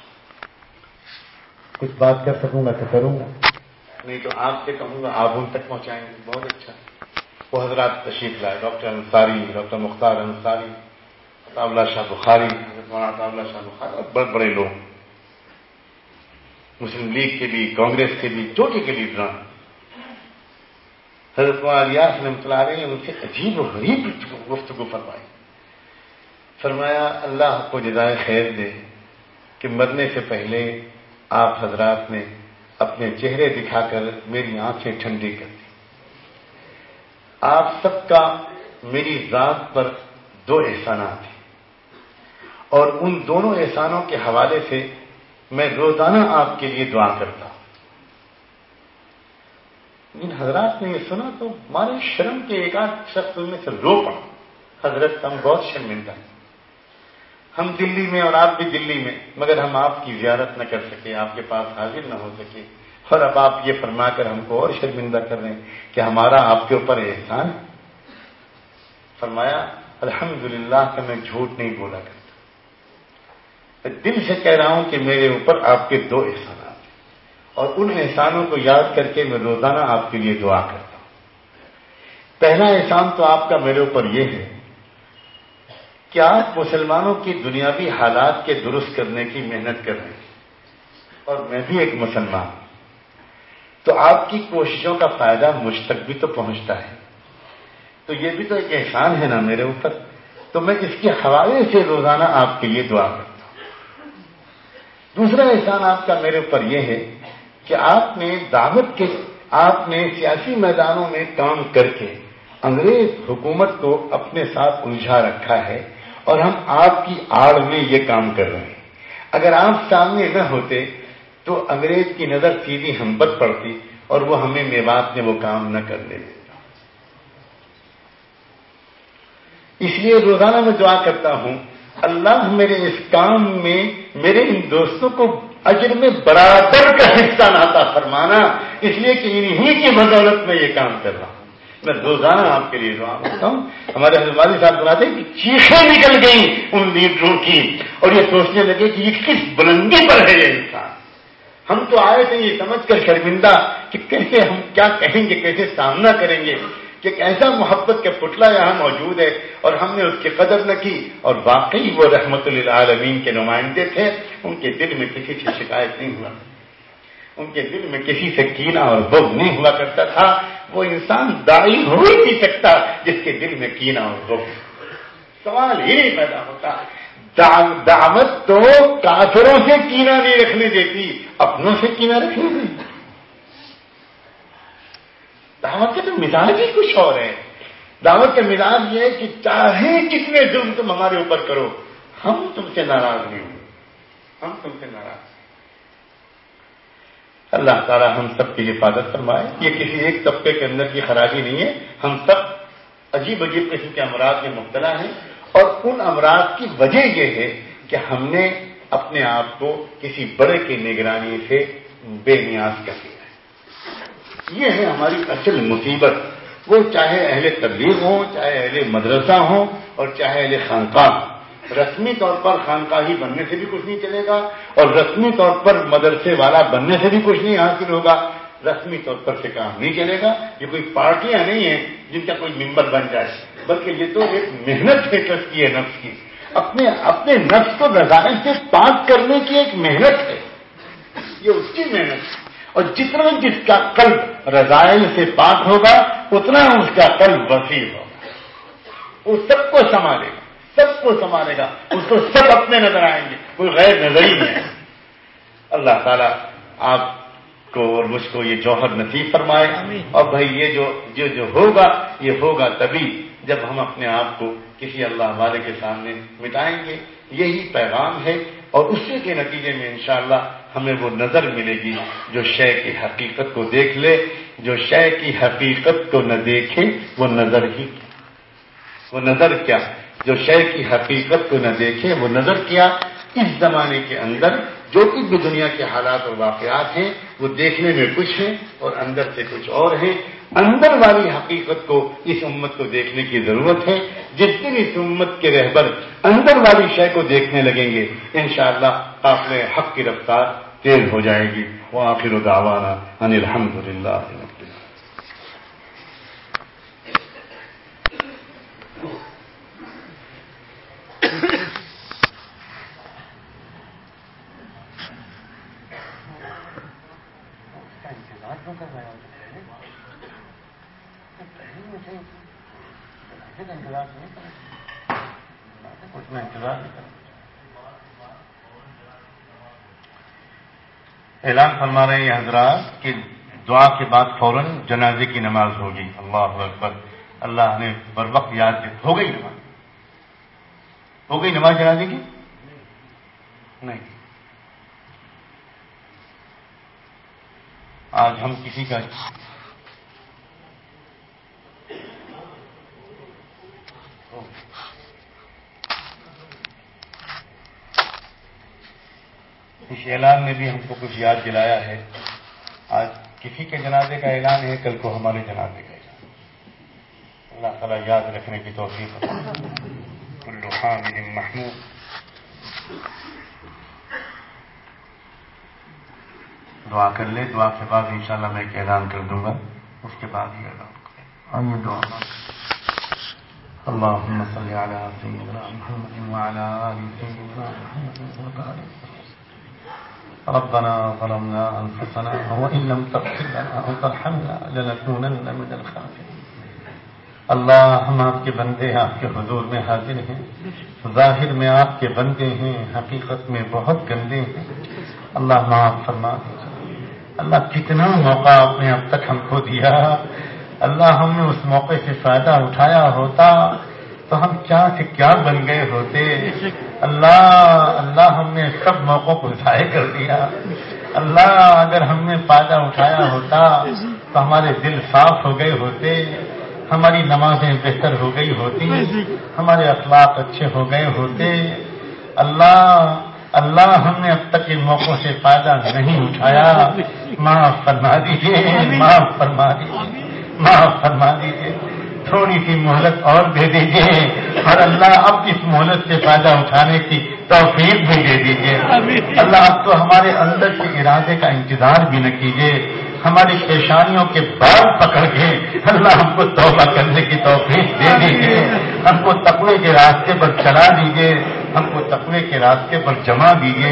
کچھ بات کر سکوں گا تو کروں گا، نہیں تو آپ سے کہوں گا آپ ان تک پہنچائیں گے. بہت اچھا. وہ حضرات تشریف لائے، doctor Ansari, doctor Mukhtar Ansari, Ataullah شاہ بخاری، حضرت مولانا عطا اللہ شاہ بخاری اور بڑے بڑے لوگ، مسلم لیگ کے بھی، کانگریس کے بھی، چوٹی کے لیڈران. حضرت مولانا الیاس رحمۃ اللہ علیہ نے ان سے عجیب و غریب گفتگو فرمائی. فرمایا اللہ کو جزائے خیر دے کہ مرنے سے پہلے آپ حضرات نے اپنے چہرے دکھا کر میری آنکھیں ٹھنڈی کر دی. آپ سب کا میری ذات پر 2 احسانات ہیں اور ان دونوں احسانوں کے حوالے سے میں روزانہ آپ کے لیے دعا کرتا ہوں. جن حضرات نے یہ سنا تو ہمارے شرم کے ایک آدھ شخص ان میں سے رو پڑا. حضرت ہم بہت شرمندہ ہیں، ہم دلی میں اور آپ بھی دلی میں، مگر ہم آپ کی زیارت نہ کر سکے، آپ کے پاس حاضر نہ ہو سکے، اور اب آپ یہ فرما کر ہم کو اور شرمندہ کر رہے ہیں کہ ہمارا آپ کے اوپر احسان ہے. فرمایا الحمدللہ کہ میں جھوٹ نہیں بولا کرتا، میں دل سے کہہ رہا ہوں کہ میرے اوپر آپ کے 2 احسانات ہیں اور ان احسانوں کو یاد کر کے میں روزانہ آپ کے لیے دعا کرتا ہوں. پہلا احسان تو آپ کا میرے اوپر یہ ہے کہ آپ مسلمانوں کی دنیاوی حالات کے درست کرنے کی محنت کر رہے ہیں اور میں بھی ایک مسلمان ہوں، تو آپ کی کوششوں کا فائدہ مجھ تک بھی تو پہنچتا ہے، تو یہ بھی تو ایک احسان ہے نا میرے اوپر. تو میں اس کے حوالے سے روزانہ آپ کے لیے دعا کرتا ہوں. دوسرا احسان آپ کا میرے اوپر یہ ہے کہ آپ نے سیاسی میدانوں میں کام کر کے انگریز حکومت کو اپنے ساتھ الجھا رکھا ہے اور ہم آپ کی آڑ میں یہ کام کر رہے ہیں. اگر آپ سامنے نہ ہوتے تو انگریز کی نظر سیدھی ہم پر پڑتی اور وہ ہمیں میوات میں وہ کام نہ کرنے دیتا. اس لیے روزانہ میں دعا کرتا ہوں اللہ میرے اس کام میں میرے ان دوستوں کو اجر میں برابر کا حصہ عطا فرمانا، اس لیے کہ انہی کی بدولت میں یہ کام کر رہا ہوں. میں روزانہ آپ کے لیے دعا کرتا ہوں. ہمارے حضرت والد صاحب بتاتے ہیں کہ چیخیں نکل گئیں ان لیڈروں کی اور یہ سوچنے لگے کہ یہ کس بلندی پر ہے یہ انسان. ہم تو آئے تھے یہ سمجھ کر شرمندہ کہ کیسے ہم کیا کہیں گے، کیسے سامنا کریں گے کہ ایک ایسا محبت کا پتلا یہاں موجود ہے اور ہم نے اس کی قدر نہ کی. اور واقعی وہ رحمت للعالمین کے نمائندے تھے، ان کے دل میں کسی سے شکایت نہیں ہوا، ان کے دل میں کسی سے کینہ اور بغض نہیں ہوا کرتا تھا. وہ انسان داعی ہو ہی نہیں سکتا جس کے دل میں کینہ اور بغض، سوال ہی نہیں پیدا ہوتا. دعوت تو کافروں سے کینہ نہیں رکھنے دیتی، اپنوں سے کینہ رکھنے دیتی. دعوت کا تو مزاج ہی کچھ اور ہے. دعوت کا مزاج یہ ہے کہ چاہے کتنے ظلم تم ہمارے اوپر کرو، ہم تم سے ناراض نہیں ہوں، ہم تم سے ناراض. اللہ تعالیٰ ہم سب کی حفاظت فرمائے. یہ کسی ایک طبقے کے اندر کی خرابی نہیں ہے، ہم سب عجیب عجیب قسم کے امراض میں مبتلا ہیں اور ان امراض کی وجہ یہ ہے کہ ہم نے اپنے آپ کو کسی بڑے کی نگرانی سے بے نیاز کر دیا ہے. یہ ہے ہماری اصل مصیبت. وہ چاہے اہل تبلیغ ہوں، چاہے اہل مدرسہ ہوں اور چاہے اہل خانقاہ ہوں. رسمی طور پر خانقاہی بننے سے بھی کچھ نہیں چلے گا اور رسمی طور پر مدرسے والا بننے سے بھی کچھ نہیں حاصل ہوگا. رسمی طور پر سے کام نہیں چلے گا. یہ کوئی پارٹیاں نہیں ہیں جن کا کوئی ممبر بن جائے، بلکہ یہ تو ایک محنت ہے تزکیہ ہے نفس کی. اپنے نفس کو رذائل سے پاک کرنے کی ایک محنت ہے، یہ اس کی محنت ہے. اور جتنا جس کا قلب رذائل سے پاک ہوگا اتنا اس کا قلب وسیع ہوگا. وہ سب کو سنبھالے گا، سب کو سنبھالے گا، اس کو سب اپنے نظر آئیں گے، کوئی غیر نظری نہیں ہے. اللہ تعالیٰ آپ کو اور مجھ کو یہ جوہر نصیب فرمائے. اور بھائی یہ جو ہوگا یہ ہوگا تبھی جب ہم اپنے آپ کو کسی اللہ والے کے سامنے مٹائیں گے. یہی پیغام ہے اور اسی کے نتیجے میں انشاءاللہ ہمیں وہ نظر ملے گی جو شے کی حقیقت کو دیکھ لے. جو شے کی حقیقت کو نہ دیکھے وہ نظر ہی وہ نظر کیا. جو شے کی حقیقت کو نہ دیکھے وہ نظر کیا. اس زمانے کے اندر جو کچھ بھی دنیا کے حالات اور واقعات ہیں وہ دیکھنے میں کچھ ہیں اور اندر سے کچھ اور ہیں. اندر والی حقیقت کو اس امت کو دیکھنے کی ضرورت ہے. جس دن اس امت کے رہبر اندر والی شے کو دیکھنے لگیں گے انشاءاللہ قافلے حق کی رفتار تیز ہو جائے گی. وآخر دعوانا ان الحمدللہ رب العالمین. اعلان فرما رہے ہیں حضرات کہ دعا کے بعد فوراً جنازے کی نماز ہوگی. اللہ اکبر. اللہ نے بر وقت یاد دی. ہو گئی نماز جنازے کی؟ نہیں. آج ہم کسی کا اس اعلان نے بھی ہم کو کچھ یاد دلایا ہے. آج کسی کے جنازے کا اعلان ہے، کل کو ہمارے جنازے کا اعلان. اللہ تعالیٰ یاد رکھنے کی توفیق کل حامد محمود. دعا کر لے. دعا کے بعد انشاءاللہ میں ایک اعلان کر دوں گا، اس کے بعد ہی اعلان کریں. آئیے دعا اللهم صل على سيدنا محمد وعلى آل سيدنا محمد وبارك. ربنا ظلمنا أنفسنا وإن لم تغفر لنا وترحمنا لنكونن من الخاسرين. اللہ ہم آپ کے بندے ہیں، آپ کے حضور میں حاضر ہیں. ظاہر میں آپ کے بندے ہیں، حقیقت میں بہت گندے ہیں. اللہ معاف فرما دیجیے. اللہ کتنا موقع آپ نے اب تک ہم کو دیا. اللہ ہم نے اس موقع سے فائدہ اٹھایا ہوتا تو ہم کیا سے کیا بن گئے ہوتے. اللہ ہم نے سب موقعوں کو ضائع کر دیا. اللہ اگر ہم نے فائدہ اٹھایا ہوتا تو ہمارے دل صاف ہو گئے ہوتے، ہماری نمازیں بہتر ہو گئی ہوتی، ہمارے اخلاق اچھے ہو گئے ہوتے. اللہ ہم نے اب تک ان موقعوں سے فائدہ نہیں اٹھایا. معاف فرما دیجیے، معاف فرما دیجیے، معاف فرما دیجیے. تھوڑی سی مہلت اور دے دیجیے اور اللہ اب اس مہلت سے فائدہ اٹھانے کی توفیق بھی دے دیجیے. اللہ اب تو ہمارے اندر کے ارادے کا انتظار بھی نہ کیجیے. ہماری پیشانیوں کے بال پکڑ کے اللہ ہم کو توبہ کرنے کی توفیق دے دیجیے. ہم کو تقوی کے راستے پر چلا دیجیے، ہم کو تقوی کے راستے پر جما دیجیے.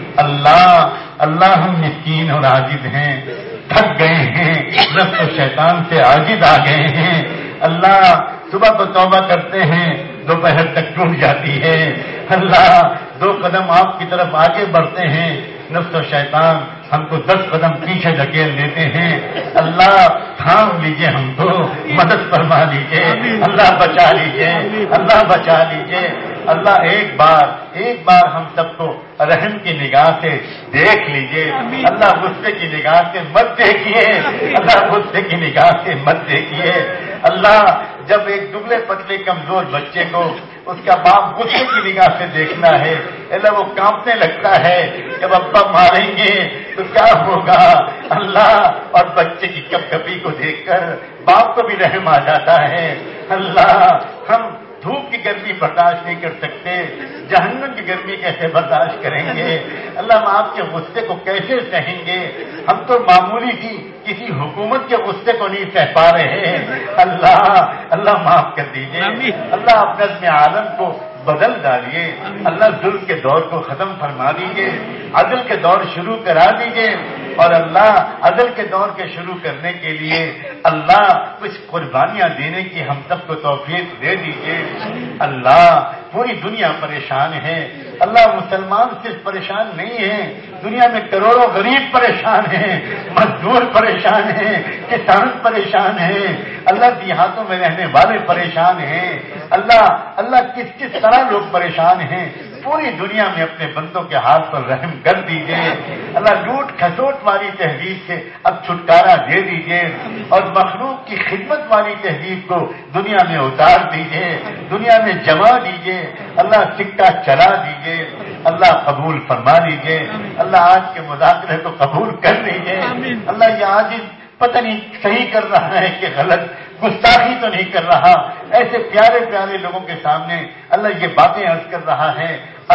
اللہ ہم مسکین اور عاجز ہیں، تھک گئے ہیں، نفس و شیطان سے عاجز آ گئے ہیں. اللہ صبح تو توبہ کرتے ہیں، دوپہر تک ٹوٹ جاتی ہے. اللہ 2 قدم آپ کی طرف آگے بڑھتے ہیں، نفس و شیطان ہم کو 10 قدم پیچھے دھکیل دیتے ہیں. اللہ تھام لیجئے، ہم کو مدد فرما لیجئے. اللہ بچا لیجئے، اللہ بچا لیجئے. اللہ ایک بار ہم سب کو رحم کی نگاہ سے دیکھ لیجئے. اللہ غصے کی نگاہ سے مت دیکھیے، اللہ غصے کی نگاہ سے مت دیکھیے. اللہ جب ایک دبلے پتلے کمزور بچے کو اس کا باپ غصے کی نگاہ سے دیکھنا ہے، اللہ وہ کانپنے لگتا ہے. جب ابا ماریں گے تو کیا ہوگا اللہ؟ اور بچے کی کپ کپی کو دیکھ کر باپ کو بھی رحم آ جاتا ہے. اللہ ہم دھوپ کی گرمی برداشت نہیں کر سکتے، جہنم کی گرمی کیسے برداشت کریں گے؟ اللہ ہم آپ کے غصے کو کیسے سہیں گے؟ ہم تو معمولی سی کسی حکومت کے غصے کو نہیں سہ پا رہے ہیں. اللہ معاف کر دیجیے. اللہ آپ نظم عالم کو بدل ڈالیے. اللہ ظلم کے دور کو ختم فرما دیجیے، عدل کے دور شروع کرا دیجیے. اور اللہ عدل کے دور کے شروع کرنے کے لیے اللہ کچھ قربانیاں دینے کی ہم سب کو توفیق دے دیجیے. اللہ پوری دنیا پریشان ہے. اللہ مسلمان صرف پریشان نہیں ہیں، دنیا میں کروڑوں غریب پریشان ہیں، مزدور پریشان ہیں، کسان پریشان ہیں، اللہ دیہاتوں میں رہنے والے پریشان ہیں، اللہ کس کس طرح لوگ پریشان ہیں، پوری دنیا میں اپنے بندوں کے ہاتھ پر رحم کر دیجئے، اللہ لوٹ کھسوٹ والی تہذیب سے اب چھٹکارا دے دیجئے اور مخلوق کی خدمت والی تہذیب کو دنیا میں اتار دیجئے، دنیا میں جما دیجئے، اللہ سکہ چلا دیجئے، اللہ قبول فرما لیجئے، اللہ آج کے مذاکرے کو قبول کر لیجئے، اللہ یہ آج پتہ نہیں صحیح کر رہا ہے کہ غلط، گستاخی تو نہیں کر رہا، ایسے پیارے پیارے لوگوں کے سامنے اللہ یہ باتیں عرض کر رہا ہے،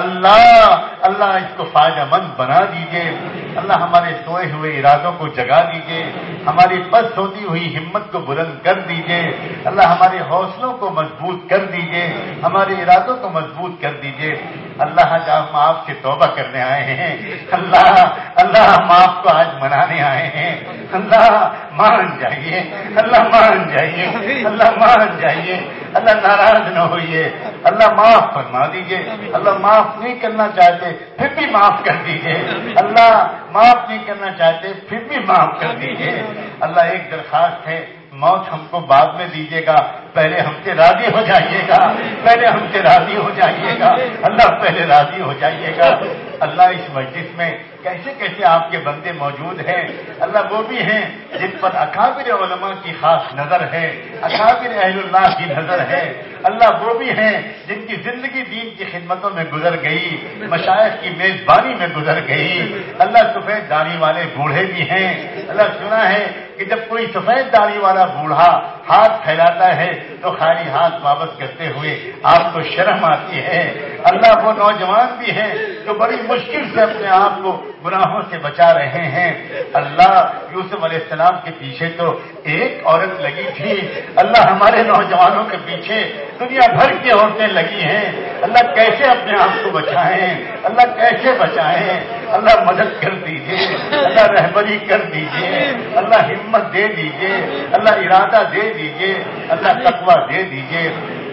اللہ اس کو فائدہ مند بنا دیجئے، اللہ ہمارے سوئے ہوئے ارادوں کو جگا دیجئے، ہماری پست ہوتی ہوئی ہمت کو بلند کر دیجئے، اللہ ہمارے حوصلوں کو مضبوط کر دیجئے، ہمارے ارادوں کو مضبوط کر دیجئے، اللہ جب ہم آپ سے توبہ کرنے آئے ہیں، اللہ ہم آپ کو آج منانے آئے ہیں، اللہ مان جائیے، اللہ مان جائیے، اللہ مان جائیے، اللہ ناراض نہ ہوئیے، اللہ معاف فرما دیجئے، اللہ معاف نہیں کرنا چاہتے پھر بھی معاف کر دیجئے، اللہ معاف نہیں کرنا چاہتے پھر بھی معاف کر دیجئے، اللہ ایک درخواست ہے، موت ہم کو بعد میں دیجیے گا، پہلے ہم سے راضی ہو جائیے گا، پہلے ہم سے راضی ہو جائیے گا، اللہ پہلے راضی ہو جائیے گا، اللہ اس مجلس میں کیسے کیسے آپ کے بندے موجود ہیں، اللہ وہ بھی ہیں جن پر اکابر علماء کی خاص نظر ہے، اکابر اہل اللہ کی نظر ہے، اللہ وہ بھی ہیں جن کی زندگی دین کی خدمتوں میں گزر گئی، مشائخ کی میزبانی میں گزر گئی، اللہ سفید داڑھی والے بوڑھے بھی ہیں، اللہ سنا ہے کہ جب کوئی سفید داڑھی والا بوڑھا ہاتھ پھیلاتا ہے تو خالی ہاتھ واپس کرتے ہوئے آپ کو شرم آتی ہے، اللہ وہ نوجوان بھی ہیں جو بڑی مشکل سے اپنے آپ کو گناہوں سے بچا رہے ہیں، اللہ یوسف علیہ السلام کے پیچھے تو ایک عورت لگی تھی، اللہ ہمارے نوجوانوں کے پیچھے دنیا بھر کی عورتیں لگی ہیں، اللہ کیسے اپنے آپ کو بچائیں، اللہ کیسے بچائیں، اللہ مدد کر دیجئے، اللہ رہبری کر دیجئے، اللہ ہمت دے دیجئے، اللہ ارادہ دے دیجئے، اللہ تقویٰ دے دیجئے،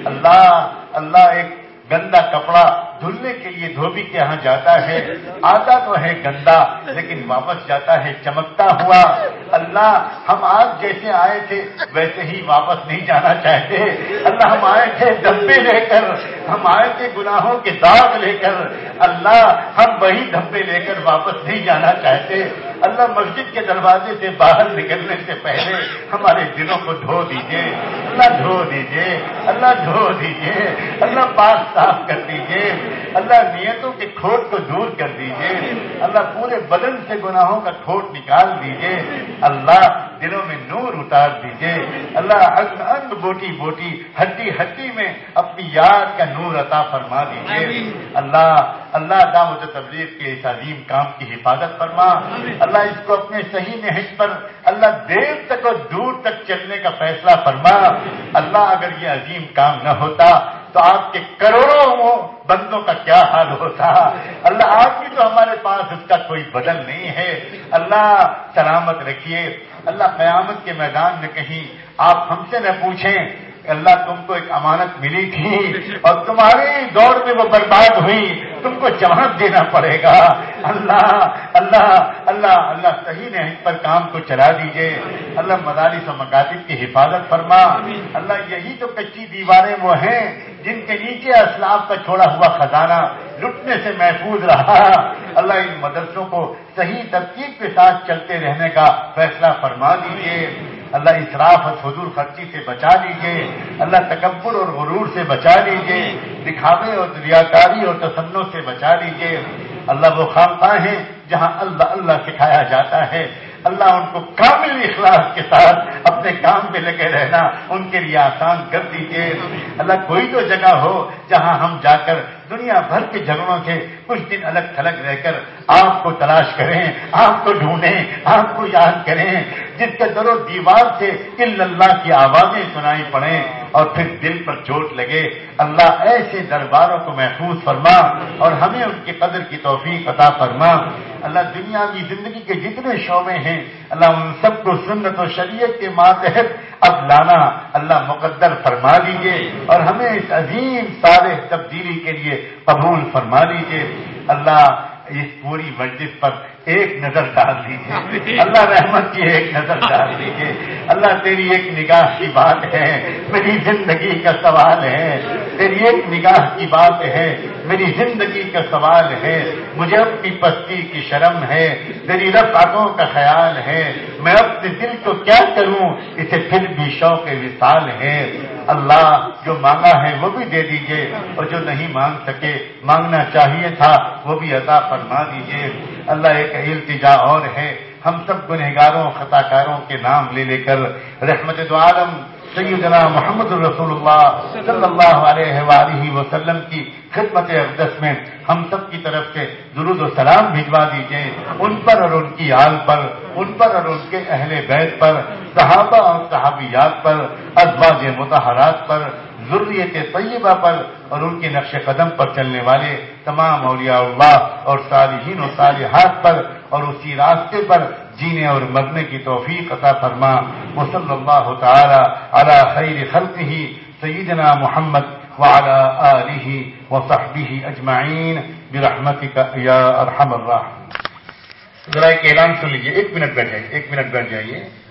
اللہ ایک گندا کپڑا دھلنے کے لیے دھوبی کے ہاں جاتا ہے، آتا تو ہے گندا لیکن واپس جاتا ہے چمکتا ہوا، اللہ ہم آج جیسے آئے تھے ویسے ہی واپس نہیں جانا چاہتے، اللہ ہم آئے تھے دھبے لے کر، ہم آئے تھے گناہوں کے داغ لے کر، اللہ ہم وہی دھبے لے کر واپس نہیں جانا چاہتے، اللہ مسجد کے دروازے سے باہر نکلنے سے پہلے ہمارے دلوں کو دھو دیجئے، اللہ دھو دیجئے، اللہ دھو دیجئے، اللہ پاک صاف کر دیجئے، اللہ نیتوں کے کھوٹ کو دور کر دیجئے، اللہ پورے بدن سے گناہوں کا کھوٹ نکال دیجئے، اللہ دلوں میں نور اتار دیجئے، اللہ انگ انگ بوٹی بوٹی ہڈی ہڈی میں اپنی یاد کا نور عطا فرما دیجئے، اللہ دعوت تبلیغ کے اس عظیم کام کی حفاظت فرما، اللہ اس کو اپنے صحیح نہج پر اللہ دیر تک اور دور تک چلنے کا فیصلہ فرما، اللہ اگر یہ عظیم کام نہ ہوتا تو آپ کے کروڑوں بندوں کا کیا حال ہوتا، اللہ آپ بھی تو ہمارے پاس اس کا کوئی بدل نہیں ہے، اللہ سلامت رکھیے، اللہ قیامت کے میدان میں کہیں آپ ہم سے نہ پوچھیں اللہ تم کو ایک امانت ملی تھی اور تمہاری دور میں وہ برباد ہوئی، تم کو جواب دینا پڑے گا، اللہ صحیح نہج پر کام کو چلا دیجئے، اللہ مدارس و مکاتب کی حفاظت فرما، اللہ یہی تو کچی دیواریں وہ ہیں جن کے نیچے اسلاف کا چھوڑا ہوا خزانہ لٹنے سے محفوظ رہا، اللہ ان مدرسوں کو صحیح ترتیب کے ساتھ چلتے رہنے کا فیصلہ فرما دیجئے، اللہ اسراف اور فضول خرچی سے بچا لیجئے، اللہ تکبر اور غرور سے بچا لیجئے، دکھاوے اور ریاکاری اور تصنع سے بچا لیجئے، اللہ وہ خانقاہ ہیں جہاں اللہ سکھایا جاتا ہے، اللہ ان کو کامل اخلاص کے ساتھ اپنے کام میں لگے رہنا ان کے لیے آسان کر دیجئے، اللہ کوئی تو جگہ ہو جہاں ہم جا کر دنیا بھر کے جھگڑوں سے کچھ دن الگ تھلگ رہ کر آپ کو تلاش کریں، آپ کو ڈھونڈیں، آپ کو یاد کریں، جس کے در و دیوار سے الا اللہ کی آوازیں سنائی پڑیں اور پھر دل پر چوٹ لگے، اللہ ایسے درباروں کو محفوظ فرما اور ہمیں ان کی قدر کی توفیق عطا فرما، اللہ دنیاوی زندگی کے جتنے شعبے ہیں اللہ ان سب کو سنت و شریعت کے ماتحت اب لانا اللہ مقدر فرما دیجئے اور ہمیں اس عظیم صالح تبدیلی کے لیے قبول فرما لیجئے، اللہ اس پوری مجلس پر ایک نظر ڈال دیجیے، اللہ رحمت کی ایک نظر ڈال دیجیے۔ اللہ تیری ایک نگاہ کی بات ہے، میری زندگی کا سوال ہے، تیری ایک نگاہ کی بات ہے، میری زندگی کا سوال ہے، مجھے اپنی پستی کی شرم ہے، تیری رفعتوں کا خیال ہے، میں اپنے دل کو کیا کروں، اسے پھر بھی شوق وصال ہے۔ اللہ جو مانگا ہے وہ بھی دے دیجئے، اور جو نہیں مانگ سکے، مانگنا چاہیے تھا، وہ بھی عطا فرما دیجئے۔ اللہ ایک التجا اور ہے، ہم سب گنہگاروں خطا کاروں کے نام لے لے کر رحمت دو عالم سیدنا محمد رسول اللہ صلی اللہ علیہ وآلہ وسلم کی خدمت اقدس میں ہم سب کی طرف سے درود و سلام بھجوا دیجیے، ان پر اور ان کی آل پر، ان پر اور ان کے اہل بیت پر، صحابہ اور صحابیات پر، ازواج مطہرات پر، ذریت طیبہ پر، اور ان کے نقش قدم پر چلنے والے تمام اولیاء اللہ اور صالحین و صالحات پر، اور اسی راستے پر جینے اور مرنے کی توفیق عطا فرما۔ وصلی اللہ تعالی علی خیر خلقہ سیدنا محمد وعلی آلہ وصحبہ اجمعین برحمتک یا ارحم الراحمین۔ ذرا ایک اعلان سن لیجیے، ایک منٹ بیٹھ جائیے،